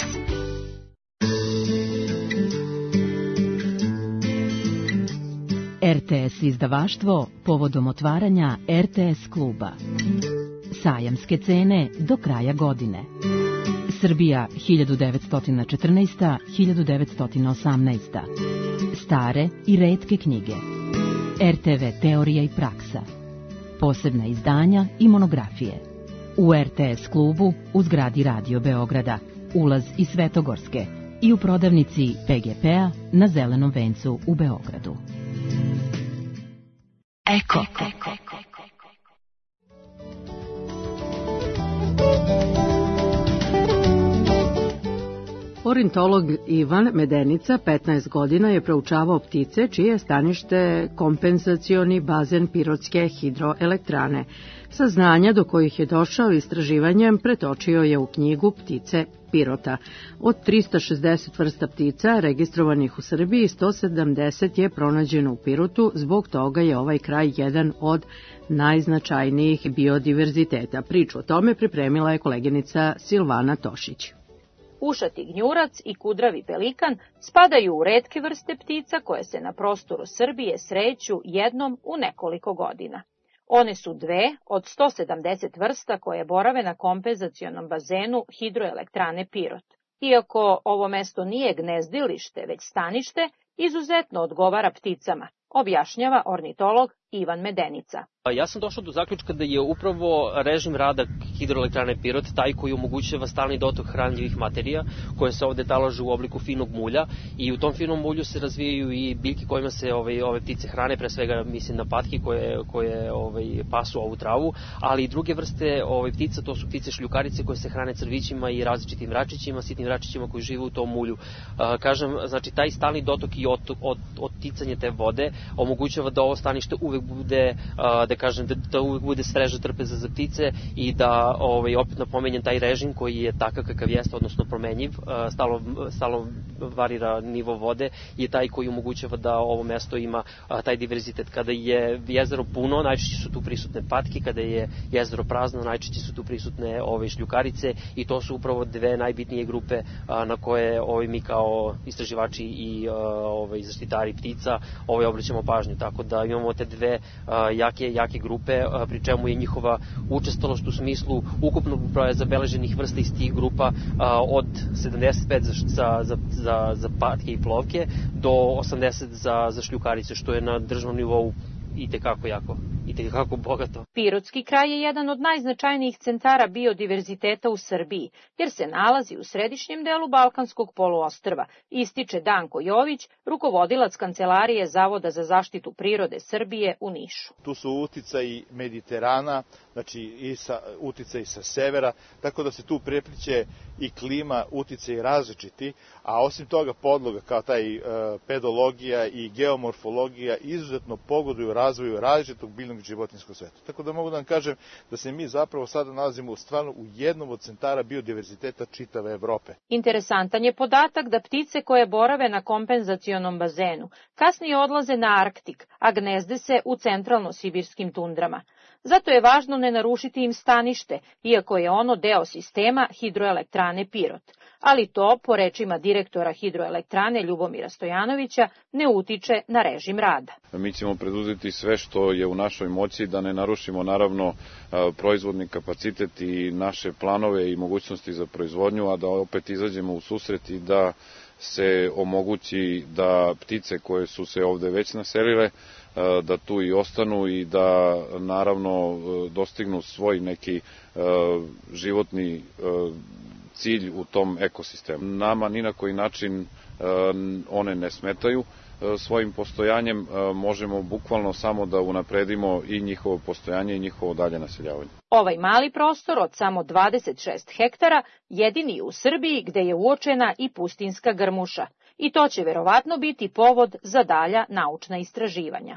R T S izdavaštvo povodom otvaranja R T S kluba. Sajamske cene do kraja godine. Srbija hiljadu devetsto četrnaeste. do hiljadu devetsto osamnaeste. Stare i retke knjige. R T V teorija i praksa. Posebna izdanja i monografije. U R T S klubu u zgradi Radio Beograda. Ulaz iz Svetogorske. I u prodavnici P G P-a na Zelenom vencu u Beogradu. Eko. Ornitolog Ivan Medenica, petnaest godina, je proučavao ptice čije je stanište kompenzacioni bazen Pirotske hidroelektrane. Saznanja do kojih je došao istraživanjem pretočio je u knjigu Ptice Pirota. Od trista šezdeset vrsta ptica registrovanih u Srbiji, sto sedamdeset je pronađeno u Pirotu, zbog toga je ovaj kraj jedan od najznačajnijih biodiverziteta. Priču o tome pripremila je koleginica Silvana Tošić. Ušati gnjurac i kudravi pelikan spadaju u retke vrste ptica koje se na prostoru Srbije sreću jednom u nekoliko godina. One su dve od sto sedamdeset vrsta koje borave na kompenzacionom bazenu hidroelektrane Pirot. Iako ovo mesto nije gnezdilište, već stanište, izuzetno odgovara pticama, objašnjava ornitolog Ivan Medenica. Ja sam došao do zaključka da je upravo režim rada hidroelektrane Pirot taj koji omogućava stalni dotok hranljivih materija koje se ovde talože u obliku finog mulja i u tom finom mulju se razvijaju i biljke kojima se ove, ove ptice hrane, pre svega mislim na patke koje, koje ove, pasu ovu travu, ali i druge vrste ove, ptica, to su ptice šljukarice koje se hrane crvićima i različitim vračićima, sitnim vračićima koji žive u tom mulju. A, kažem, znači taj stalni dotok i od, od, odticanje te vode omogućava da ovo stanište uvek bude, a, da kažem, da, da uvek bude sveža trpeza za ptice i da ovaj, opet napomenjem taj režim koji je takav kakav jeste, odnosno promenjiv, stalo, stalo varira nivo vode, je taj koji omogućava da ovo mesto ima a, taj diverzitet. Kada je jezero puno, najčešće su tu prisutne patke, kada je jezero prazno, najčešće su tu prisutne ove šljukarice i to su upravo dve najbitnije grupe a, na koje ovaj, mi kao istraživači i a, ovaj, zaštitari ptica ovaj, obraćamo pažnju. Tako da imamo te dve a, jake, jake grupe, a, pri čemu je njihova učestalost u smislu ukupnog broja zabeleženih vrsta iz tih grupa a, od sedamdeset pet za, za, za, za, za patke i plovke do osamdeset za, za šljukarice, što je na državnom nivou i tekako jako, i tekako bogato. Pirotski kraj je jedan od najznačajnijih centara biodiverziteta u Srbiji, jer se nalazi u središnjem delu Balkanskog poluostrva, ističe Danko Jović, rukovodilac Kancelarije Zavoda za zaštitu prirode Srbije u Nišu. Tu su uticaji Mediterana, znači i sa, uticaji sa severa, tako da se tu prepliče i klima, uticaji različiti, a osim toga podloga kao taj e, pedologija i geomorfologija izuzetno pogoduju razvoju različitog biljnog i životinjskog sveta. Tako da mogu da vam kažem da se mi zapravo sada nalazimo u stvarno u jednom od centara biodiverziteta čitave Evrope. Interesantan je podatak da ptice koje borave na kompenzacionom bazenu kasnije odlaze na Arktik, a gnezde se u centralno-sibirskim tundrama. Zato je važno ne narušiti im stanište, iako je ono deo sistema hidroelektrane Pirot. Ali to, po rečima direktora hidroelektrane Ljubomira Stojanovića, ne utiče na režim rada. Mi ćemo preduzeti sve što je u našoj moći da ne narušimo naravno proizvodni kapacitet i naše planove i mogućnosti za proizvodnju, a da opet izađemo u susret i da se omogući da ptice koje su se ovde već naselile, da tu i ostanu i da naravno dostignu svoj neki životni cilj u tom ekosistemu. Nama ni na koji način one ne smetaju. svojim postojanjem možemo bukvalno samo da unapredimo i njihovo postojanje i njihovo dalje naseljavanje. Ovaj mali prostor od samo dvadeset šest hektara jedini u Srbiji gde je uočena i pustinska grmuša i to će verovatno biti povod za dalja naučna istraživanja.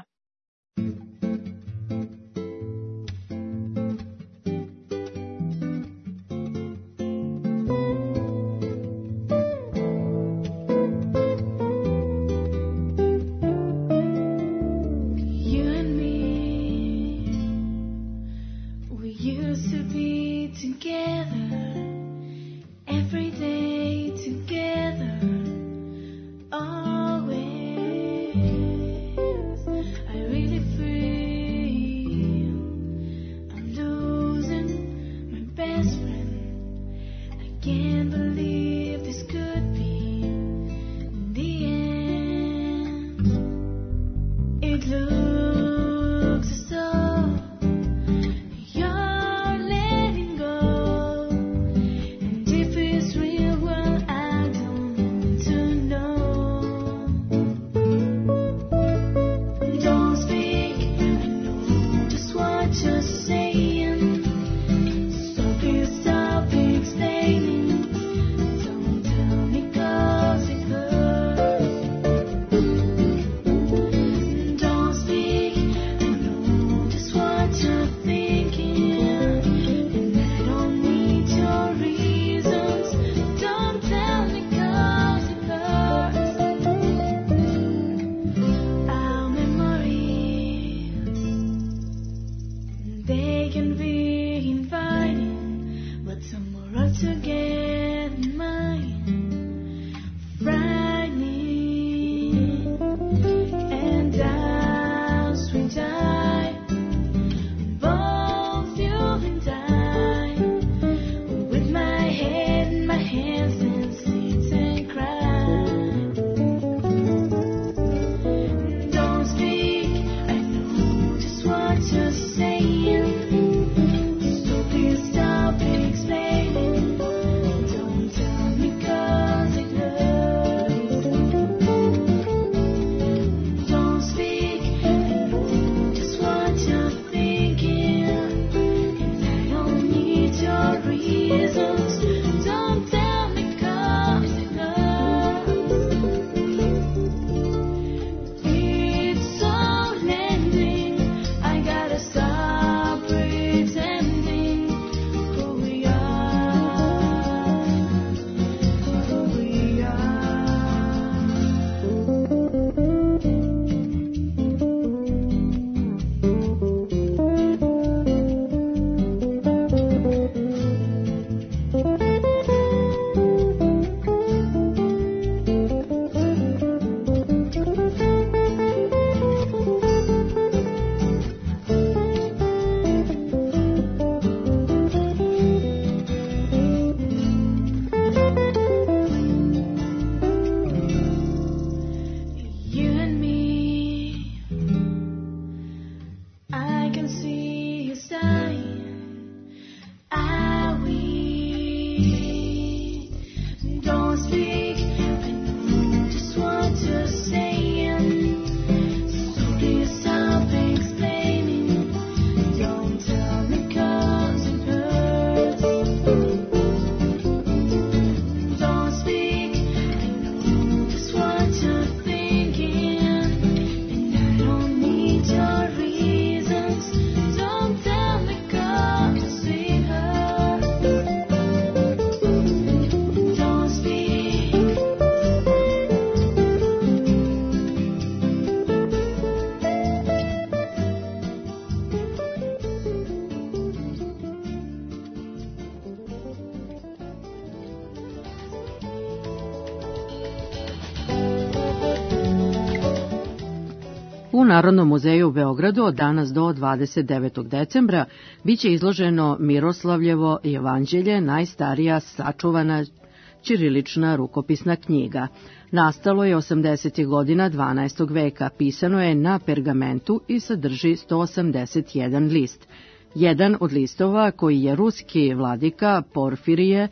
U Narodnom muzeju u Beogradu od danas do dvadeset devetog decembra biće izloženo Miroslavljevo jevanđelje, najstarija sačuvana ćirilična rukopisna knjiga. Nastalo je osamdesetih godina dvanaestog veka, pisano je na pergamentu i sadrži sto osamdeset jedan list. Jedan od listova koji je ruski vladika Porfirije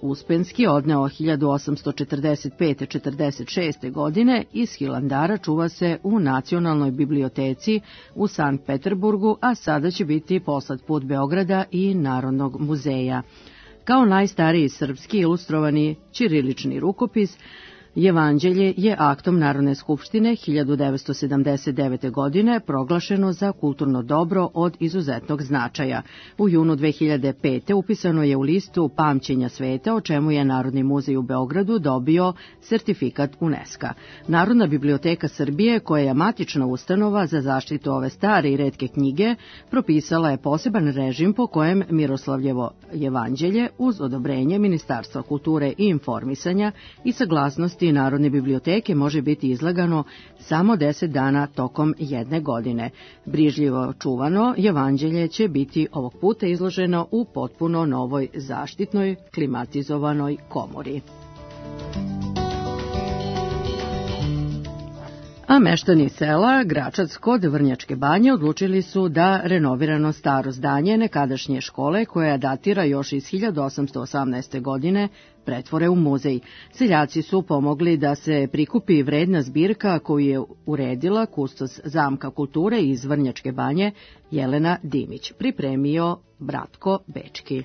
Uspenski odneo hiljadu osamsto četrdeset pete četrdeset šeste. godine iz Hilandara čuva se u Nacionalnoj biblioteci u Sankt Peterburgu, a sada će biti poslat put Beograda i Narodnog muzeja. Kao najstariji srpski ilustrovani ćirilični rukopis, Jevanđelje je aktom Narodne skupštine hiljadu devetsto sedamdeset devete. godine proglašeno za kulturno dobro od izuzetnog značaja. U junu dve hiljade pete. upisano je u listu pamćenja sveta, o čemu je Narodni muzej u Beogradu dobio sertifikat UNESCO. Narodna biblioteka Srbije, koja je matična ustanova za zaštitu ove stare i retke knjige, propisala je poseban režim po kojem Miroslavljevo jevanđelje uz odobrenje Ministarstva kulture i informisanja i saglasnosti Narodne biblioteke može biti izlagano samo deset dana tokom jedne godine. Brižljivo čuvano jevanđelje će biti ovog puta izloženo u potpuno novoj zaštitnoj klimatizovanoj komori. A meštani sela Gračac kod Vrnjačke banje odlučili su da renovirano staro zdanje nekadašnje škole, koja datira još iz hiljadu osamsto osamnaeste. godine, pretvore u muzej. Seljaci su pomogli da se prikupi vredna zbirka koju je uredila kustos Zamka kulture iz Vrnjačke banje Jelena Dimić. Pripremio Bratko Bečki.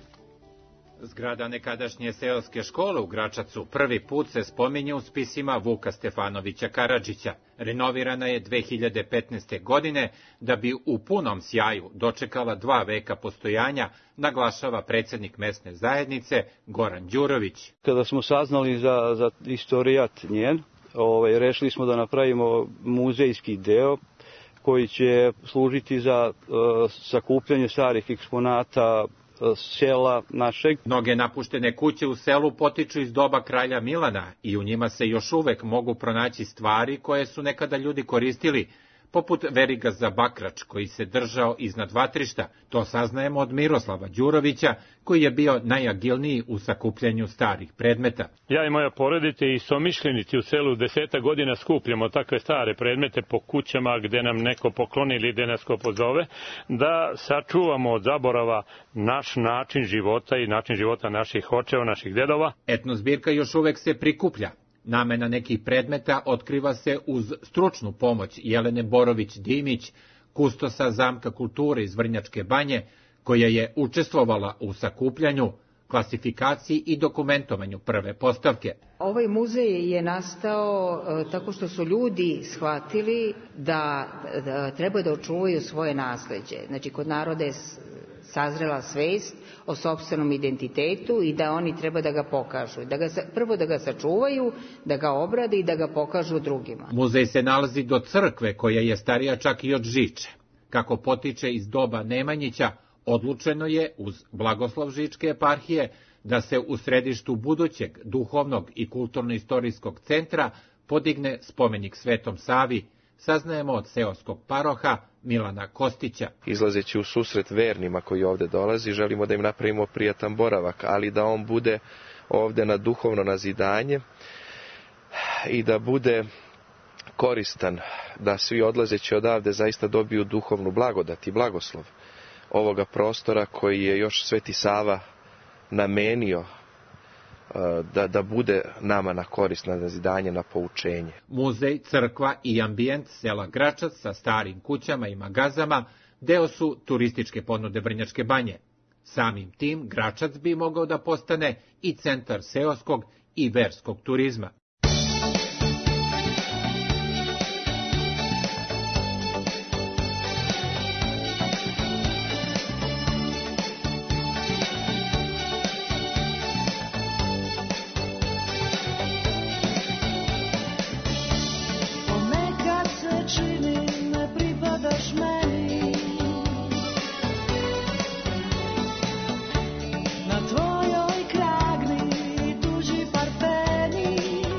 Zgrada nekadašnje seoske škole u Gračacu prvi put se spominje u spisima Vuka Stefanovića Karadžića. Renovirana je dve hiljade petnaeste. godine da bi u punom sjaju dočekala dva veka postojanja, naglašava predsjednik mesne zajednice Goran Đurović. Kada smo saznali za, za istorijat njen, ovaj, rešili smo da napravimo muzejski deo koji će služiti za uh, sakupljanje starih eksponata sela našeg. Mnoge napuštene kuće u selu potiču iz doba kralja Milana i u njima se još uvek mogu pronaći stvari koje su nekada ljudi koristili, poput veriga za bakrač koji se držao iznad vatrišta. To saznajemo od Miroslava Đurovića, koji je bio najagilniji u sakupljanju starih predmeta. Ja i moja porodica i somišljenici u selu deseta godina skupljamo takve stare predmete po kućama gde nam neko pokloni ili gde nas ko pozove, da sačuvamo od zaborava naš način života i način života naših očeva, naših dedova. Etnozbirka još uvek se prikuplja. Namena nekih predmeta otkriva se uz stručnu pomoć Jelene Borović-Dimić, kustosa Zamka kulture iz Vrnjačke banje, koja je učestvovala u sakupljanju, klasifikaciji i dokumentovanju prve postavke. Ovaj muzej je nastao e, tako što su ljudi shvatili da, da treba da očuvaju svoje nasleđe. Znači, kod naroda je sazrela svest o sopstvenom identitetu i da oni treba da ga pokažu. Da ga, prvo da ga sačuvaju, da ga obrade i da ga pokažu drugima. Muzej se nalazi do crkve, koja je starija čak i od Žiče. Kako potiče iz doba Nemanjića, odlučeno je uz blagoslov Žičke eparhije da se u središtu budućeg duhovnog i kulturno-istorijskog centra podigne spomenik Svetom Savi, saznajemo od seoskog paroha Milana Kostića. Izlazeći u susret vernima koji ovde dolazi, želimo da im napravimo prijatan boravak, ali da on bude ovde na duhovno nazidanje i da bude koristan, da svi odlazeći odavde zaista dobiju duhovnu blagodat i blagoslov ovoga prostora koji je još Sveti Sava namenio Da, da bude nama na korist, na nazidanje, na poučenje. Muzej, crkva i ambijent sela Gračac sa starim kućama i magazama deo su turističke ponude Vrnjačke banje. Samim tim Gračac bi mogao da postane i centar seoskog i verskog turizma. Na tvojoj kragni tuži parfeni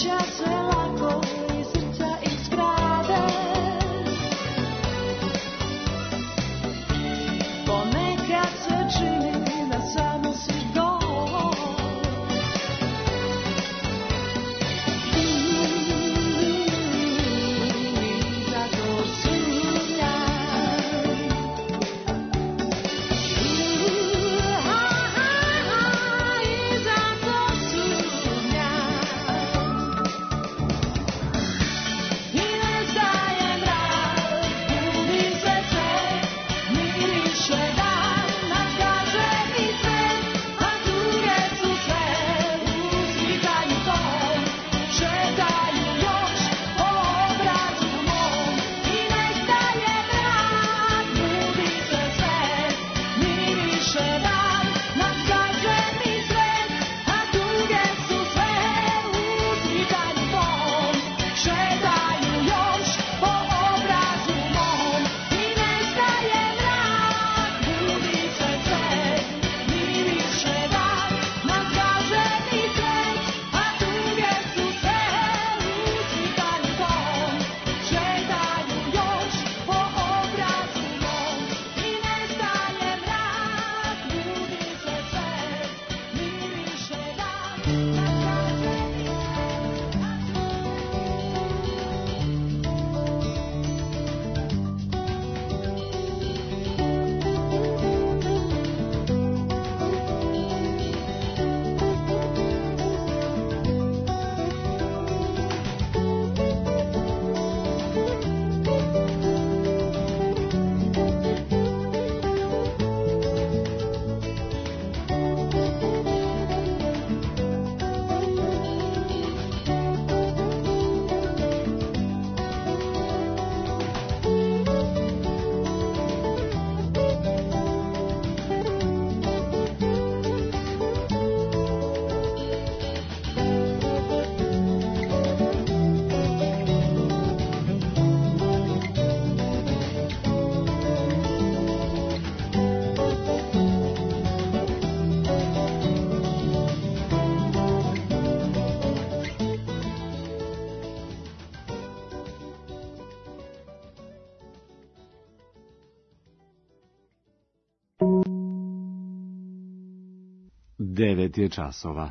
devet je časova.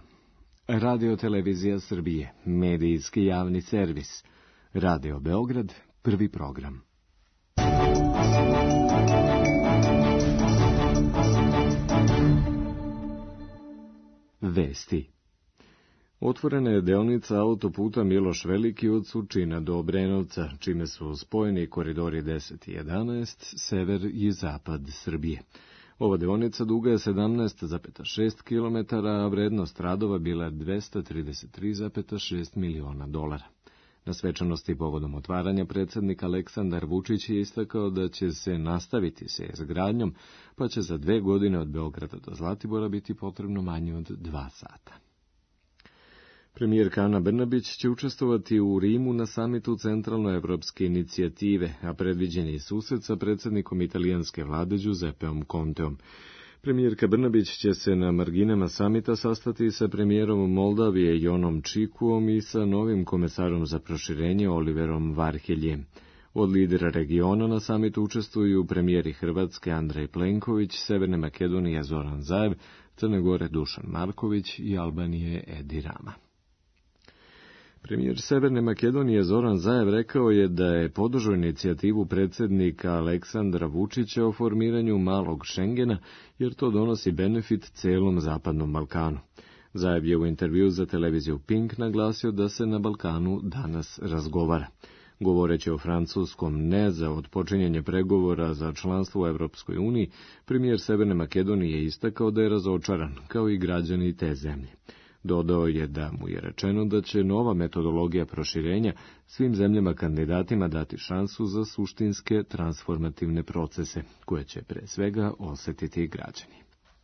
Radio Televizija Srbije, medijski javni servis. Radio Beograd, prvi program. Vesti. Otvorena je deonica autoputa Miloš Veliki od Surčina do Obrenovca, čime su spojeni koridori deset i jedanaest, sever i zapad Srbije. Ova deonica duga je sedamnaest zarez šest kilometara, a vrednost radova bila dvesta trideset tri zarez šest miliona dolara. Na svečanosti povodom otvaranja predsjednik Aleksandar Vučić je istakao da će se nastaviti sa izgradnjom, pa će za dve godine od Beograda do Zlatibora biti potrebno manje od dva sata. Premijerka Ana Brnabić će učestvovati u Rimu na samitu Centralnoevropske inicijative, a predviđen je susret sa predsjednikom italijanske vlade Giuseppeom Conteom. Premijerka Brnabić će se na marginama samita sastati sa premijerom Moldavije Jonom Čikuom i sa novim komesarom za proširenje Oliverom Varheljem. Od lidera regiona na samitu učestvuju premijeri Hrvatske Andrej Plenković, Severne Makedonije Zoran Zaev, Crne Gore Dušan Marković i Albanije Edi Rama. Premijer Severne Makedonije Zoran Zaev rekao je da je podržao inicijativu predsjednika Aleksandra Vučića o formiranju malog Šengena, jer to donosi benefit celom zapadnom Balkanu. Zaev je u intervju za televiziju Pink naglasio da se na Balkanu danas razgovara. Govoreći o francuskom ne za odpočinjanje pregovora za članstvo u Evropskoj uniji, premijer Severne Makedonije je istakao da je razočaran, kao i građani te zemlje. Dodao je da mu je rečeno da će nova metodologija proširenja svim zemljama kandidatima dati šansu za suštinske transformativne procese, koje će pre svega osetiti građani.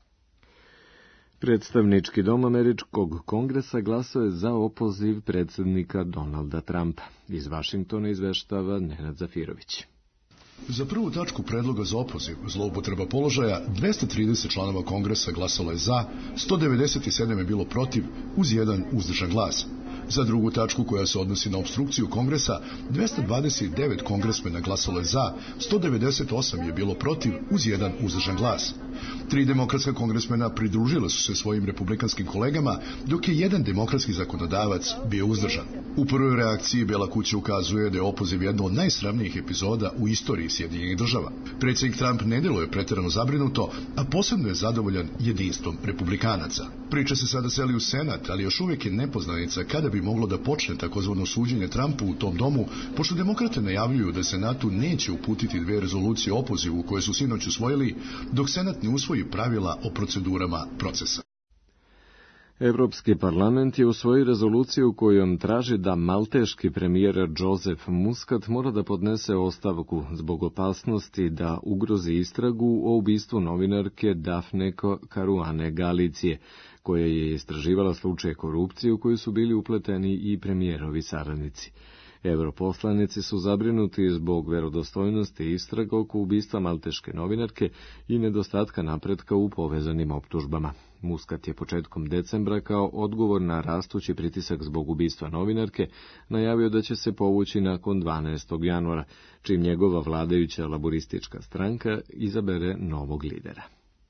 Predstavnički dom Američkog kongresa glasao je za opoziv predsjednika Donalda Trumpa. Iz Vašingtona izveštava Nenad Zafirović. Za prvu tačku predloga za opoziv zloupotreba položaja dvesta trideset članova kongresa glasalo je za, sto devedeset sedam je bilo protiv, uz jedan uzdržan glas. Za drugu tačku koja se odnosi na opstrukciju kongresa, dvesta dvadeset devet kongresmena glasalo je za, sto devedeset osam je bilo protiv uz jedan uzdržan glas. Tri demokratska kongresmena pridružile su se svojim republikanskim kolegama, dok je jedan demokratski zakonodavac bio uzdržan. U prvoj reakciji Bela kuća ukazuje da je opoziv jedna od najsramnijih epizoda u istoriji Sjedinjenih država. Predsjednik Trump ne deluje pretjerano zabrinuto, a posebno je zadovoljan jedinstvom republikanaca. Priča se sada seli u Senat, ali još uvijek je nepoznanica kada bi moglo da počne takozvano suđenje Trumpu u tom domu, pošto demokrate najavljuju da Senatu neće uputiti dve rezolucije o opozivu koje su sinoć usvojili, dok Senat ne usvoji pravila o procedurama procesa. Evropski parlament je usvojio rezoluciju kojom traži da malteški premijer Joseph Muscat mora da podnese ostavku zbog opasnosti da ugrozi istragu o ubistvu novinarke Dafne Caruane Galicije, koja je istraživala slučaj korupcije u koju su bili upleteni i premijerovi saradnici. Europoslanici su zabrinuti zbog verodostojnosti istraga oko ubistva malteške novinarke i nedostatka napretka u povezanim optužbama. Muscat je početkom decembra kao odgovor na rastući pritisak zbog ubistva novinarke najavio da će se povući nakon dvanaestog januara, čim njegova vladajuća laboristička stranka izabere novog lidera.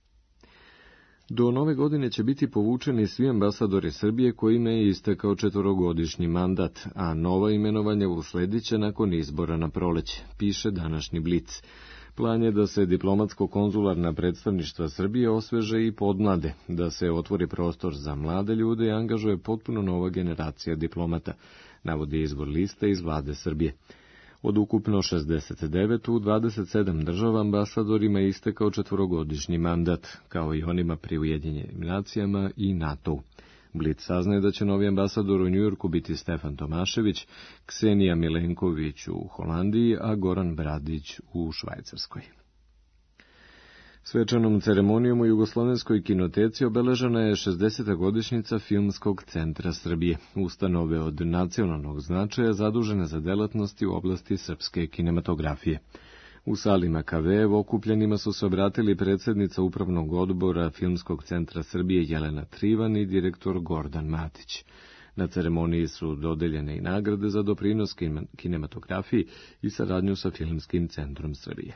Do nove godine će biti povučeni svi ambasadori Srbije kojima je istekao četvorogodišnji mandat, a nova imenovanja usledit će nakon izbora na proleće, piše današnji Blic. Plan je da se diplomatsko-konzularna predstavništva Srbije osveže i podmlade, da se otvori prostor za mlade ljude i angažuje potpuno nova generacija diplomata, navodi izvor lista iz vlade Srbije. Od ukupno šezdeset devet u dvadeset sedam država ambasadorima je istekao četvorogodišnji mandat, kao i onima pri Ujedinjenim nacijama i NATO-u. Blic saznaje da će novi ambasador u Njujorku biti Stefan Tomašević, Ksenija Milenković u Holandiji, a Goran Bradić u Švajcarskoj. Svečanom ceremonijom u Jugoslovenskoj kinoteci obeležena je šezdeseta godišnjica Filmskog centra Srbije, ustanove od nacionalnog značaja zadužene za delatnosti u oblasti srpske kinematografije. U sali Makavejev okupljenima su se obratili predsjednica Upravnog odbora Filmskog centra Srbije Jelena Trivan i direktor Gordan Matić. Na ceremoniji su dodeljene i nagrade za doprinos kinematografiji i saradnju sa Filmskim centrom Srbije.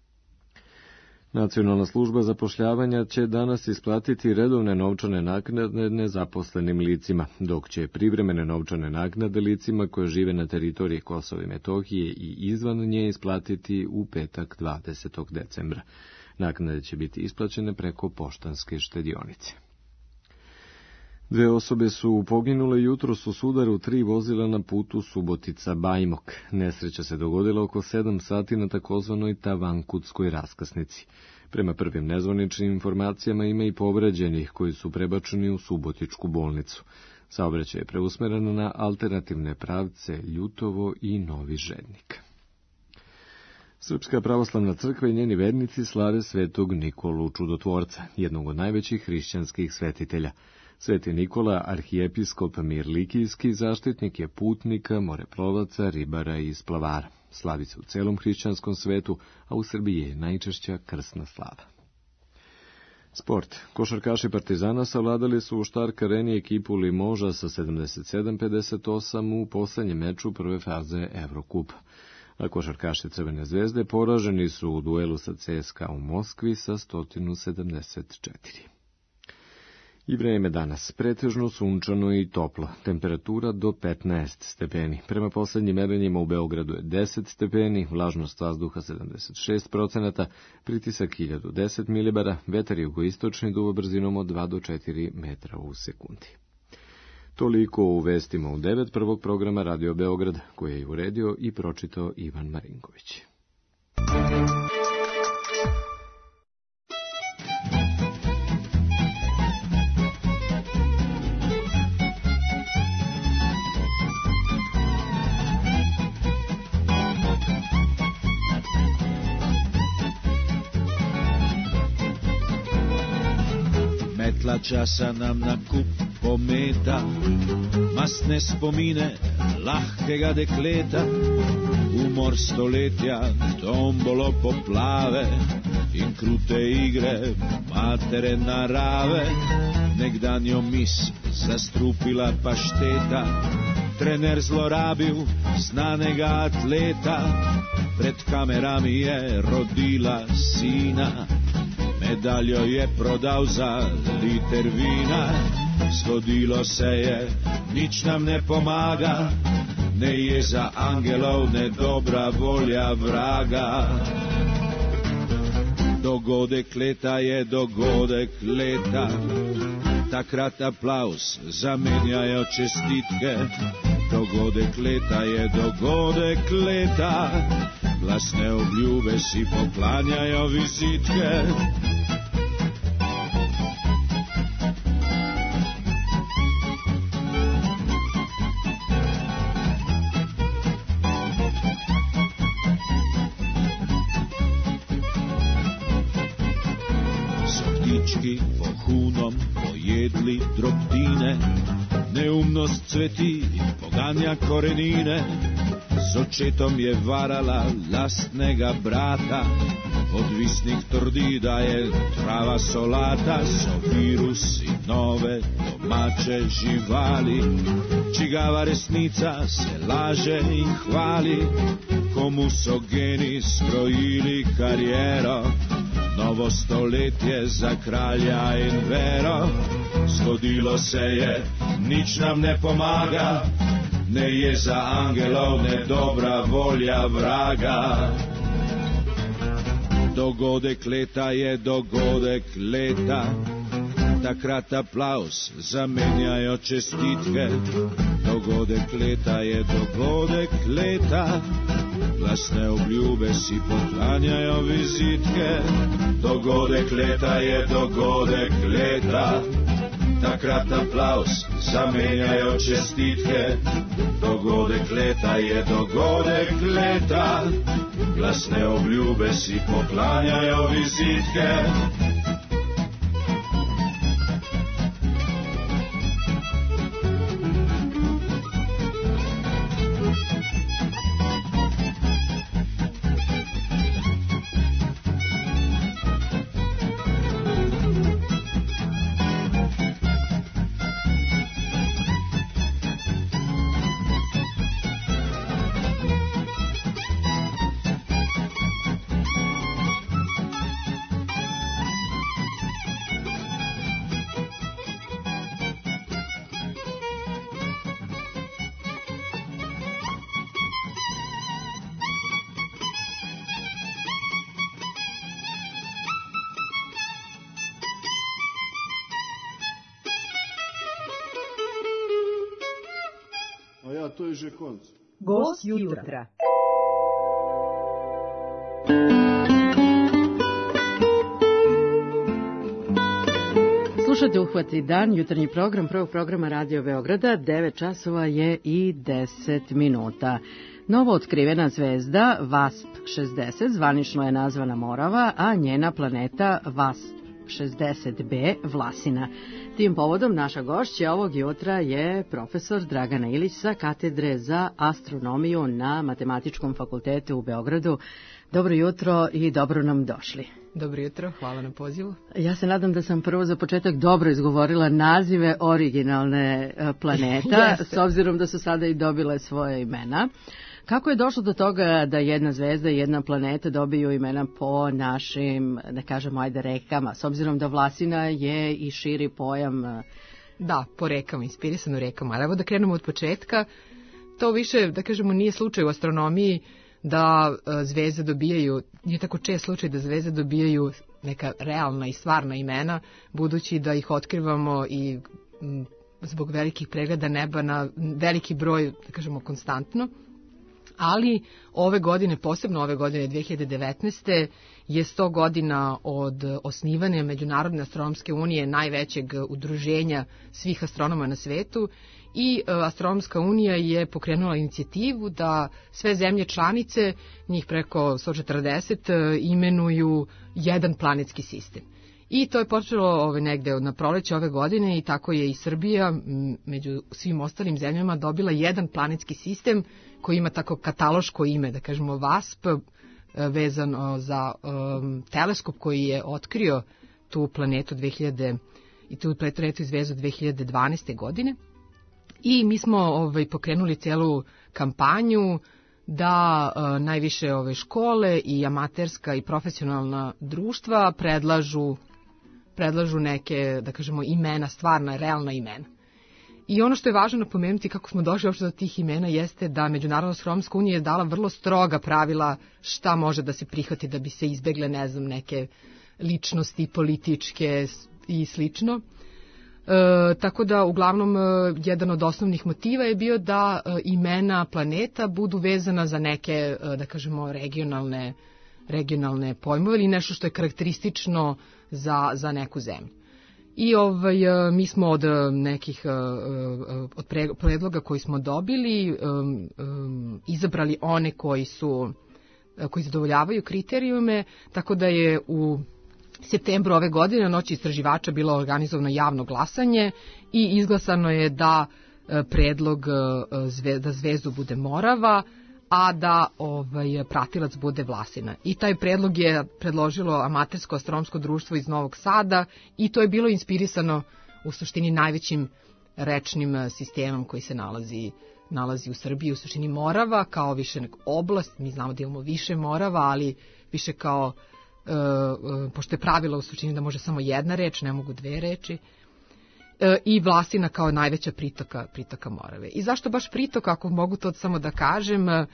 Nacionalna služba zapošljavanja će danas isplatiti redovne novčane naknade nezaposlenim licima, dok će privremene novčane naknade licima koje žive na teritoriji Kosova i Metohije i izvan nje isplatiti u petak dvadesetog decembra. Naknade će biti isplaćene preko poštanske štedionice. Dve osobe su poginule jutros u sudaru tri vozila na putu Subotica-Bajmok. Nesreća se dogodila oko sedam sati na takozvanoj Tavankutskoj raskrsnici. Prema prvim nezvaničnim informacijama ima i povređenih koji su prebačeni u Subotičku bolnicu. Saobraćaj je preusmeren na alternativne pravce Ljutovo i Novi Žednik. Srpska pravoslavna crkva i njeni vernici slave svetog Nikolu Čudotvorca, jednog od najvećih hrišćanskih svetitelja. Sveti Nikola, arhijepiskop Mirlikijski, zaštitnik je putnika, moreplovaca, ribara i splavara. Slavi se u celom hrišćanskom svetu, a u Srbiji je najčešća krsna slava. Sport. Košarkaši Partizana savladali su u Štark Areni ekipu Limoža sa sedamdeset sedam pedeset osam u poslednjem meču prve faze Evrokupa. A košarkaši Crvene zvezde poraženi su u duelu sa C S K A u Moskvi sa sto sedamdeset četiri. I vreme danas, pretežno sunčano i toplo, temperatura do petnaest stepeni. Prema poslednjim merenjima u Beogradu je deset stepeni, vlažnost vazduha sedamdeset šest procenata, pritisak hiljadu deset milibara, vetar jugoistočni duva brzinom od dva do četiri metra u sekundi. Toliko u vestima u devet prvog programa Radio Beograd, koje je uredio i pročitao Ivan Marinković. Metla časa nam na kup pometa, masne spomine lahkega dekleta, umor stoletja, tombolo poplave in krute igre matere narave, nekdanjo mis zastrupila pašteta, trener zlorabil znanega atleta, pred kamerami je rodila sina, medaljo je prodal za liter vina. Zgodilo se je, nič nam ne pomaga, ne jeza angelov, ne dobra volja vraga. Dogodek leta je dogodek leta, takrat aplaus zamenjajo čestitke. Dogodek leta je dogodek leta, glasne obljube si poklanjajo vizitke. Po hunom pojedli drobtine, neumnost cveti, poganja korenine. S očetom je varala lastnega brata, odvisnik trdi da je trava solata. So virusi nove domače živali, čigava resnica se laže in hvali. Komu so geni skrojili karijero, novo stoletje za kralja in vero. Zgodilo se je, nič nam ne pomaga, ne jeza angelov, ne dobra volja vraga. Dogodek leta je dogodek leta, takrat aplaus zamenjajo čestitke. Dogodek leta je dogodek leta, glasne obljube si poklanjajo vizitke. Dogodek leta je dogodek leta, takrat aplaus zamenjajo čestitke. Dogodek leta je dogodek leta, glasne obljube si poklanjajo vizitke. To je že konc. Gost jutra. Slušate Uhvati dan, jutarnji program prvog programa Radio Beograda, devet časova je i deset minuta. Novo otkrivena zvezda Vasp šezdeset zvanično je nazvana Morava, a njena planeta Vasp šezdeset be Vlasina. Tim povodom naša gošća ovog jutra je profesor Dragana Ilić sa katedre za astronomiju na Matematičkom fakultetu u Beogradu. Dobro jutro i dobro nam došli. Dobro jutro, hvala na pozivu. Ja se nadam da sam prvo za početak dobro izgovorila nazive originalne planeta, s obzirom da su sada i dobile svoje imena. Kako je došlo do toga da jedna zvezda i jedna planeta dobiju imena po našim, da kažemo, ajde, rekama, s obzirom da Vlasina je i širi pojam? Da, po rekama, inspirisano rekama. Ali evo da krenemo od početka. To više, da kažemo, nije slučaj u astronomiji da zvezde dobijaju, nije tako čest slučaj da zvezde dobijaju neka realna i stvarna imena, budući da ih otkrivamo i m, zbog velikih pregleda neba na veliki broj, da kažemo, konstantno. Ali ove godine, posebno ove godine dve hiljade devetnaeste je sto godina od osnivanja Međunarodne astronomske unije, najvećeg udruženja svih astronoma na svetu, i Astronomska unija je pokrenula inicijativu da sve zemlje članice, njih preko sto četrdeset, imenuju jedan planetski sistem. I to je počelo ove, negde na proleće ove godine i tako je i Srbija među svim ostalim zemljama dobila jedan planetski sistem koji ima tako kataloško ime, da kažemo Vasp vezano za um, teleskop koji je otkrio tu planetu dve hiljade i tu planetu i zvezdu dve hiljade dvanaeste. godine. I mi smo ovaj, pokrenuli celu kampanju da uh, najviše ove škole i amaterska i profesionalna društva predlažu predlažu neke, da kažemo, imena, stvarna, realna imena. I ono što je važno napomenuti kako smo došli uopšte do tih imena jeste da Međunarodna astronomska unija je dala vrlo stroga pravila šta može da se prihvati da bi se izbegle, ne znam, neke ličnosti političke i slično. E, tako da, uglavnom, jedan od osnovnih motiva je bio da e, imena planeta budu vezana za neke, e, da kažemo, regionalne, regionalne pojmove ili nešto što je karakteristično za, za neku zemlju. I ovaj, mi smo od nekih od predloga koji smo dobili um, um, izabrali one koji su koji zadovoljavaju kriterijume, tako da je u septembru ove godine na Noći istraživača bilo organizovano javno glasanje i izglasano je da predlog da zvezdu bude Morava, a da ovaj, pratilac bude Vlasina. I taj predlog je predložilo amatersko astronomsko društvo iz Novog Sada i to je bilo inspirisano u suštini najvećim rečnim sistemom koji se nalazi, nalazi u Srbiji, u suštini Morava kao više oblast, mi znamo da imamo više Morava, ali više kao, e, e, pošto je pravilo u suštini da može samo jedna reč, ne mogu dve reči, e, i Vlasina kao najveća pritoka, pritoka Morave. I zašto baš pritoka, ako mogu to samo da kažem, e,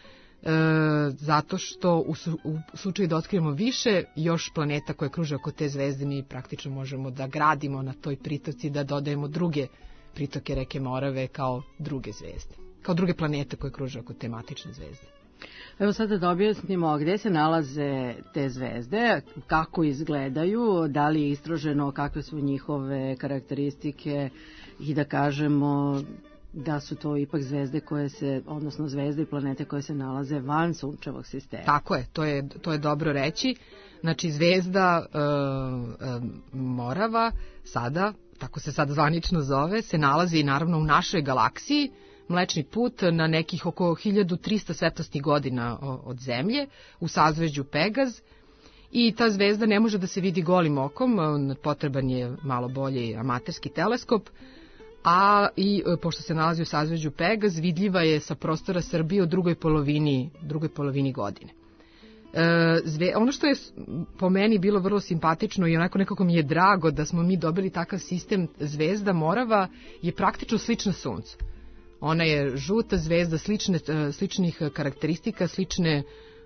zato što u, su, u slučaju da otkrijemo više još planeta koje kruže oko te zvezde, mi praktično možemo da gradimo na toj pritoci, da dodajemo druge pritoke reke Morave kao druge zvezde, kao druge planete koje kruže oko te matične zvezde. Evo sada da objasnimo gde se nalaze te zvezde, kako izgledaju, da li je istroženo, kakve su njihove karakteristike i da kažemo da su to ipak zvezde koje se, odnosno zvezde i planete koje se nalaze van sunčevog sistema. Tako je, to je, to je dobro reći. Znači zvezda e, e, Morava sada, tako se sad zvanično zove, se nalazi naravno u našoj galaksiji, Mlečni put, na nekih oko hiljadu trista svetlosnih godina od Zemlje, u sazvežđu Pegaz, i ta zvezda ne može da se vidi golim okom, potreban je malo bolji amaterski teleskop, a i pošto se nalazi u sazvežđu Pegaz, vidljiva je sa prostora Srbije u drugoj polovini, drugoj polovini godine. E, zve, ono što je po meni bilo vrlo simpatično i onako nekako mi je drago da smo mi dobili takav sistem, zvezda Morava je praktično slična Suncu. Ona je žuta zvezda, slične, sličnih karakteristika, slične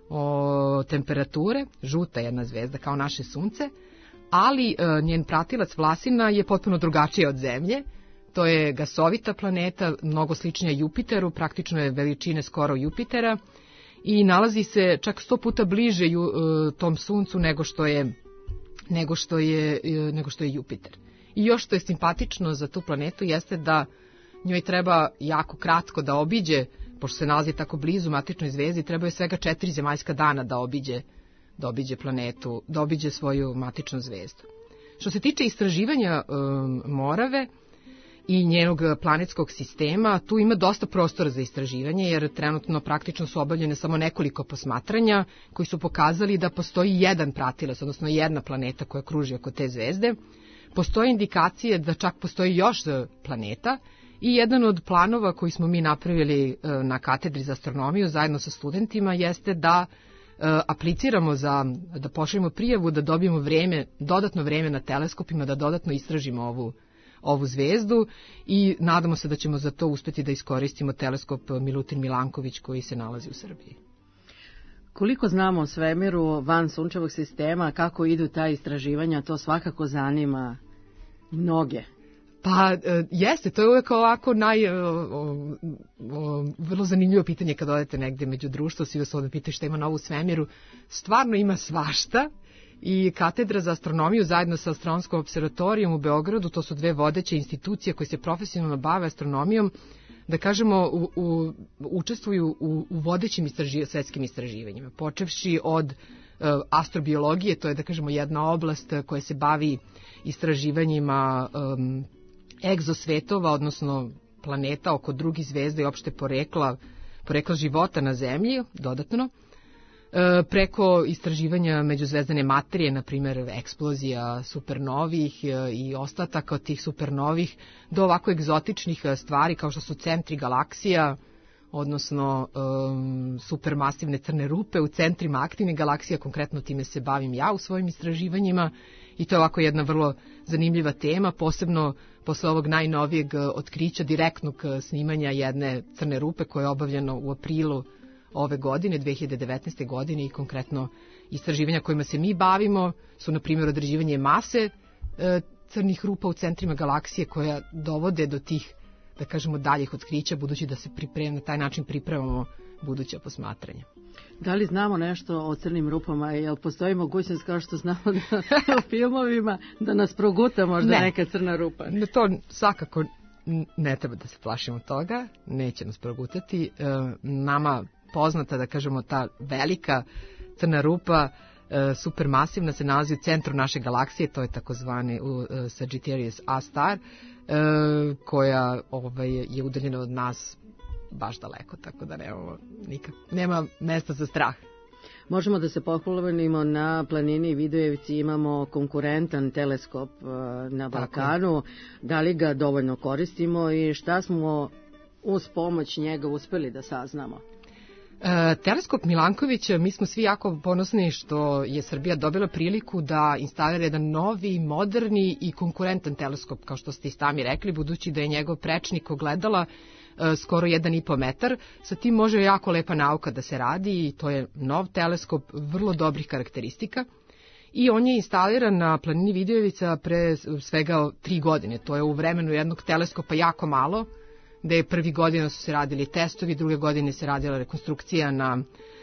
o, temperature, žuta jedna zvezda kao naše Sunce, ali e, njen pratilac Vlasina je potpuno drugačija od Zemlje. To je gasovita planeta, mnogo sličnija Jupiteru, praktično je veličine skoro Jupitera i nalazi se čak sto puta bliže ju, e, tom Suncu nego što je, nego što je, e, nego što je Jupiter. I još što je simpatično za tu planetu jeste da njoj treba jako kratko da obiđe, pošto se nalazi tako blizu matičnoj zvezdi, treba je svega četiri zemaljska dana da obiđe, da obiđe planetu, da obiđe svoju matičnu zvezdu. Što se tiče istraživanja um, Morave i njenog planetskog sistema, tu ima dosta prostora za istraživanje, jer trenutno praktično su obavljene samo nekoliko posmatranja koji su pokazali da postoji jedan pratilac, odnosno jedna planeta koja kruži oko te zvezde. Postoje indikacije da čak postoji još planeta. I jedan od planova koji smo mi napravili na katedri za astronomiju zajedno sa studentima jeste da apliciramo za, da pošaljemo prijavu da dobijemo vreme, dodatno vreme na teleskopima, da dodatno istražimo ovu, ovu zvezdu i nadamo se da ćemo za to uspeti da iskoristimo teleskop Milutin Milanković koji se nalazi u Srbiji. Koliko znamo o svemiru van sunčevog sistema, kako idu ta istraživanja, to svakako zanima mnoge. Pa jeste, to je uvek ovako naj, o, o, o, vrlo zanimljivo pitanje kad odete negde među društvo, svi vas ovdje pitaju šta ima novo u svemiru. Stvarno ima svašta i katedra za astronomiju zajedno sa Astronomskom observatorijom u Beogradu, to su dve vodeće institucije koje se profesionalno bave astronomijom, da kažemo u, u, učestvuju u, u vodećim istraži, svetskim istraživanjima, počevši od uh, astrobiologije, to je da kažemo jedna oblast koja se bavi istraživanjima um, egzosvetova, odnosno planeta oko drugih zvezda i opšte porekla, porekla života na Zemlji, dodatno. preko istraživanja međuzvezdane materije, na primjer eksplozija supernovih i ostataka od tih supernovih, do ovako egzotičnih stvari kao što su centri galaksija, odnosno um, supermasivne crne rupe u centrima aktivnih galaksija, konkretno time se bavim ja u svojim istraživanjima i to je ovako jedna vrlo zanimljiva tema, posebno posle ovog najnovijeg otkrića direktnog snimanja jedne crne rupe koje je obavljeno u aprilu ove godine, dve hiljade devetnaeste. godine i konkretno istraživanja kojima se mi bavimo su, na primjer, određivanje mase e, crnih rupa u centrima galaksije koja dovode do tih, da kažemo, daljih otkrića, budući da se priprema, na taj način pripremamo buduća posmatranja. Da li znamo nešto o crnim rupama? Jel postoji mogućnost, kao što znamo da u filmovima, da nas proguta možda ne. neka crna rupa? Ne, to svakako ne treba da se plašimo toga, neće nas progutati. E, nama poznata, da kažemo, ta velika crna rupa, e, supermasivna, se nalazi u centru naše galaksije, to je takozvani uh, Sagittarius A star, e, koja ovaj, je udaljena od nas baš daleko, tako da nema, nikak, nema mesta za strah. Možemo da se pohvalimo, na planini Vidojevci imamo konkurentan teleskop na Balkanu. Da li ga dovoljno koristimo i šta smo uz pomoć njega uspeli da saznamo? E, teleskop Milanković, mi smo svi jako ponosni što je Srbija dobila priliku da instalira jedan novi, moderni i konkurentan teleskop, kao što ste i sami rekli, budući da je njegov prečnik ogledala e, skoro jedan i po metar. Sa tim može jako lepa nauka da se radi i to je nov teleskop vrlo dobrih karakteristika. I on je instaliran na planini Vidojevica pre svega tri godine. To je u vremenu jednog teleskopa jako malo, da je prvi godina su se radili testovi, druge godine se radila rekonstrukcija na,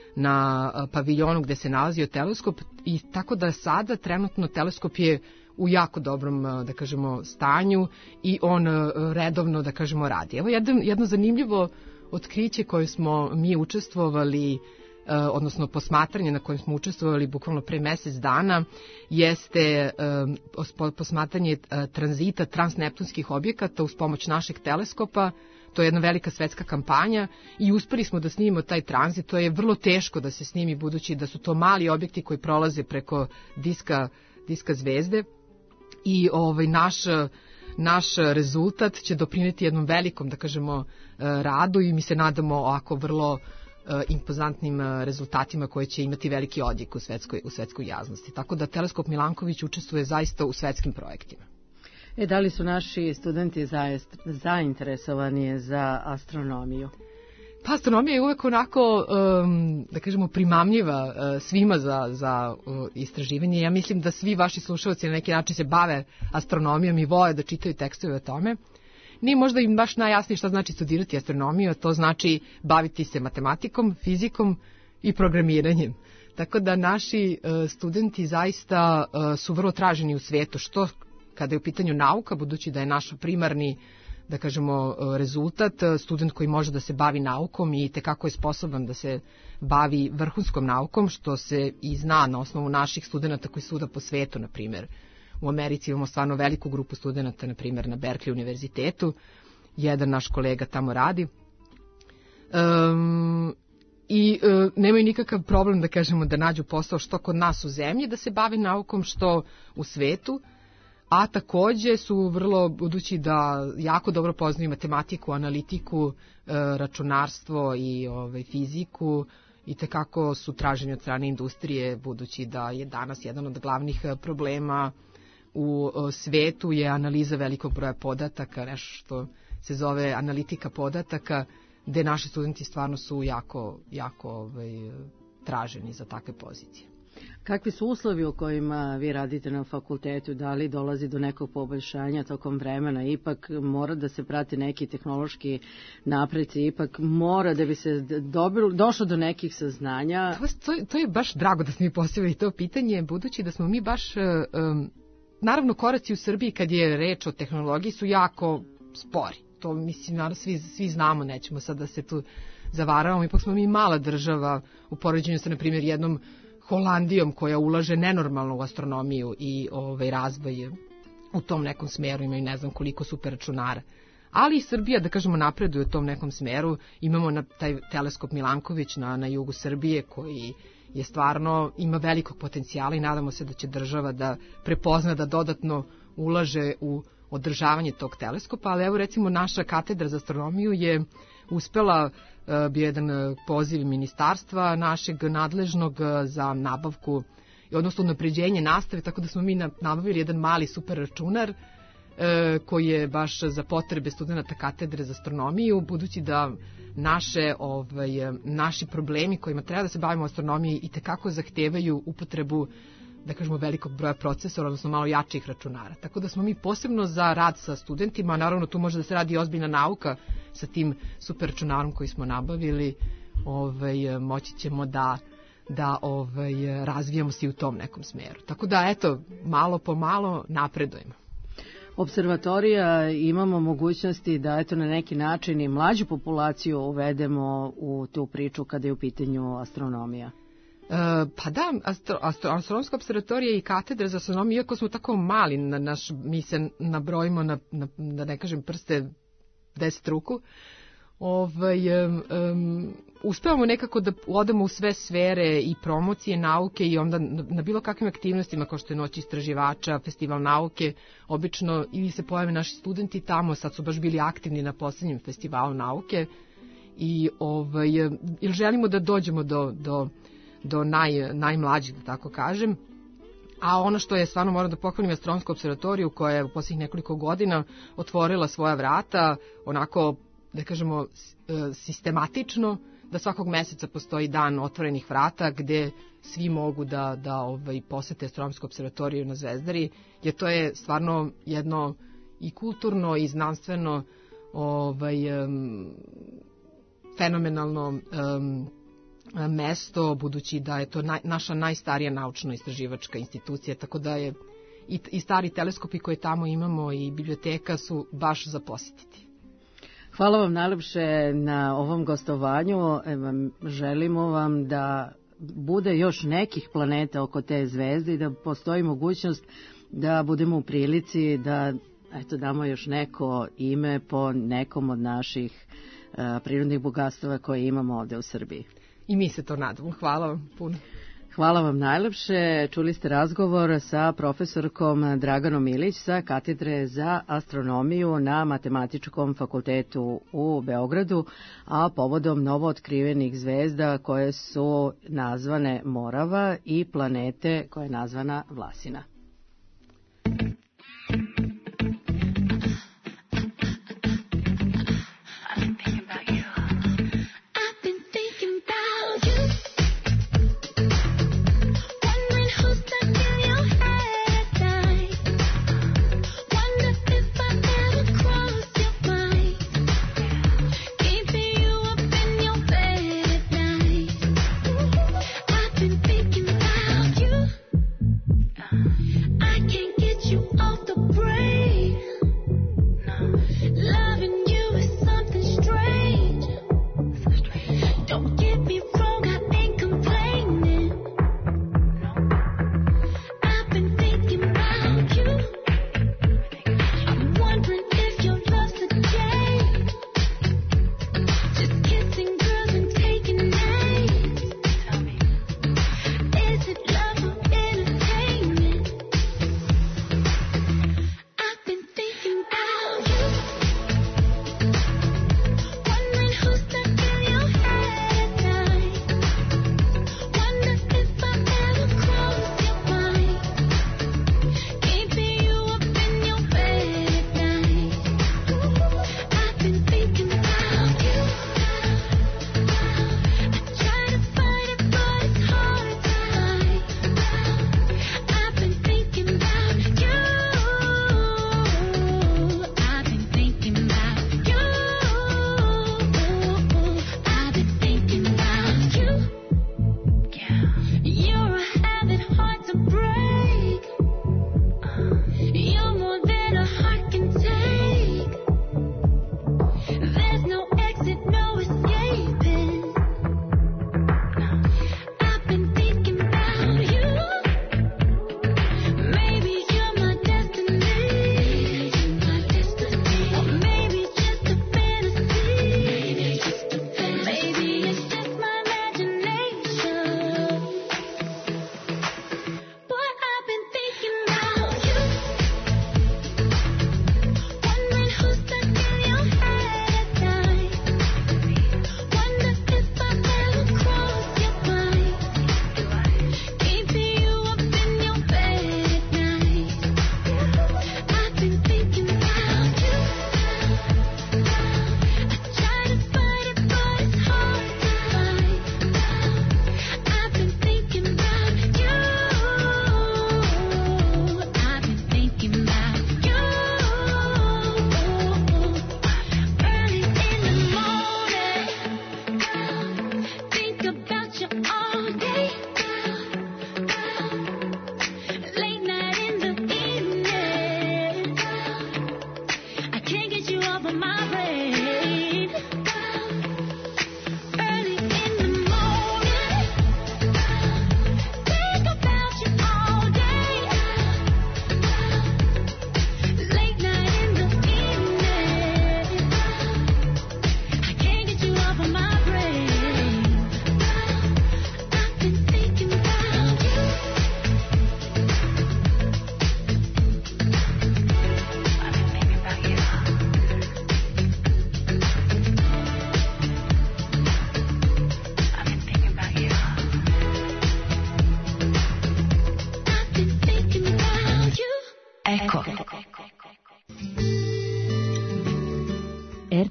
na paviljonu gde se nalazio teleskop i tako da sada trenutno teleskop je u jako dobrom, da kažemo, stanju i on redovno, da kažemo, radi. Evo jedno, jedno zanimljivo otkriće koje smo mi učestvovali, odnosno posmatranje na kojem smo učestvovali bukvalno pre mesec dana, jeste posmatranje tranzita transneptunskih objekata uz pomoć našeg teleskopa. To je jedna velika svetska kampanja i uspeli smo da snimimo taj tranzit. To je vrlo teško da se snimi, budući da su to mali objekti koji prolaze preko diska, diska zvezde i ovaj naš naš rezultat će doprineti jednom velikom, da kažemo, radu i mi se nadamo ovako vrlo impozantnim rezultatima koje će imati veliki odjek u svetskoj, u svetskoj javnosti. Tako da teleskop Milanković učestvuje zaista u svetskim projektima. E, da li su naši studenti zainteresovani za astronomiju? Pa, astronomija je uvek onako, um, da kažemo, primamljiva uh, svima za, za uh, istraživanje. Ja mislim da svi vaši slušalci na neki način se bave astronomijom i vole da čitaju tekstove o tome. Nije možda im baš najjasnije šta znači studirati astronomiju, a to znači baviti se matematikom, fizikom i programiranjem. Tako da naši uh, studenti zaista uh, su vrlo traženi u svijetu, što kada je u pitanju nauka, budući da je naš primarni, da kažemo, rezultat, student koji može da se bavi naukom i tekako je sposoban da se bavi vrhunskom naukom, što se i zna na osnovu naših studenta koji suda po svetu, na primjer. U Americi imamo stvarno veliku grupu studenta, na primjer na Berkeley univerzitetu, jedan naš kolega tamo radi. Um, I e, nemaju nikakav problem, da kažemo, da nađu posao što kod nas u zemlji, da se bavi naukom, što u svetu, a takođe su vrlo, budući da jako dobro poznaju matematiku, analitiku, e, računarstvo i ovaj, fiziku, i tekako su traženi od strane industrije, budući da je danas jedan od glavnih problema u svetu je analiza velikog broja podataka, nešto što se zove analitika podataka, gde naši studenti stvarno su jako, jako ovaj, traženi za takve pozicije. Kakvi su uslovi u kojima vi radite na fakultetu? Da li dolazi do nekog poboljšanja tokom vremena? Ipak mora da se prati neki tehnološki napreci, ipak mora da bi se dobilo, došlo do nekih saznanja. To, to, to je baš drago da smo mi postavili to pitanje, budući da smo mi baš, um, naravno koraci u Srbiji kad je reč o tehnologiji su jako spori. To mislim, naravno svi, svi znamo, nećemo sad da se tu zavaravamo, ipak smo mi mala država u poređenju sa, na primjer, jednom Holandijom koja ulaže nenormalno u astronomiju i ovaj razvoj u tom nekom smeru, imaju ne znam koliko super računara. ali i Srbija, da kažemo, napreduje u tom nekom smeru. Imamo na taj teleskop Milanković na, na jugu Srbije koji je stvarno, ima velikog potencijala i nadamo se da će država da prepozna da dodatno ulaže u održavanje tog teleskopa, ali evo recimo naša katedra za astronomiju je uspela, bio jedan poziv ministarstva našeg nadležnog za nabavku, odnosno napređenje nastave, tako da smo mi nabavili jedan mali super računar koji je baš za potrebe studenta katedre za astronomiju, budući da naše, ovaj, naši problemi kojima treba da se bavimo astronomiji i tekako zahtevaju upotrebu, da kažemo, velikog broja procesora, odnosno malo jačih računara. Tako da smo mi posebno za rad sa studentima, naravno tu može da se radi ozbiljna nauka sa tim super računarom koji smo nabavili, ovaj, moći ćemo da, da ovaj, razvijamo se i u tom nekom smeru. Tako da, eto, malo po malo napredujemo. Observatorija imamo mogućnosti da eto na neki način i mlađu populaciju uvedemo u tu priču kada je u pitanju astronomija. E, pa da, astro, astro, astronomska observatorija i katedra za astronomiju, iako smo tako mali, na naš, mi se nabrojimo na, na, da ne kažem prste deset ruku, ovaj, um, um, uspevamo nekako da odemo u sve sfere i promocije nauke i onda na, na bilo kakvim aktivnostima kao što je Noć istraživača, Festival nauke, obično ili se pojave naši studenti tamo, sad su baš bili aktivni na poslednjem Festivalu nauke i ovaj, ili želimo da dođemo do, do, do naj, najmlađih, da tako kažem. A ono što je stvarno, moram da pohvalim, je astronomsku observatoriju koja je u posljednjih nekoliko godina otvorila svoja vrata onako, da kažemo, sistematično, da svakog meseca postoji dan otvorenih vrata gde svi mogu da, da ovaj, posete astronomsku observatoriju na Zvezdari, jer to je stvarno jedno i kulturno i znanstveno ovaj, um, fenomenalno um, mesto, budući da je to naj, naša najstarija naučno-istraživačka institucija, tako da je i, i stari teleskopi koje tamo imamo i biblioteka su baš za posjetiti. Hvala vam najlepše na ovom gostovanju. Želimo vam da bude još nekih planeta oko te zvezde i da postoji mogućnost da budemo u prilici da eto, damo još neko ime po nekom od naših uh, prirodnih bogatstava koje imamo ovde u Srbiji. I mi se to nadamo. Hvala vam puno. Hvala vam najlepše. Čuli ste razgovor sa profesorkom Draganom Ilić sa katedre za astronomiju na Matematičkom fakultetu u Beogradu, a povodom novootkrivenih zvezda koje su nazvane Morava i planete koja je nazvana Vlasina. Uh.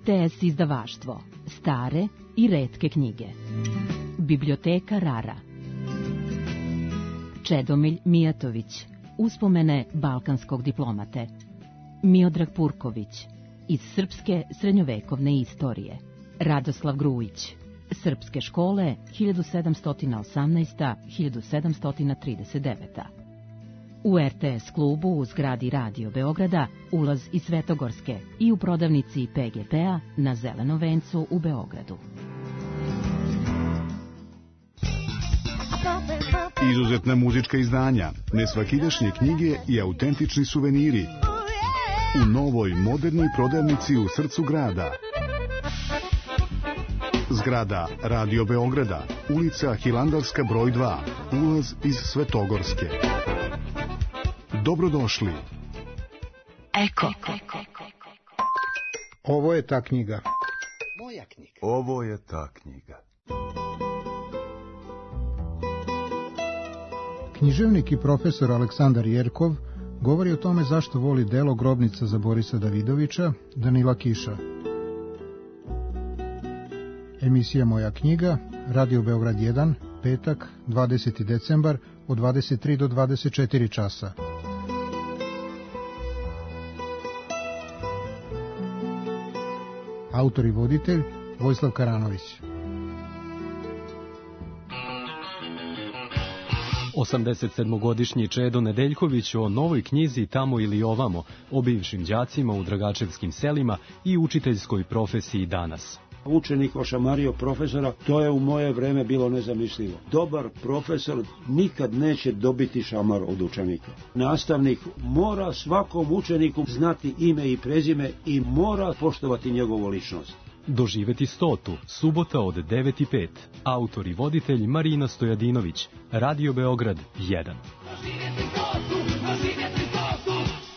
te es izdavaštvo. Stare i retke knjige. Biblioteka Rara. Čedomilj Mijatović. Uspomene balkanskog diplomate. Miodrag Purković. Iz srpske srednjovekovne istorije. Radoslav Grujić. Srpske škole hiljadu sedamsto osamnaesta do hiljadu sedamsto trideset deveta. U er te es klubu u zgradi Radio Beograda ulaz iz Svetogorske i u prodavnici pe ge pe-a na Zelenom vencu u Beogradu. Izuzetna muzička izdanja, nesvakidašnje knjige i autentični suveniri u novoj modernoj prodavnici u srcu grada. Zgrada Radio Beograda, ulica Hilandarska broj dva, ulaz iz Svetogorske. Dobrodošli. Eko. Ovo je ta knjiga. Moja knjiga. Ovo je ta knjiga. Književnik i profesor Aleksandar Jerkov govori o tome zašto voli delo Grobnica za Borisa Davidovića, Danila Kiša. Emisija Moja knjiga, Radio Beograd jedan, petak, dvadeseti decembar, od dvadeset tri do dvadeset četiri časa. Autor i voditelj Vojislav Karanović. osamdesetsedmogodišnji Čedo Nedeljković o novoj knjizi Tamo ili ovamo, o bivšim đacima u Dragačevskim selima i učiteljskoj profesiji danas. Učenik ošamario profesora, to je u moje vreme bilo nezamislivo. Dobar profesor nikad neće dobiti šamar od učenika. Nastavnik mora svakom učeniku znati ime i prezime i mora poštovati njegovu ličnost. Doživeti stotu, subota od devet i pet. Autor i voditelj Marina Stojadinović, Radio Beograd jedan. Doživjeti stotu, doživjeti stotu.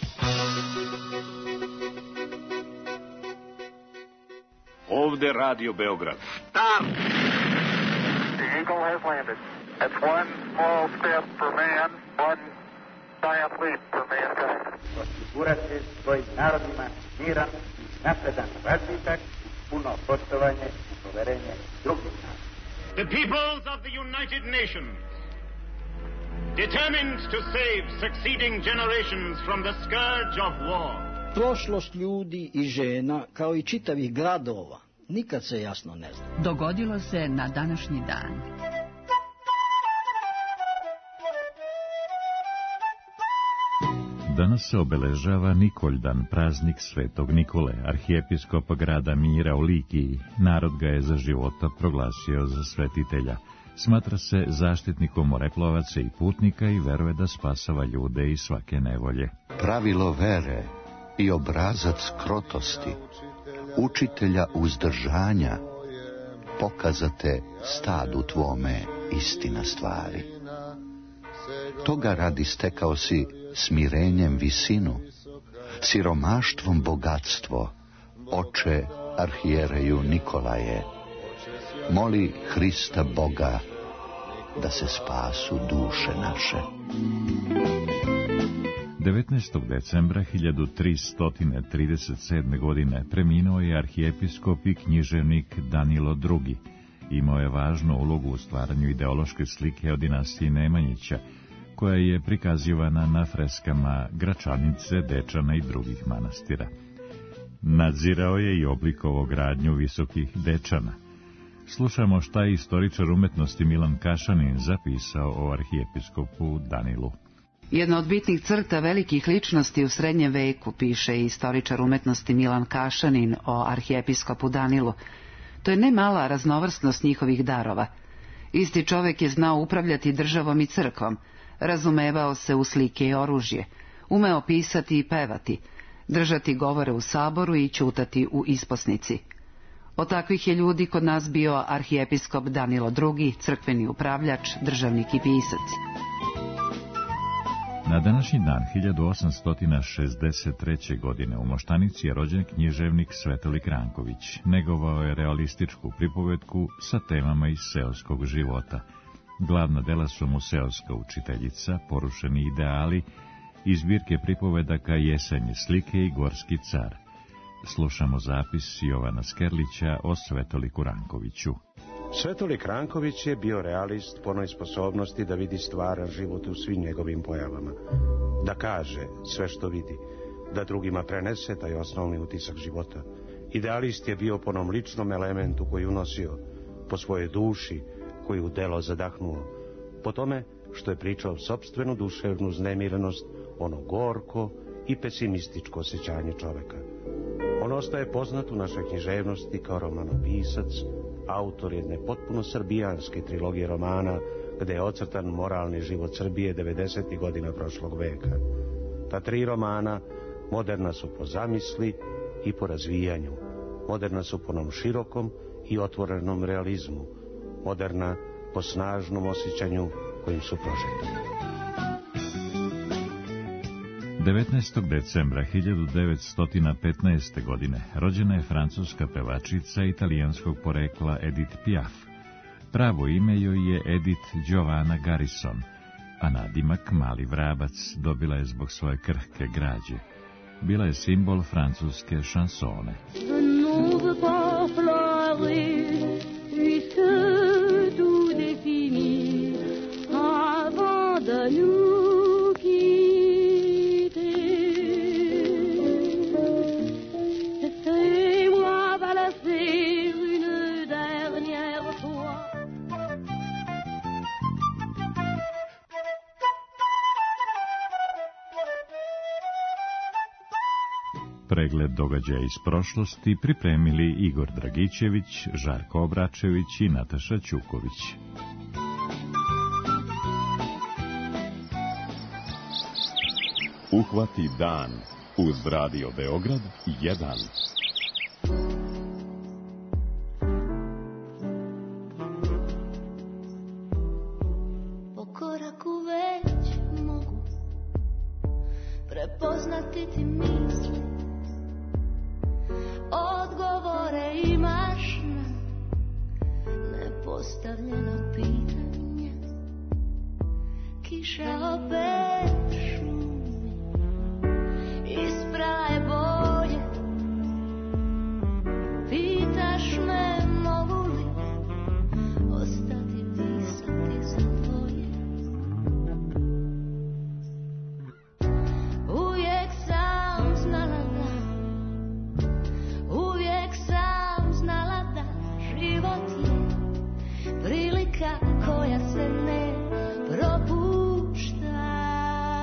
Ovde Radio Beograd. Stop! The Eagle has landed. That's one small step for man, one giant leap for mankind. Osigurati svojim narodima miran, napredan razvitak, puno poštovanje i poverenje drugih naroda. The peoples of the United Nations, determined to save succeeding generations from the scourge of war. Prošlost ljudi i žena, kao i čitavih gradova, nikad se jasno ne zna. Dogodilo se na današnji dan. Danas se obeležava Nikoljdan, praznik Svetog Nikole, arhijepiskopa grada Mira u Likiji. Narod ga je za života proglasio za svetitelja. Smatra se zaštitnikom moreplovaca i putnika i veruje da spasava ljude iz svake nevolje. Pravilo vere i obrazac krotosti, učitelja uzdržanja, pokazate stadu tvome istina stvari. Toga radi stekao si smirenjem visinu, siromaštvom bogatstvo, oče arhijereju Nikolaje. Moli Hrista Boga da se spasu duše naše. devetnaestog decembra hiljadu tristo trideset sedme. godine preminuo je arhijepiskop i književnik Danilo drugi. Imao je važnu ulogu u stvaranju ideološke slike o dinastiji Nemanjića, koja je prikazivana na freskama Gračanice, Dečana i drugih manastira. Nadzirao je i oblikovao gradnju visokih Dečana. Slušamo šta je istoričar umetnosti Milan Kašanin zapisao o arhijepiskopu Danilu. Jedna od bitnih crta velikih ličnosti u srednjem veku, piše istoričar umetnosti Milan Kašanin o arhijepiskopu Danilu. To je ne mala raznovrsnost njihovih darova. Isti čovek je znao upravljati državom i crkvom, razumevao se u slike i oružje, umeo pisati i pevati, držati govore u saboru i ćutati u isposnici. Od takvih je ljudi kod nas bio arhijepiskop Danilo drugi, crkveni upravljač, državnik i pisac. Na današnji dan hiljadu osamsto šezdeset treće. godine u Moštanici je rođen književnik Svetolik Ranković. Negovao je realističku pripovetku sa temama iz seoskog života. Glavna dela su mu Seoska učiteljica, Porušeni ideali i zbirke pripovedaka Jesenje slike i Gorski car. slušamo zapis Jovana Skerlića o Svetoliku Rankoviću. Svetolik Ranković je bio realist po onoj sposobnosti da vidi stvaran život u svim njegovim pojavama, da kaže sve što vidi, da drugima prenese taj osnovni utisak života. Idealist je bio po onom ličnom elementu koji unosio, po svojoj duši koju u delo zadahnuo, po tome što je pričao sopstvenu duševnu znemirenost, ono gorko i pesimističko osjećanje čoveka. On ostaje poznat u našoj književnosti kao romanopisac, autor jedne potpuno srbijanske trilogije romana, gde je ocrtan moralni život Srbije devedesetih godina prošlog veka. Ta tri romana moderna su po zamisli i po razvijanju, moderna su po onom širokom i otvorenom realizmu, moderna po snažnom osjećanju kojim su prožete. devetnaestog decembra hiljadu devetsto petnaeste. godine rođena je francuska pevačica italijanskog porekla Edith Piaf. Pravo ime joj je Edith Giovanna Garrison, a nadimak Mali vrabac dobila je zbog svoje krhke građe. Bila je simbol francuske šansone. Pregled događaja iz prošlosti pripremili Igor Dragićević, Žarko Obračević i Nataša Ćuković. Uhvati dan uz Radio Beograd jedan. Po koraku već mogu prepoznati ti misli, odgovore imaš na nepostavljeno pitanje. Kiša opet šumi, ispraje boje. Pitaš me mogu li ostati pisati za tvoje. Uvijek sam znala da Uvijek sam znala da život je prilika koja se ne propušta.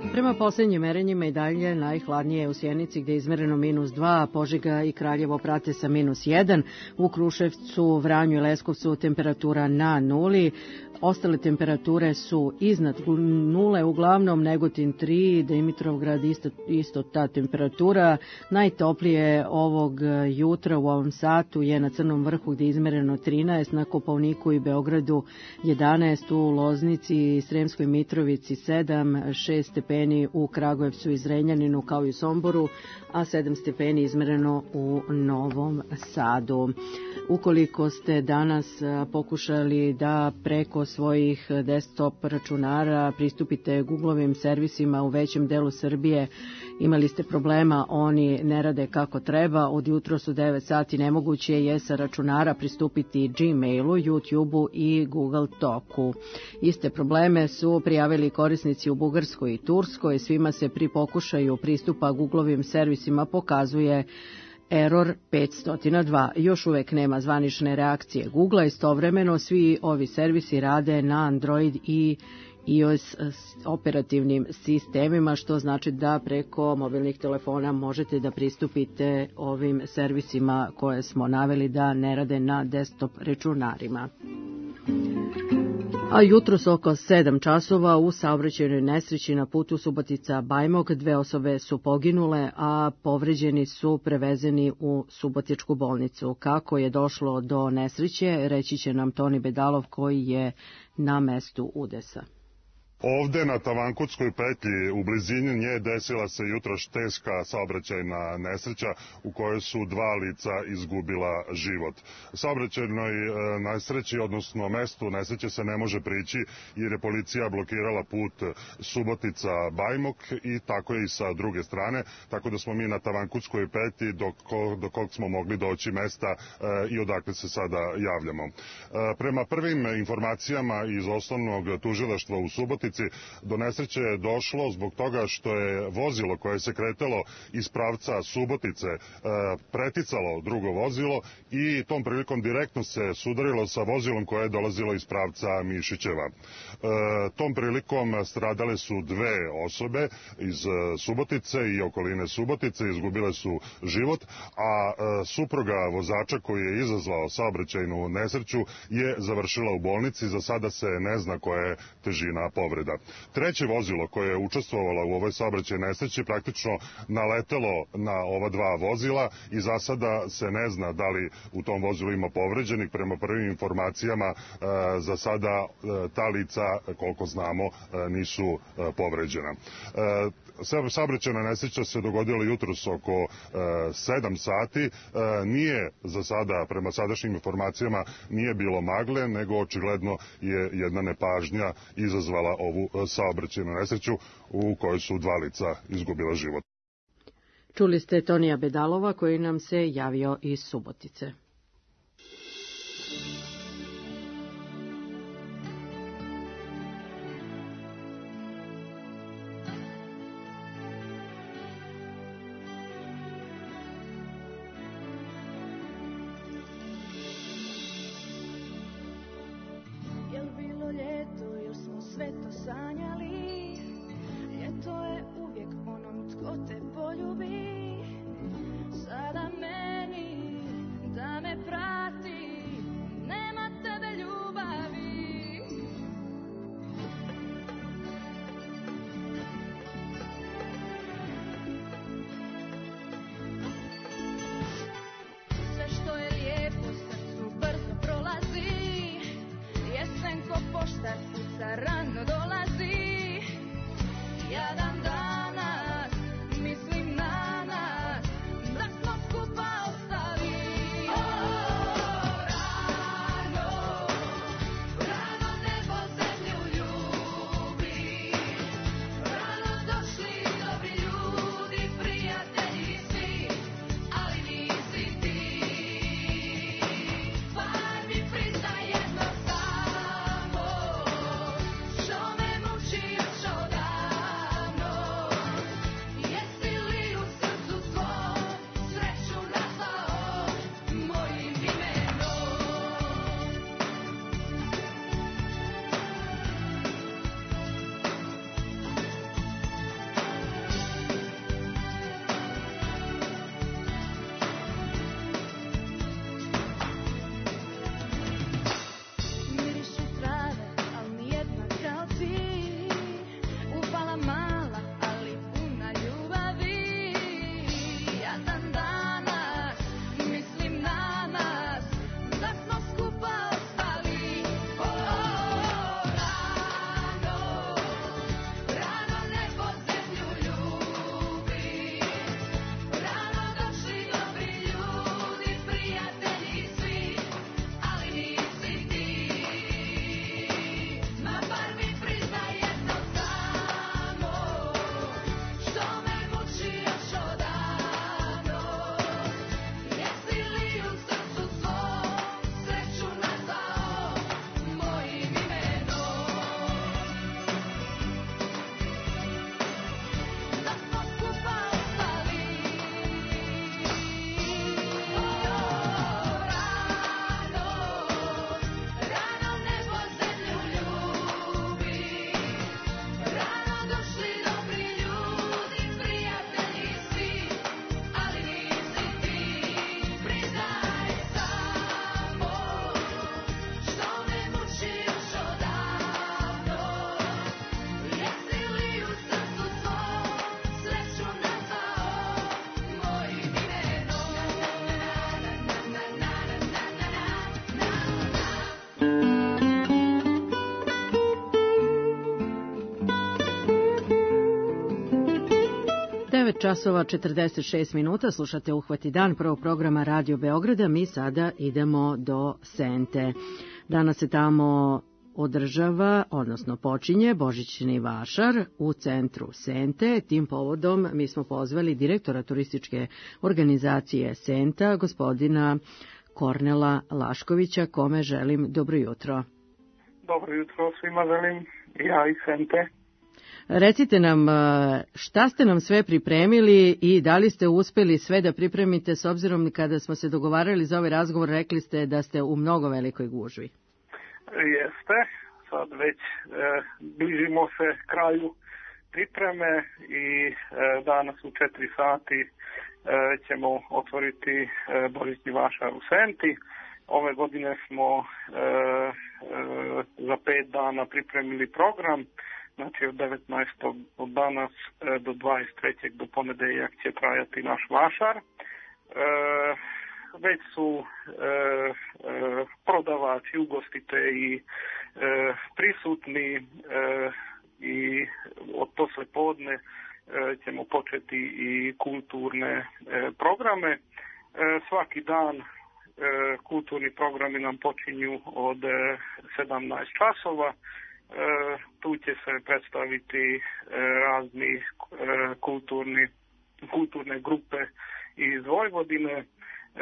Prema posljednjim merenjima i dalje najhladnije je u Sjenici gde je izmereno minus dva, Požega i Kraljevo prate sa minus jedan, u Kruševcu, Vranju i Leskovcu temperatura na nuli, ostale temperature su iznad nule, uglavnom Negotin tri, Dimitrovgrad isto, isto ta temperatura. Najtoplije ovog jutra u ovom satu je na Crnom vrhu gde je izmereno trinaest, na Kopaoniku i Beogradu jedanaest, u Loznici, Sremskoj Mitrovici sedam, šest stepeni u Kragujevcu i Zrenjaninu kao i u Somboru, a sedam stepeni izmereno u Novom Sadu. Ukoliko ste danas pokušali da preko svojih desktop računara pristupite Googlovim servisima u većem delu Srbije, imali ste problema, oni ne rade kako treba, od jutros u devet sati nemoguće je sa računara pristupiti Gmailu, YouTubeu i Google Talku. Iste probleme su prijavili korisnici u Bugarskoj i Turskoj, svima se pri pokušaju pristupa Googlovim servisima pokazuje error petsto dva. Još uvek nema zvanične reakcije Googlea, istovremeno svi ovi servisi rade na Android i iOS operativnim sistemima, što znači da preko mobilnih telefona možete da pristupite ovim servisima koje smo naveli da ne rade na desktop računarima. A jutros oko sedam časova u saobraćajnoj nesreći na putu Subotica-Bajmok dve osobe su poginule, a povređeni su prevezeni u Subotičku bolnicu. Kako je došlo do nesreće, reći će nam Toni Bedalov koji je na mestu udesa. Ovde na Tavankutskoj petlji u blizini nje desila se jutros teška saobraćajna nesreća u kojoj su dva lica izgubila život. Saobraćajnoj nesreći, odnosno mestu nesreće se ne može prići jer je policija blokirala put Subotica-Bajmok i tako je i sa druge strane, tako da smo mi na Tavankutskoj petlji do, do kog smo mogli doći mesta i odakle se sada javljamo. Prema prvim informacijama iz osnovnog tužilaštva u Subotici, do nesreće je došlo zbog toga što je vozilo koje se kretalo iz pravca Subotice preticalo drugo vozilo i tom prilikom direktno se sudarilo sa vozilom koje je dolazilo iz pravca Mišićeva. Tom prilikom stradale su dve osobe iz Subotice i okoline Subotice, izgubile su život, a supruga vozača koji je izazvao saobraćajnu nesreću je završila u bolnici. Za sada se ne zna koja je težina povreda. Treće vozilo koje je učestvovalo u ovoj saobraćajnoj nesreći praktično naletelo na ova dva vozila i za sada se ne zna da li u tom vozilu ima povređenih. Prema prvim informacijama za sada ta lica, koliko znamo, nisu povređena. Saobraćajna nesreća se dogodila jutros oko sedam sati. Nije za sada, prema sadašnjim informacijama, nije bilo magle, nego očigledno je jedna nepažnja izazvala ovu saobraćajnu nesreću u kojoj su dva lica izgubila život. Čuli ste Tonija Bedalova koji nam se javio iz Subotice. Sada meni da me devet časova četrdeset šest minuta, slušate Uhvati dan prvog programa Radio Beograda. Mi sada idemo do Sente. Danas se tamo održava, odnosno počinje Božićni vašar u centru Sente. Tim povodom mi smo pozvali direktora turističke organizacije Senta, gospodina Kornela Laškovića, kome želim dobro jutro. Dobro jutro svima želim, ja iz Sente. Recite nam šta ste nam sve pripremili i da li ste uspeli sve da pripremite, s obzirom kada smo se dogovarali za ovaj razgovor, rekli ste da ste u mnogo velikoj gužvi. Jeste, sad već e, bližimo se kraju pripreme i e, danas u četiri sati e, ćemo otvoriti e, Božićni vašar u Senti. Ove godine smo e, e, za pet dana pripremili program. Znači od devetnaestog od danas do dvadeset trećeg do ponedeljak će trajati naš vašar. E, već su e, e, prodavači, ugostitelji e, prisutni e, i od posle podne e, ćemo početi i kulturne e, programe. E, svaki dan e, kulturni programi nam počinju od e, sedamnaest časova. E, tu će se predstaviti e, razni e, kulturni, kulturne grupe iz Vojvodine. E,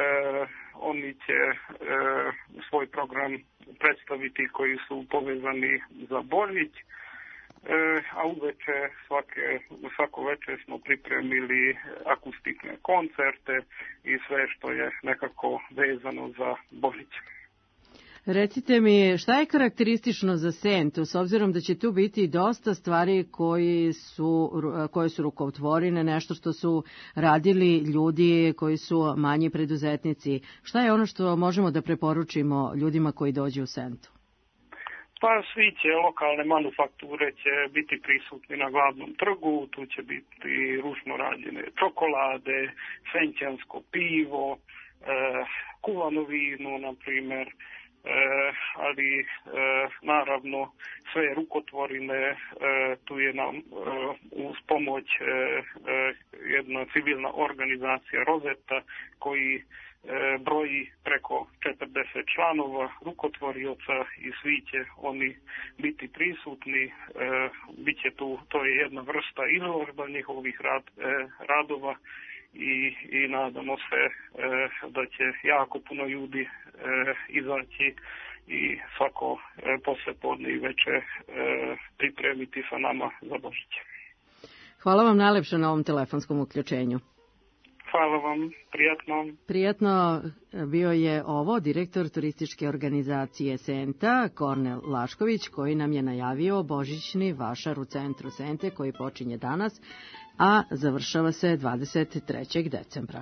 oni će e, svoj program predstaviti koji su povezani za Božić, e, a uveče svake, svako veče smo pripremili akustične koncerte i sve što je nekako vezano za Božić. Recite mi, šta je karakteristično za Sentu, s obzirom da će tu biti dosta stvari koji su, koje su rukotvorine, nešto što su radili ljudi koji su manji preduzetnici. Šta je ono što možemo da preporučimo ljudima koji dođu u Sentu? Pa svi će, lokalne manufakture će biti prisutni na glavnom trgu, tu će biti ručno rađene čokolade, senćansko pivo, eh, kuvano vino, na primjer, E, ali e, naravno sve rukotvorine, e, tu je nam e, uz pomoć e, e, jedna civilna organizacija Rozeta koji e, broji preko četrdeset članova rukotvorioca i svi će oni biti prisutni. E, biće tu, to je jedna vrsta izložba njihovih rad, e, radova. I, i nadamo se e, da će jako puno ljudi e, izaći i svako e, poslepodne i veče e, pripremiti sa nama za Božić. Hvala vam najlepše na ovom telefonskom uključenju. Hvala vam, prijatno. Prijatno bio je ovo direktor turističke organizacije Senta, Kornel Lašković, koji nam je najavio Božićni vašar u centru Sente koji počinje danas, a završava se dvadeset trećeg decembra.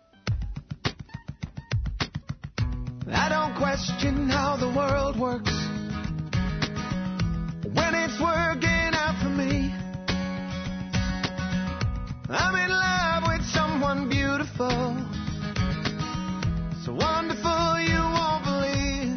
I don't question how the world works when it's working out for me. I'm in love with someone beautiful, so wonderful you won't believe.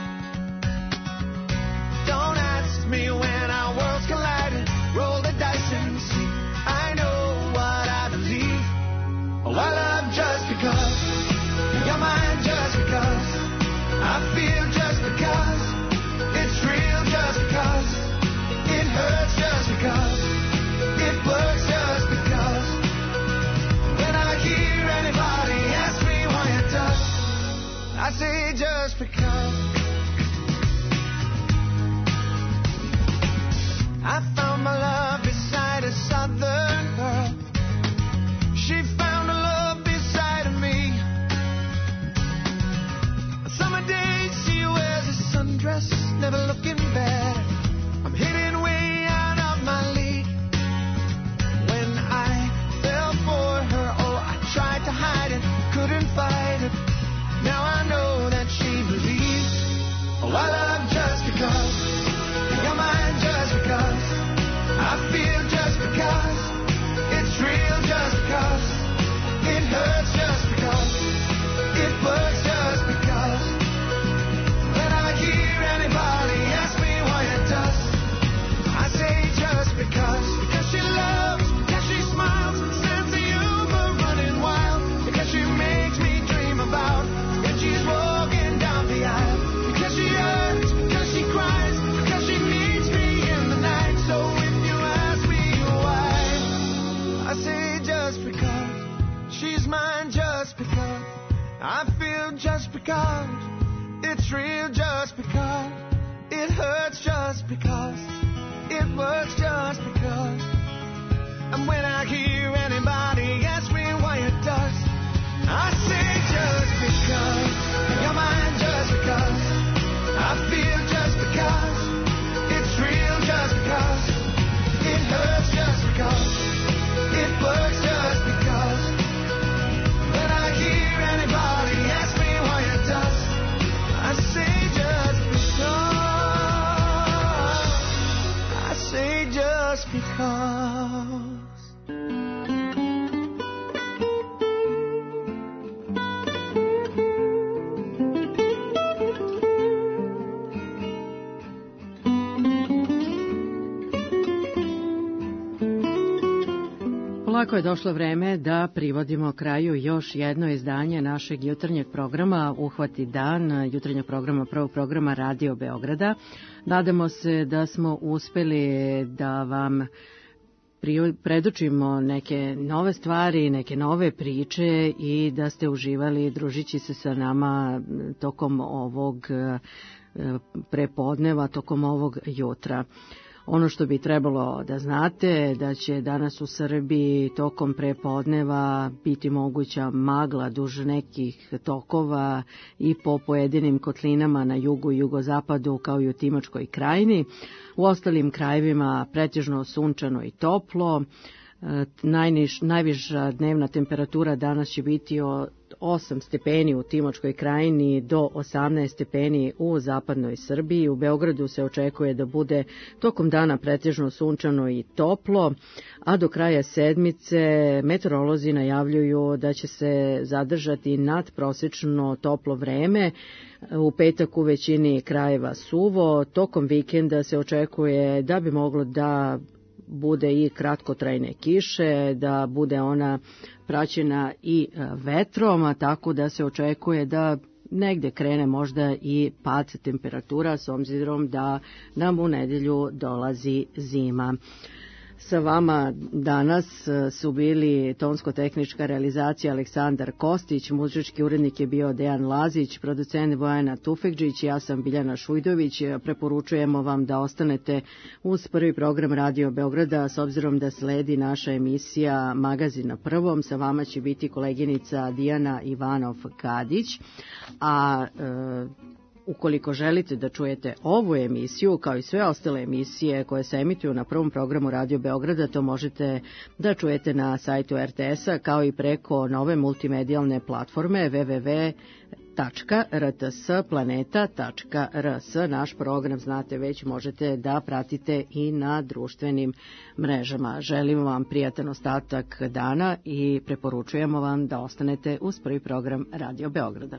Don't ask me when our worlds collided, roll the dice and see. I know what I believe. Oh, I love just because you're mine, just because I feel, just because it's real, just because it hurts, just because it works, just because when I hear anybody ask me why it does, I I feel just because it's real, just because it hurts, just because it works, just because. And when I hear anybody ask me why it does, I say just because. You're mine just because. I feel just because it's real, just because it hurts, just because it works, just because. When I hear anybody ask me why it does, I say just because. I say just because. Polako je došlo vreme da privodimo kraju još jedno izdanje našeg jutarnjeg programa Uhvati dan, jutarnjeg programa, prvog programa Radio Beograda. Nadamo se da smo uspeli da vam predočimo neke nove stvari, neke nove priče i da ste uživali družići se sa nama tokom ovog prepodneva, tokom ovog jutra. Ono što bi trebalo da znate da će danas u Srbiji tokom prepodneva biti moguća magla duž nekih tokova i po pojedinim kotlinama na jugu i jugozapadu kao i u Timočkoj krajini. U ostalim krajevima pretežno sunčano i toplo. Najniž, najviša dnevna temperatura danas će biti od osam stepeni u Timočkoj krajini do osamnaest stepeni u zapadnoj Srbiji. U Beogradu se očekuje da bude tokom dana pretežno sunčano i toplo, a do kraja sedmice meteorolozi najavljuju da će se zadržati nadprosečno toplo vreme. U petak u većini krajeva suvo, tokom vikenda se očekuje da bi moglo da bude i kratkotrajne kiše, da bude ona praćena i vetrom, a tako da se očekuje da negde krene možda i pad temperatura s obzirom da nam u nedelju dolazi zima. Sa vama danas su bili tonsko-tehnička realizacija Aleksandar Kostić, muzički urednik je bio Dejan Lazić, producent Bojana Tufekđić, ja sam Biljana Šujdović. Preporučujemo vam da ostanete uz prvi program Radio Beograda s obzirom da sledi naša emisija Magazin na prvom. Sa vama će biti koleginica Dijana Ivanov-Kadić, a e, ukoliko želite da čujete ovu emisiju, kao i sve ostale emisije koje se emituju na prvom programu Radio Beograda, to možete da čujete na sajtu er te es-a, kao i preko nove multimedijalne platforme w w w tačka r t s planeta tačka r s. Naš program, znate već, možete da pratite i na društvenim mrežama. Želimo vam prijatan ostatak dana i preporučujemo vam da ostanete uz prvi program Radio Beograda.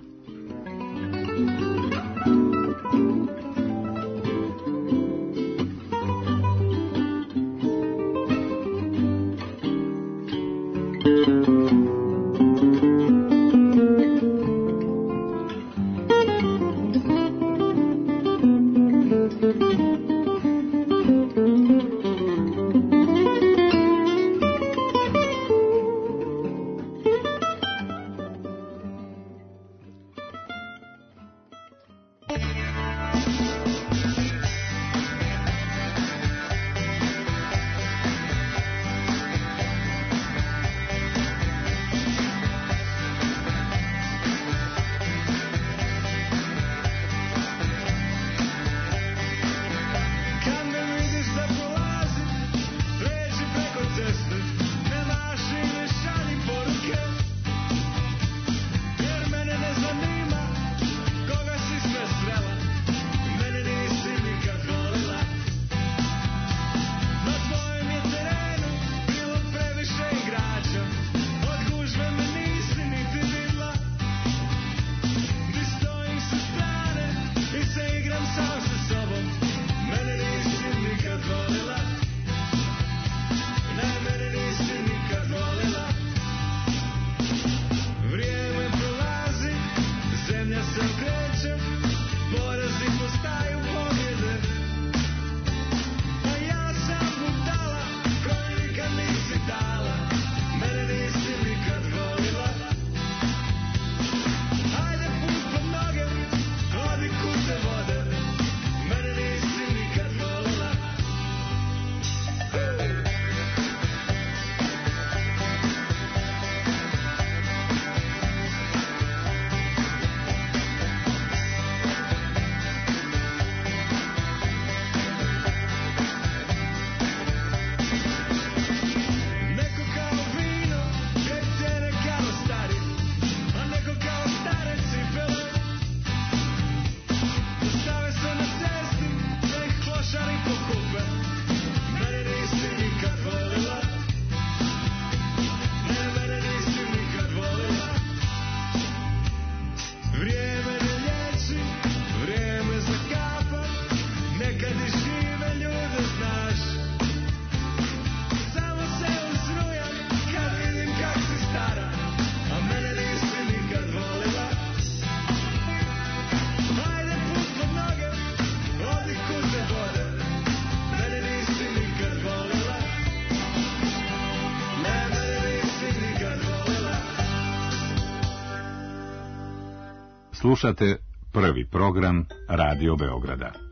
Slušate prvi program Radio Beograda.